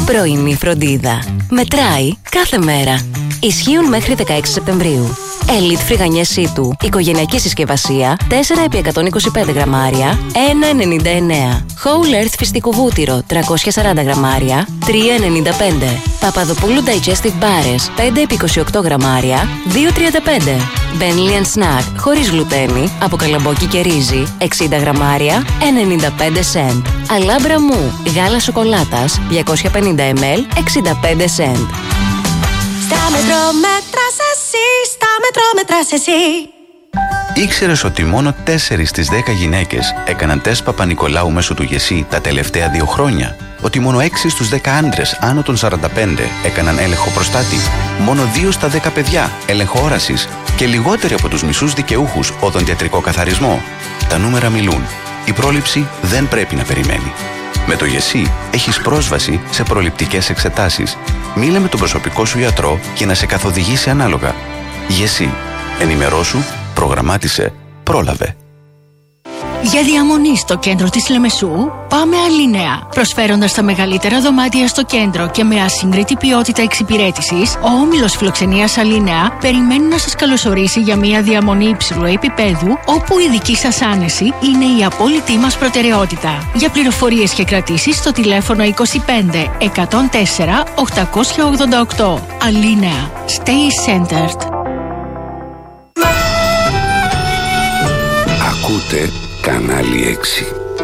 S8: Πρωινή φροντίδα. Μετράει κάθε μέρα. Ισχύουν μέχρι δεκαέξι Σεπτεμβρίου. Elite φρυγανιές Σίτου, οικογενειακή συσκευασία, τέσσερα επί εκατόν είκοσι πέντε γραμμάρια, ένα ενενήντα εννέα. Whole Earth φυστικό βούτυρο, τριακόσια σαράντα γραμμάρια, τρία ενενήντα πέντε. Παπαδοπούλου Digestive Μπάρες, πέντε επί είκοσι οκτώ γραμμάρια, δύο τριάντα πέντε. Benlian Snack, χωρίς γλουτένι, από καλαμπόκι και ρύζι, εξήντα γραμμάρια, ενενήντα πέντε σεντ. Alhambra Mou, γάλα σοκολάτας, διακόσια πενήντα μιλιλίτρα, εξήντα πέντε σεντ.
S24: Στα μετρό μέτρας εσύ, στα μετρό μετράς εσύ.
S15: Ήξερες ότι μόνο τέσσερις στις δέκα γυναίκες έκαναν τεστ Παπα-Νικολάου μέσω του ΓΕΣΥ τα τελευταία δύο χρόνια? Ότι μόνο έξι στους δέκα άντρες άνω των σαράντα πέντε έκαναν έλεγχο προστάτη? Μόνο δύο στα δέκα παιδιά έλεγχο όρασης? Και λιγότεροι από τους μισούς δικαιούχους οδοντιατρικό καθαρισμό? Τα νούμερα μιλούν. Η πρόληψη δεν πρέπει να περιμένει. Με το ΓΕΣΥ έχεις πρόσβαση σε προληπτικές εξετάσεις. Μίλα με τον προσωπικό σου ιατρό και να σε καθοδηγήσει ανάλογα. ΓΕΣΥ. Ενημερώσου, προγραμμάτισε, πρόλαβε.
S17: Για διαμονή στο κέντρο της Λεμεσού, πάμε Αλίνεα. Προσφέροντας τα μεγαλύτερα δωμάτια στο κέντρο και με ασύγκριτη ποιότητα εξυπηρέτησης, ο όμιλος φιλοξενίας Αλίνεα περιμένει να σας καλωσορίσει για μια διαμονή υψηλού επίπεδου, όπου η δική σας άνεση είναι η απόλυτη μας προτεραιότητα. Για πληροφορίες και κρατήσεις στο τηλέφωνο είκοσι πέντε εκατόν τέσσερα οκτακόσια ογδόντα οκτώ. Αλίνεα. Stay centered.
S14: Ακούτε Κανάλι έξι.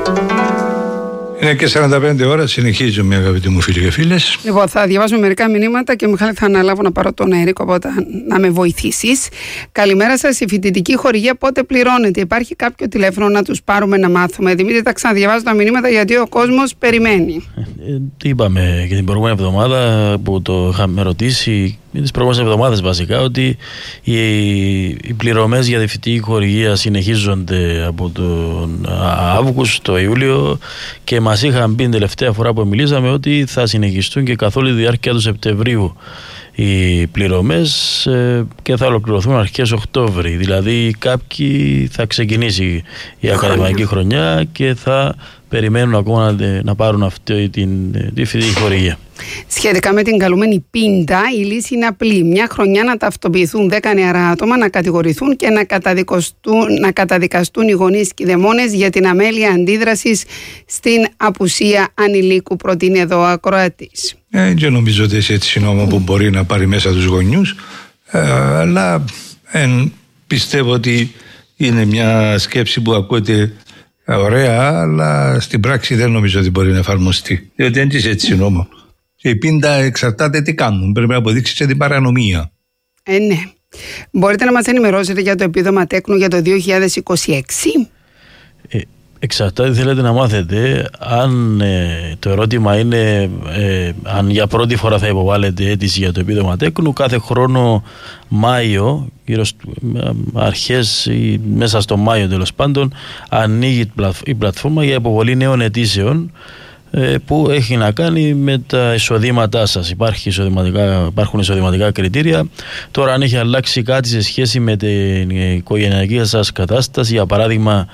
S1: Είναι και σαράντα πέντε ώρα, συνεχίζουμε αγαπητοί μου φίλοι και φίλες.
S2: Λοιπόν, θα διαβάσουμε μερικά μηνύματα και Μιχάλη θα αναλάβω να πάρω τον Ερίκο, οπότε να με βοηθήσεις. Καλημέρα σας, η φοιτητική χορηγία πότε πληρώνεται? Υπάρχει κάποιο τηλέφωνο να τους πάρουμε να μάθουμε? Δημήτρη, θα ξαναδιαβάζω τα μηνύματα γιατί ο κόσμος περιμένει.
S3: Ε, τι είπαμε και την προηγούμενη εβδομάδα που το είχαμε ρωτήσει, τις προηγούμενες εβδομάδες βασικά, ότι οι, οι πληρωμές για τη φοιτητική χορηγία συνεχίζονται από τον Αύγουστο, Ιούλιο, και μας είχαν πει την τελευταία φορά που μιλήσαμε ότι θα συνεχιστούν και καθ' όλη τη διάρκεια του Σεπτεμβρίου οι πληρωμές και θα ολοκληρωθούν αρχές Οκτώβρη. Δηλαδή κάποιοι θα ξεκινήσει η ακαδημαϊκή χρονιά και θα περιμένουν ακόμα να, να πάρουν αυτή την, τη φοιτητική χορηγία.
S2: Σχετικά με την καλούμενη πίντα, η λύση είναι απλή. Μια χρονιά να ταυτοποιηθούν δέκα νεαρά άτομα, να κατηγορηθούν και να καταδικαστούν, να καταδικαστούν οι γονείς και οι δαιμόνες για την αμέλεια αντίδρασης στην απουσία ανηλίκου, προτείνει εδώ ο ακροατής.
S1: Ε, και νομίζω ότι έχει έτσι νόμο που μπορεί να πάρει μέσα τους γονιούς, ε, αλλά ε, πιστεύω ότι είναι μια σκέψη που ακούεται ωραία, αλλά στην πράξη δεν νομίζω ότι μπορεί να εφαρμοστεί. Διότι δεν είσαι έτσι νόμο. Και η πίντα εξαρτάται τι κάνουν. Πρέπει να αποδείξει και την παρανομία.
S2: Ε, ναι. Μπορείτε να μας ενημερώσετε για το επίδομα τέκνου για το δύο χιλιάδες είκοσι έξι?
S3: Ε, εξαρτάται, θέλετε να μάθετε αν ε, το ερώτημα είναι ε, αν για πρώτη φορά θα υποβάλλετε αίτηση για το επίδομα τέκνου. Κάθε χρόνο Μάιο, γύρω στο, αρχές ή μέσα στο Μάιο τέλος πάντων, ανοίγει η πλατφόρμα για υποβολή νέων αιτήσεων που έχει να κάνει με τα εισοδήματά σας. Υπάρχει εισοδηματικά, υπάρχουν εισοδηματικά κριτήρια. Τώρα, αν έχει αλλάξει κάτι σε σχέση με την οικογενειακή σας κατάσταση, για παράδειγμα,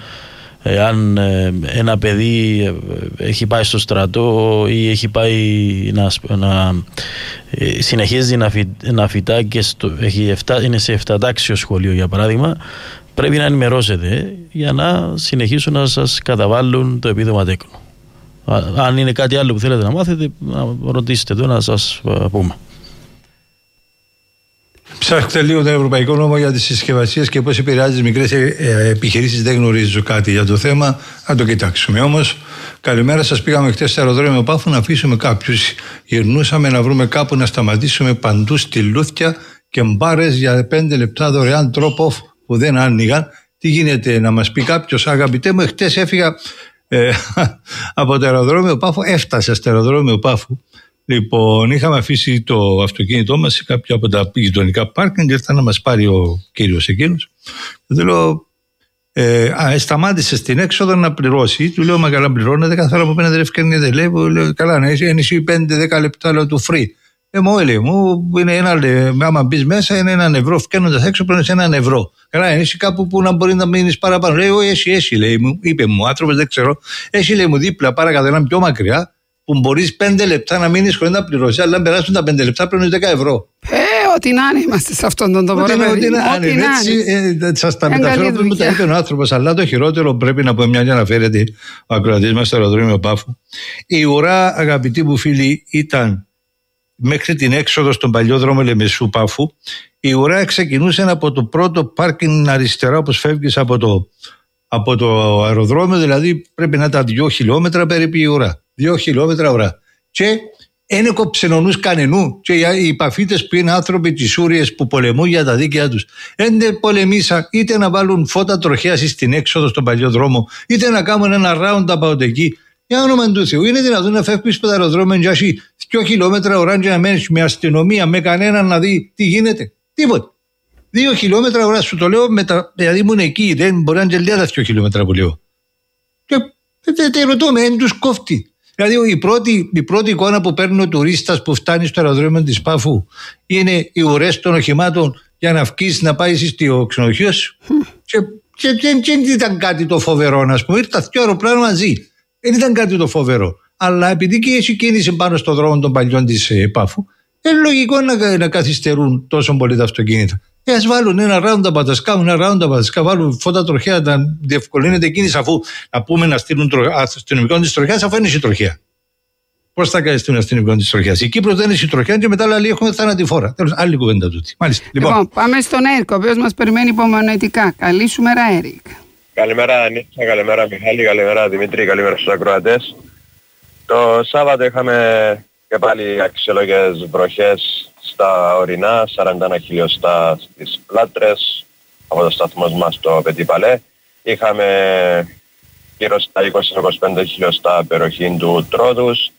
S3: αν ένα παιδί έχει πάει στο στρατό ή έχει πάει να, να συνεχίζει να, φυ, να φυτά και στο, έχει εφτά, είναι σε εφτατάξιο σχολείο, για παράδειγμα, πρέπει να ενημερώσετε για να συνεχίσουν να σας καταβάλουν το επίδομα τέκνου. Αν είναι κάτι άλλο που θέλετε να μάθετε, να ρωτήσετε εδώ να σας πούμε.
S1: Ψάχνετε λίγο τον Ευρωπαϊκό Νόμο για τις συσκευασίες και πώς επηρεάζει τις μικρές επιχειρήσεις. Δεν γνωρίζω κάτι για το θέμα. Να το κοιτάξουμε. Όμως, καλημέρα σας. Πήγαμε χτες στο αεροδρόμιο Πάφου να αφήσουμε κάποιους. Γυρνούσαμε να βρούμε κάπου να σταματήσουμε παντού στυλούθια και μπάρες για πέντε λεπτά δωρεάν drop-off που δεν άνοιγαν. Τι γίνεται, να μας πει κάποιος? Αγαπητέ μου, χτες έφυγα ε, από το αεροδρόμιο Πάφου. Έφτασα στο αεροδρόμιο Πάφου. Λοιπόν, είχαμε αφήσει το αυτοκίνητό μας σε κάποια από τα γειτονικά πάρκινγκ και ήρθα να μας πάρει ο κύριος εκείνος. Του λέω, ε, α, σταμάτησε στην έξοδο να πληρώσει. Του λέω, μα καλά πληρώνετε, καθόλου από πέντε ευκαιρνείτε. Λέει, λέω, καλά, ναι, είναι εσύ πέντε δέκα λεπτά, λέω, του free. Ε, μου έλεγε, μου είναι ένα, άμα μπει μέσα είναι έναν ευρώ, φκαίνοντας έξω πρέπει να είναι έναν ευρώ. Καλά, εσύ κάπου που να μπορεί να μείνει παραπάνω. Λέει, όχι, εσύ, εσύ, λέει, μου, είπε μου, άνθρωπος, δεν ξέρω. Εσύ, λέει, μου δίπλα, παρακαλώ, έναν πιο μακριά, που μπορείς πέντε λεπτά να μείνεις χωρίς να πληρώσεις, αλλά αν περάσουν τα πέντε λεπτά πρέπει δέκα ευρώ.
S2: Ε, ό,τι να είναι είμαστε σε αυτόν τον τόπο.
S1: Ό,τι να είναι. Έτσι, ε, σας τα μεταφέρω που μου τα είπε ο άνθρωπος, αλλά το χειρότερο πρέπει να πω, μια και αναφέρεται ο ακροατής μας στο αεροδρόμιο Πάφου. Η ουρά, αγαπητοί μου φίλοι, ήταν μέχρι την έξοδο στον παλιό δρόμο Λεμεσού Πάφου. Η ουρά ξεκινούσε από το πρώτο πάρκινγκ αριστερά, όπως φεύγεις από το, από το αεροδρόμιο, δηλαδή πρέπει να ήταν δύο χιλιόμετρα περίπου η ουρά. Δύο χιλιόμετρα ουρά. Και δεν έκοψε ο νους κανενού. Και οι παφίτες που είναι άνθρωποι της Σούριας που πολεμούν για τα δίκαια τους, δεν πολεμήσαν είτε να βάλουν φώτα τροχέας στην έξοδο στον παλιό δρόμο, είτε να κάνουν ένα roundabout εκεί. Για όνομα του Θεού, είναι δυνατόν να φεύγεις από το αεροδρόμιο και έχει δύο χιλιόμετρα ουρά και να μένεις με αστυνομία, με κανέναν να δει τι γίνεται? Τίποτε. Δύο χιλιόμετρα ουρά, σου το λέω, μετα... δηλαδή ήμουν εκεί, δεν μπορεί να είναι τα δύο χιλιόμετρα που λέω. Και δεν ρωτώ με, δεν τους κόφτει. Δηλαδή η πρώτη, η πρώτη εικόνα που παίρνει ο τουρίστας που φτάνει στο αεροδρόμιο της Πάφου είναι οι ουρές των οχημάτων για να βγεις να πάει στο ξενοδοχείο σου. Και δεν ήταν κάτι το φοβερό, να πούμε. Ήρθα δύο αεροπλάνα μαζί. Δεν ήταν κάτι το φοβερό. Αλλά επειδή και έχει κίνηση πάνω στον δρόμο των παλιών της Πάφου, είναι λογικό να, να καθυστερούν τόσο πολύ τα αυτοκίνητα. Ε, ας βάλουν ένα roundabout, ας κάνουν ένα roundabout, ας βάλουν φώτα τροχέα να διευκολύνεται κίνηση, αφού να πούμε να στείλουν τρο... αστυνομικό της τροχέας, αφού είναι η τροχέα. Πώς θα κάνει την αστυνομικό της τροχέας? Η Κύπρος δεν είναι η τροχέα και μετά λέει έχουμε θανατηφόρα. Τέλος, άλλη κουβέντα τούτη. Μάλιστα.
S2: Λοιπόν, λοιπόν, πάμε στον Έρικ, ο οποίος μας περιμένει υπομονετικά. Καλή σου μέρα, Έρικ.
S6: Καλημέρα Νίτσα, καλημέρα Μιχάλη, καλημέρα Δημήτρη, καλημέρα στους ακροατές. Το Σάββατο είχαμε και πάλι αξιόλογες βροχές στα ορεινά, σαράντα ένα χιλιοστά στις Πλάτρες, από το σταθμό μας στο Πετί Παλέ. Είχαμε γύρω στα είκοσι με είκοσι πέντε χιλιοστά περιοχή του Τρόδους.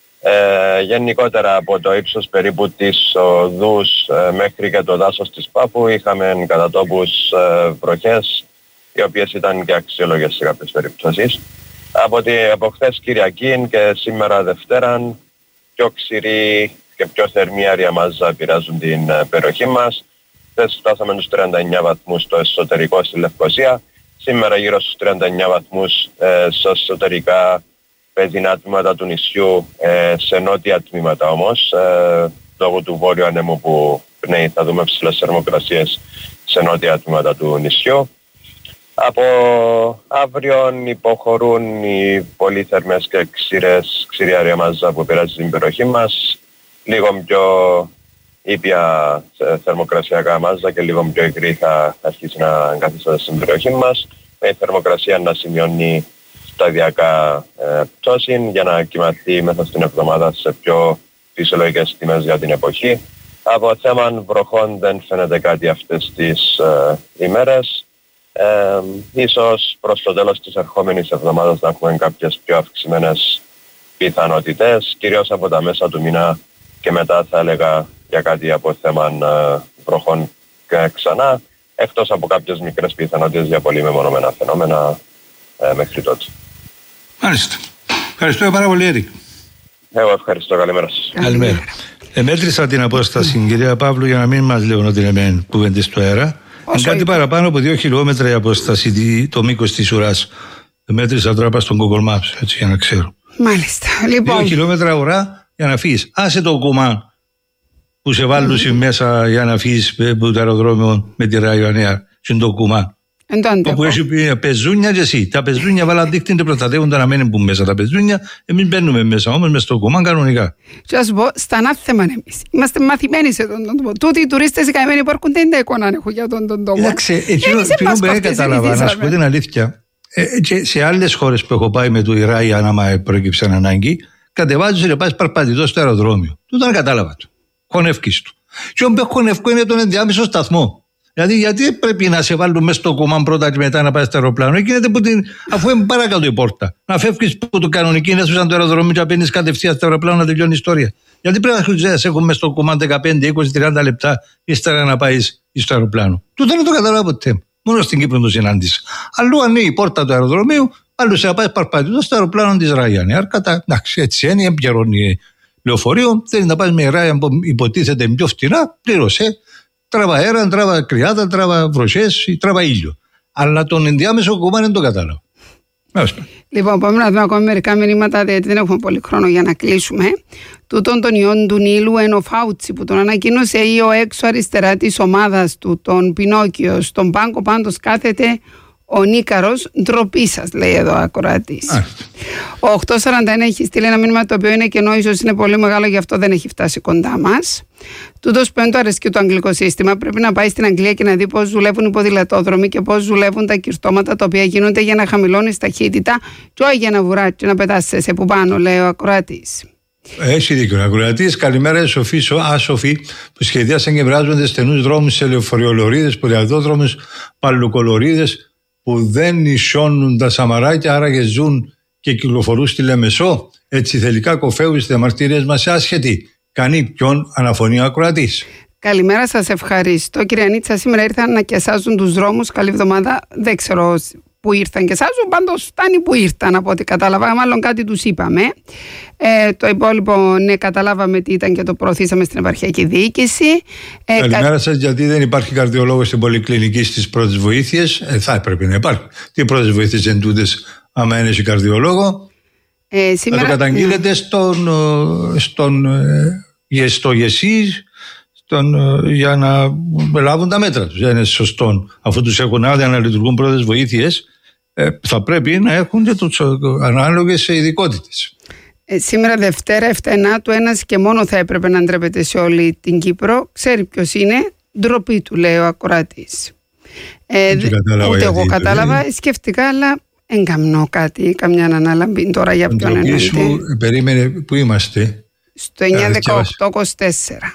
S6: Ε, γενικότερα από το ύψος περίπου της οδούς ε, μέχρι και το δάσος της Πάφου είχαμε κατά τόπους ε, βροχές, οι οποίες ήταν και αξιόλογες σε κάποιες περιπτώσεις. Από, τη, από χθες Κυριακή και σήμερα Δευτέραν, πιο ξηρή και πιο θερμή άρια μάζα επηρεάζουν την uh, περιοχή μας. Χθες φτάσαμε στους τριάντα εννιά βαθμούς στο εσωτερικό στη Λευκοσία. Σήμερα γύρω στους τριάντα εννιά βαθμούς ε, σε εσωτερικά παιδινά τμήματα του νησιού, ε, σε νότια τμήματα όμως, ε, λόγω του βόρειου ανέμου που πνέει, θα δούμε ψηλές θερμοκρασίες σε νότια τμήματα του νησιού. Από αύριο υποχωρούν οι πολύ θερμές και ξηρές, ξηρή άρια μάζα που επηρεάζει την περιοχή μας. Λίγο πιο ήπια θερμοκρασιακά μάζα και λίγο πιο υγρή θα αρχίσει να εγκαθίσταται στην περιοχή μας, με η θερμοκρασία να σημειώνει σταδιακά ε, πτώση για να κοιμαθεί μέσα στην εβδομάδα σε πιο φυσιολογικές τιμές για την εποχή. Από θέμα βροχών δεν φαίνεται κάτι αυτές τις ε, ημέρες. Ε, ίσως προς το τέλος της ερχόμενης εβδομάδας να έχουμε κάποιες πιο αυξημένες πιθανότητες, κυρίως από τα μέσα του μήνα και μετά θα έλεγα για κάτι από θέμα ε, βροχών και ξανά, εκτός από κάποιες μικρές πιθανότητες για πολύ μεμονωμένα φαινόμενα ε, μέχρι τότε.
S1: Μάλιστα. Ευχαριστώ πάρα πολύ, Έρικ.
S6: Εγώ ευχαριστώ. Καλημέρα σας.
S1: Καλημέρα. Εμέτρησα την απόσταση, κυρία Παύλου, για να μην μας λέγουν ότι λέμε κουβέντες στο αέρα. Είναι κάτι είπε. Παραπάνω από δύο χιλιόμετρα η απόσταση, το μήκος της ουράς. Εμέτρησα τώρα πας στον Google Maps, έτσι για να ξέρω.
S2: Μάλιστα. Λοιπόν.
S1: Δύο χιλιόμετρα ουρά για να φύγεις. Άσε το κουμά που σε βάλουν mm. μέσα για να φύγεις από το αεροδρόμιο με τη Ryanair. Είναι το κουμά. Όπου έχει πεζούνια και εσύ. Τα πεζούνια βάλαν δίκτυα και προστατεύονται να μένουν μέσα τα πεζούνια. Εμείς μπαίνουμε μέσα, όμως μες στο κουμά κανονικά.
S2: Και ας πω, στα ανάθεμα εμείς. Είμαστε μαθημένοι σε τον τόπο. Τούτοι οι τουρίστες οι καημένοι που έρχονται δεν τα εικόνα έχουν για τον τόπο.
S1: Εντάξει, εκείνο που δεν κατάλαβα, να σου πω την αλήθεια. Και σε άλλες χώρες που έχω πάει με το Ιράι, άμα προέκυψε ανάγκη, κατεβάζεις και πας παρπατητός στο αεροδρόμιο. Τούτο δεν κατάλαβα του. Χωνεύκεις του. Και ο χωνεύκο είναι τον ενδιάμεσο σταθμό. Δηλαδή, γιατί πρέπει να σε βάλουν μέσα στο κομμάτι πρώτα και μετά να πάει στο αεροπλάνο. Γίνεται που την, αφού είναι παρακάτω η πόρτα. Να φεύγει που το κανονική είναι σαν το αεροδρόμιο και να παίρνει κατευθείαν στο αεροπλάνο να τελειώνει η ιστορία. Γιατί πρέπει να σε έχουν μέσα στο κομμάτι δεκαπέντε, είκοσι, τριάντα λεπτά ύστερα να πάει στο αεροπλάνο. Τούτο δεν το καταλάβω ποτέ. Μόνο στην Κύπρο το συνάντησα. Αλλού ανοίγει η πόρτα του αεροδρομίου, αλλού σε να πάει παρπατητό στο αεροπλάνο τη Ryanair. Κατά εντάξει, έτσι είναι, εμπειρώνει λεωφορείο. Θέλει να πάει με Ryanair που υποτίθεται πιο φτηνά, πλήρωσε. Τράβα αέρα, τράβα κρυάδα, τράβα βροχές ή τράβα ήλιο. Αλλά τον ενδιάμεσο κομμάτι δεν το κατάλαβα.
S2: Λοιπόν, πάμε να δούμε ακόμη μερικά μηνύματα, γιατί δεν έχουμε πολύ χρόνο για να κλείσουμε. Τούτον των ιών του Νείλου εν ο Φάουτσι που τον ανακοίνωσε ή ο έξω αριστερά της ομάδας του, τον Πινόκιο. Στον πάγκο πάντως κάθεται ο Νίκαρος, ντροπή σας, λέει εδώ ο ακροατής. Ο οκτώ σαράντα ένα έχει στείλει ένα μήνυμα το οποίο είναι κενό, ίσως είναι πολύ μεγάλο, γι' αυτό δεν έχει φτάσει κοντά μας. Τούτος που δεν του αρέσει το αγγλικό σύστημα πρέπει να πάει στην Αγγλία και να δει πώς δουλεύουν οι ποδηλατόδρομοι και πώς δουλεύουν τα κυρτώματα τα οποία γίνονται για να χαμηλώνεις ταχύτητα και όχι για να βουράς και να πετάσαι που πάνω, λέει ο ακροατής.
S1: Έχει δίκιο ο ακροατής. Καλημέρα, σοφοί, άσοφοι που σχεδιάσαν και βράζονται στενούς δρόμους σε λεωφορειολωρίδες, ποδηλατόδρομους, παλουκολωρίδες που δεν ισώνουν τα σαμαράκια, άραγε ζουν και κυκλοφορούν στη Λεμεσό. Έτσι θελικά κοφεύουν στις διαμαρτυρίες μας άσχετοι. Κανεί ποιον, αναφωνεί ο ακροατής.
S2: Καλημέρα σας, ευχαριστώ. Κυρία Νίτσα, σήμερα ήρθαν να κεσάζουν τους δρόμους. Καλή εβδομάδα. Δεν ξέρω που ήρθαν και σάζουν, πάντως φτάνει που ήρθαν από ό,τι κατάλαβα. Μάλλον κάτι τους είπαμε. Ε, το υπόλοιπο, ναι, καταλάβαμε τι ήταν και το προωθήσαμε στην επαρχιακή διοίκηση.
S1: Ε, Καλημέρα κα... σας, γιατί δεν υπάρχει καρδιολόγος στην πολυκλινική στις πρώτες βοήθειες. Ε, θα έπρεπε να υπάρχει. Τι πρώτες βοήθειες εν τούτες, άμα είναι σε καρδιολόγο.
S2: Ε, σήμερα...
S1: Θα το καταγγείλετε ναι. στον, στον, στο ΓΕΣΥ στον, για να λάβουν τα μέτρα τους. Δεν είναι σωστό. Αφού τους έχουν άδεια να λειτουργούν πρώτες βοήθειες, ε, θα πρέπει να έχουν και τους ανάλογες ειδικότητες.
S2: Ε, σήμερα Δευτέρα εφτά του ένας και μόνο θα έπρεπε να ντρέπεται σε όλη την Κύπρο. Ξέρει ποιος είναι, ντροπή του, λέει ο ακροατής. Ε, δε, ούτε εγώ κατάλαβα, δηλαδή. Σκεφτικά, αλλά εγκαμνώ κάτι, καμιά ανάλαμπη τώρα για ποιον εννοείται.
S1: Σου περίμενε, που είμαστε.
S2: Στο εννιά δεκαοκτώ είκοσι τέσσερα.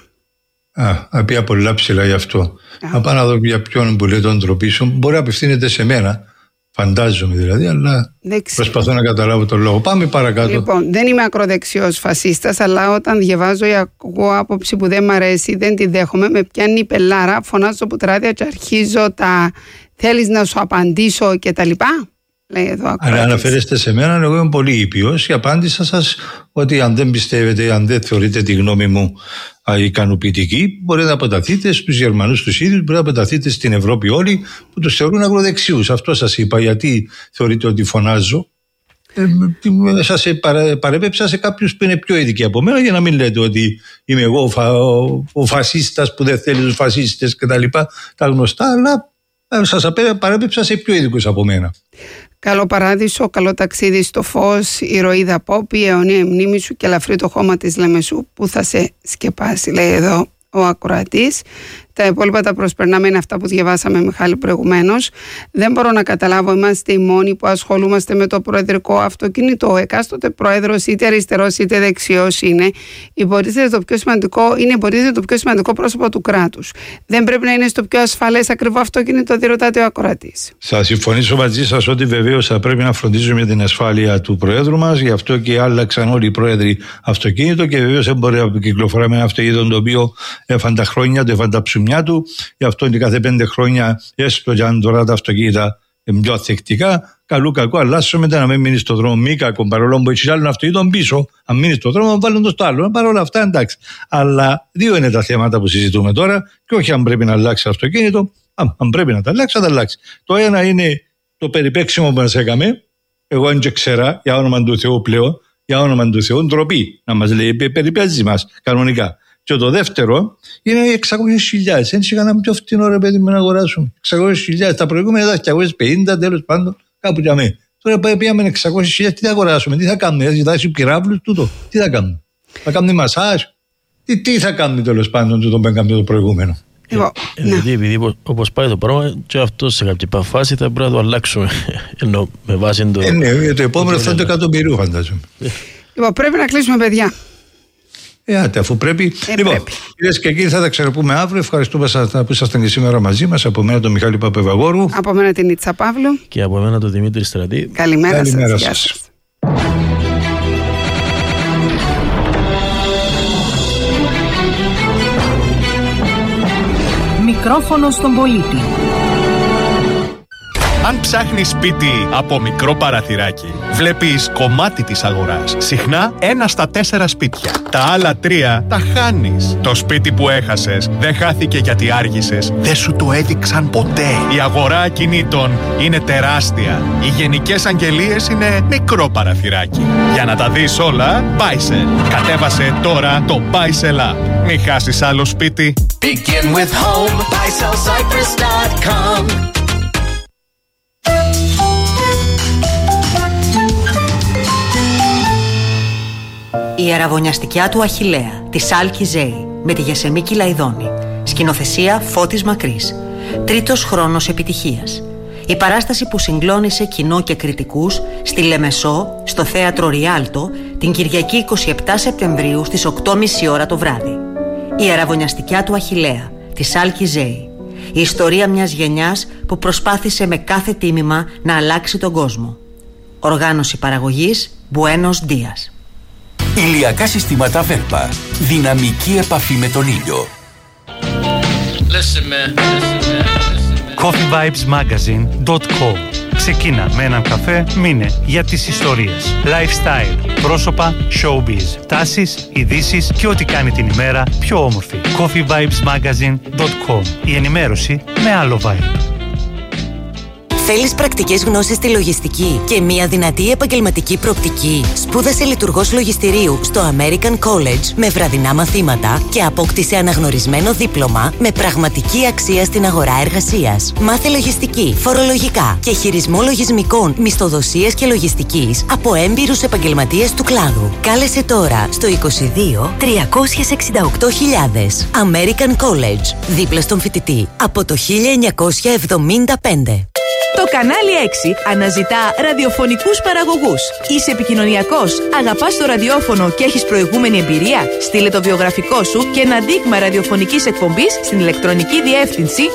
S1: Α, πια πολλά ψηλά γι' αυτό. Να πάω να δω για ποιον που λέει τον ντροπή σου. Μπορεί να απευθύνεται σε μένα. Φαντάζομαι δηλαδή, αλλά προσπαθώ να καταλάβω τον λόγο. Πάμε παρακάτω.
S2: Λοιπόν, δεν είμαι ακροδεξιός φασίστας, αλλά όταν διαβάζω ή ακούω άποψη που δεν μ' αρέσει, δεν τη δέχομαι, με πιάνει η πελάρα, φωνάζω που τράδια και αρχίζω τα θέλεις να σου απαντήσω κτλ. Λέει εδώ
S1: αν αναφέρεστε σε μένα, εγώ είμαι πολύ ήπιος και απάντησα σας ότι αν δεν πιστεύετε, αν δεν θεωρείτε τη γνώμη μου ικανοποιητική, μπορείτε να αποταθείτε στους Γερμανούς τους ίδιους, μπορείτε να αποταθείτε στην Ευρώπη όλοι που τους θεωρούν αγροδεξιούς. Αυτό σας είπα, γιατί θεωρείτε ότι φωνάζω. Ε, σας παρέπεψα σε κάποιους που είναι πιο ειδικοί από μένα για να μην λέτε ότι είμαι εγώ ο, φα, ο, ο φασίστας που δεν θέλει τους φασίστες κτλ. Τα, τα γνωστά, αλλά σας παρέπεψα σε πιο ειδικούς από μένα.
S2: Καλό παράδεισο, καλό ταξίδι στο φως, ηρωίδα πόπη, η αιωνία μνήμη σου και ελαφρύ το χώμα της Λεμεσού που θα σε σκεπάσει, λέει εδώ ο ακροατής. Τα υπόλοιπα τα προσπερνάμε, είναι αυτά που διαβάσαμε, Μιχάλη, προηγουμένως. Δεν μπορώ να καταλάβω, είμαστε οι μόνοι που ασχολούμαστε με το προεδρικό αυτοκίνητο. Ο εκάστοτε πρόεδρος, είτε αριστερός είτε δεξιός είναι, υποτίθεται το πιο σημαντικό, είναι υποτίθεται το πιο σημαντικό πρόσωπο του κράτους. Δεν πρέπει να είναι στο πιο ασφαλές ακριβό αυτοκίνητο, διερωτάται ο ακροατής.
S1: Θα συμφωνήσω μαζί σας ότι βεβαίως θα πρέπει να φροντίζουμε την ασφάλεια του Προέδρου μας, γι' αυτό και άλλαξαν όλοι οι πρόεδροι αυτοκίνητο και βεβαίως δεν μπορεί να κυκλοφορά με ένα αυτοκίνητο το οποίο έφαν τα χρόνια του, έφαν τα ψουμιά του, γι' αυτό είναι κάθε πέντε χρόνια, έστω και αν τώρα τα αυτοκίνητα είναι πιο αθεκτικά, καλού κακού αλλάσσουμε να μην μείνει στο δρόμο, μη κακό, παρόλο που έχει άλλο αυτοκίνητο πίσω, αν μείνει στο δρόμο, βάλουν το στο άλλο. Παρόλα αυτά, εντάξει. Αλλά δύο είναι τα θέματα που συζητούμε τώρα, και όχι αν πρέπει να αλλάξει αυτοκίνητο, αν, αν πρέπει να τα αλλάξει, θα τα αλλάξει. Το ένα είναι το περιπέξιμο που μας έκαμε, εγώ αν και ξέρα, για όνομα του Θεού πλέον, για όνομα του Θεού, ντροπή να μας λέει, περιπέζει μας κανονικά. Και το δεύτερο είναι οι εξακόσιες χιλιάδες. Έτσι είχαμε πιο φτηνό ρε παιδί μου να αγοράσουμε. εξακόσιες χιλιάδες. Τα προηγούμενα ήταν διακόσιες πενήντα, τέλος πάντων, κάπου για μένα. Τώρα πήγαμε εξακόσιες χιλιάδες. Τι θα αγοράσουμε, τι θα κάνουμε, θα ζητάσει πυράβλους, τούτο. Τι θα κάνουμε, θα κάνουμε μασάζ. Τι, τι θα κάνουμε τέλος πάντων, τούτο που έκαμε το προηγούμενο.
S3: Δηλαδή, επειδή όπως πάει το πράγμα, και αυτό σε κάποια φάση θα πρέπει να το αλλάξουμε. Ενώ με βάση το.
S1: Ε, ναι, το επόμενο θα είναι το εκατομμυρίου, φαντάζομαι.
S2: Λοιπόν, πρέπει να κλείσουμε, παιδιά.
S1: Ε, άτε, αφού πρέπει.
S2: Ε,
S1: λοιπόν, κυρίες και κύριοι, θα τα ξαναπούμε αύριο. Ευχαριστούμε που ήσασταν και σήμερα μαζί μας. Από μένα τον Μιχάλη Παπευαγόρου.
S2: Από μένα την Νίτσα Παύλου.
S3: Και από μένα τον Δημήτρη Στρατή.
S2: Καλημέρα, Καλημέρα σας.
S1: σας.
S16: Μικρόφωνο στον πολίτη.
S27: Αν ψάχνεις σπίτι από μικρό παραθυράκι, βλέπεις κομμάτι της αγοράς. Συχνά ένα στα τέσσερα σπίτια. Τα άλλα τρία τα χάνεις. Το σπίτι που έχασες δεν χάθηκε γιατί άργησες. Δεν σου το έδειξαν ποτέ. Η αγορά ακινήτων είναι τεράστια. Οι γενικές αγγελίες είναι μικρό παραθυράκι. Για να τα δεις όλα, Buysell. Κατέβασε τώρα το Buysell App. Μην χάσεις άλλο σπίτι.
S28: Begin with home. buy sell cyprus dot com.
S13: Η αραβωνιαστικιά του Αχιλλέα, τη Σάλκη Ζέη, με τη Γεσεμίκη Λαϊδόνη. Σκηνοθεσία Φώτης Μακρύς. Τρίτος χρόνος επιτυχίας. Η παράσταση που συγκλώνησε κοινό και κριτικούς στη Λεμεσό, στο θέατρο Ριάλτο, την Κυριακή εικοστή εβδόμη Σεπτεμβρίου στις οκτώ και μισή ώρα το βράδυ. Η αραβωνιαστικιά του Αχιλλέα, τη Σάλκη Ζέη. Η ιστορία μιας γενιάς που προσπάθησε με κάθε τίμημα να αλλάξει τον κόσμο. Οργάνωση παραγωγής Μπουένος Ντίας.
S18: Ηλιακά συστήματα Βέρπα. Δυναμική επαφή με τον ήλιο.
S19: coffee vibes magazine dot com. Ξεκίνα με έναν καφέ, μείνε για τις ιστορίες. Lifestyle, πρόσωπα, showbiz, τάσεις, ειδήσεις και ό,τι κάνει την ημέρα πιο όμορφη. coffee vibes magazine dot com. Η ενημέρωση με άλλο vibe.
S20: Θέλεις πρακτικές γνώσεις στη λογιστική και μια δυνατή επαγγελματική προοπτική? Σπούδασε λειτουργός λογιστηρίου στο American College με βραδινά μαθήματα και απόκτησε αναγνωρισμένο δίπλωμα με πραγματική αξία στην αγορά εργασίας. Μάθε λογιστική, φορολογικά και χειρισμό λογισμικών, μισθοδοσίας και λογιστικής από έμπειρους επαγγελματίες του κλάδου. Κάλεσε τώρα στο είκοσι δύο τριακόσιες εξήντα οκτώ χιλιάδες. American College, δίπλα στον φοιτητή από το χίλια εννιακόσια εβδομήντα πέντε.
S21: Το κανάλι έξι αναζητά ραδιοφωνικούς παραγωγούς. Είσαι επικοινωνιακός, αγαπάς το ραδιόφωνο και έχεις προηγούμενη εμπειρία? Στείλε το βιογραφικό σου και ένα δείγμα ραδιοφωνικής εκπομπής στην ηλεκτρονική διεύθυνση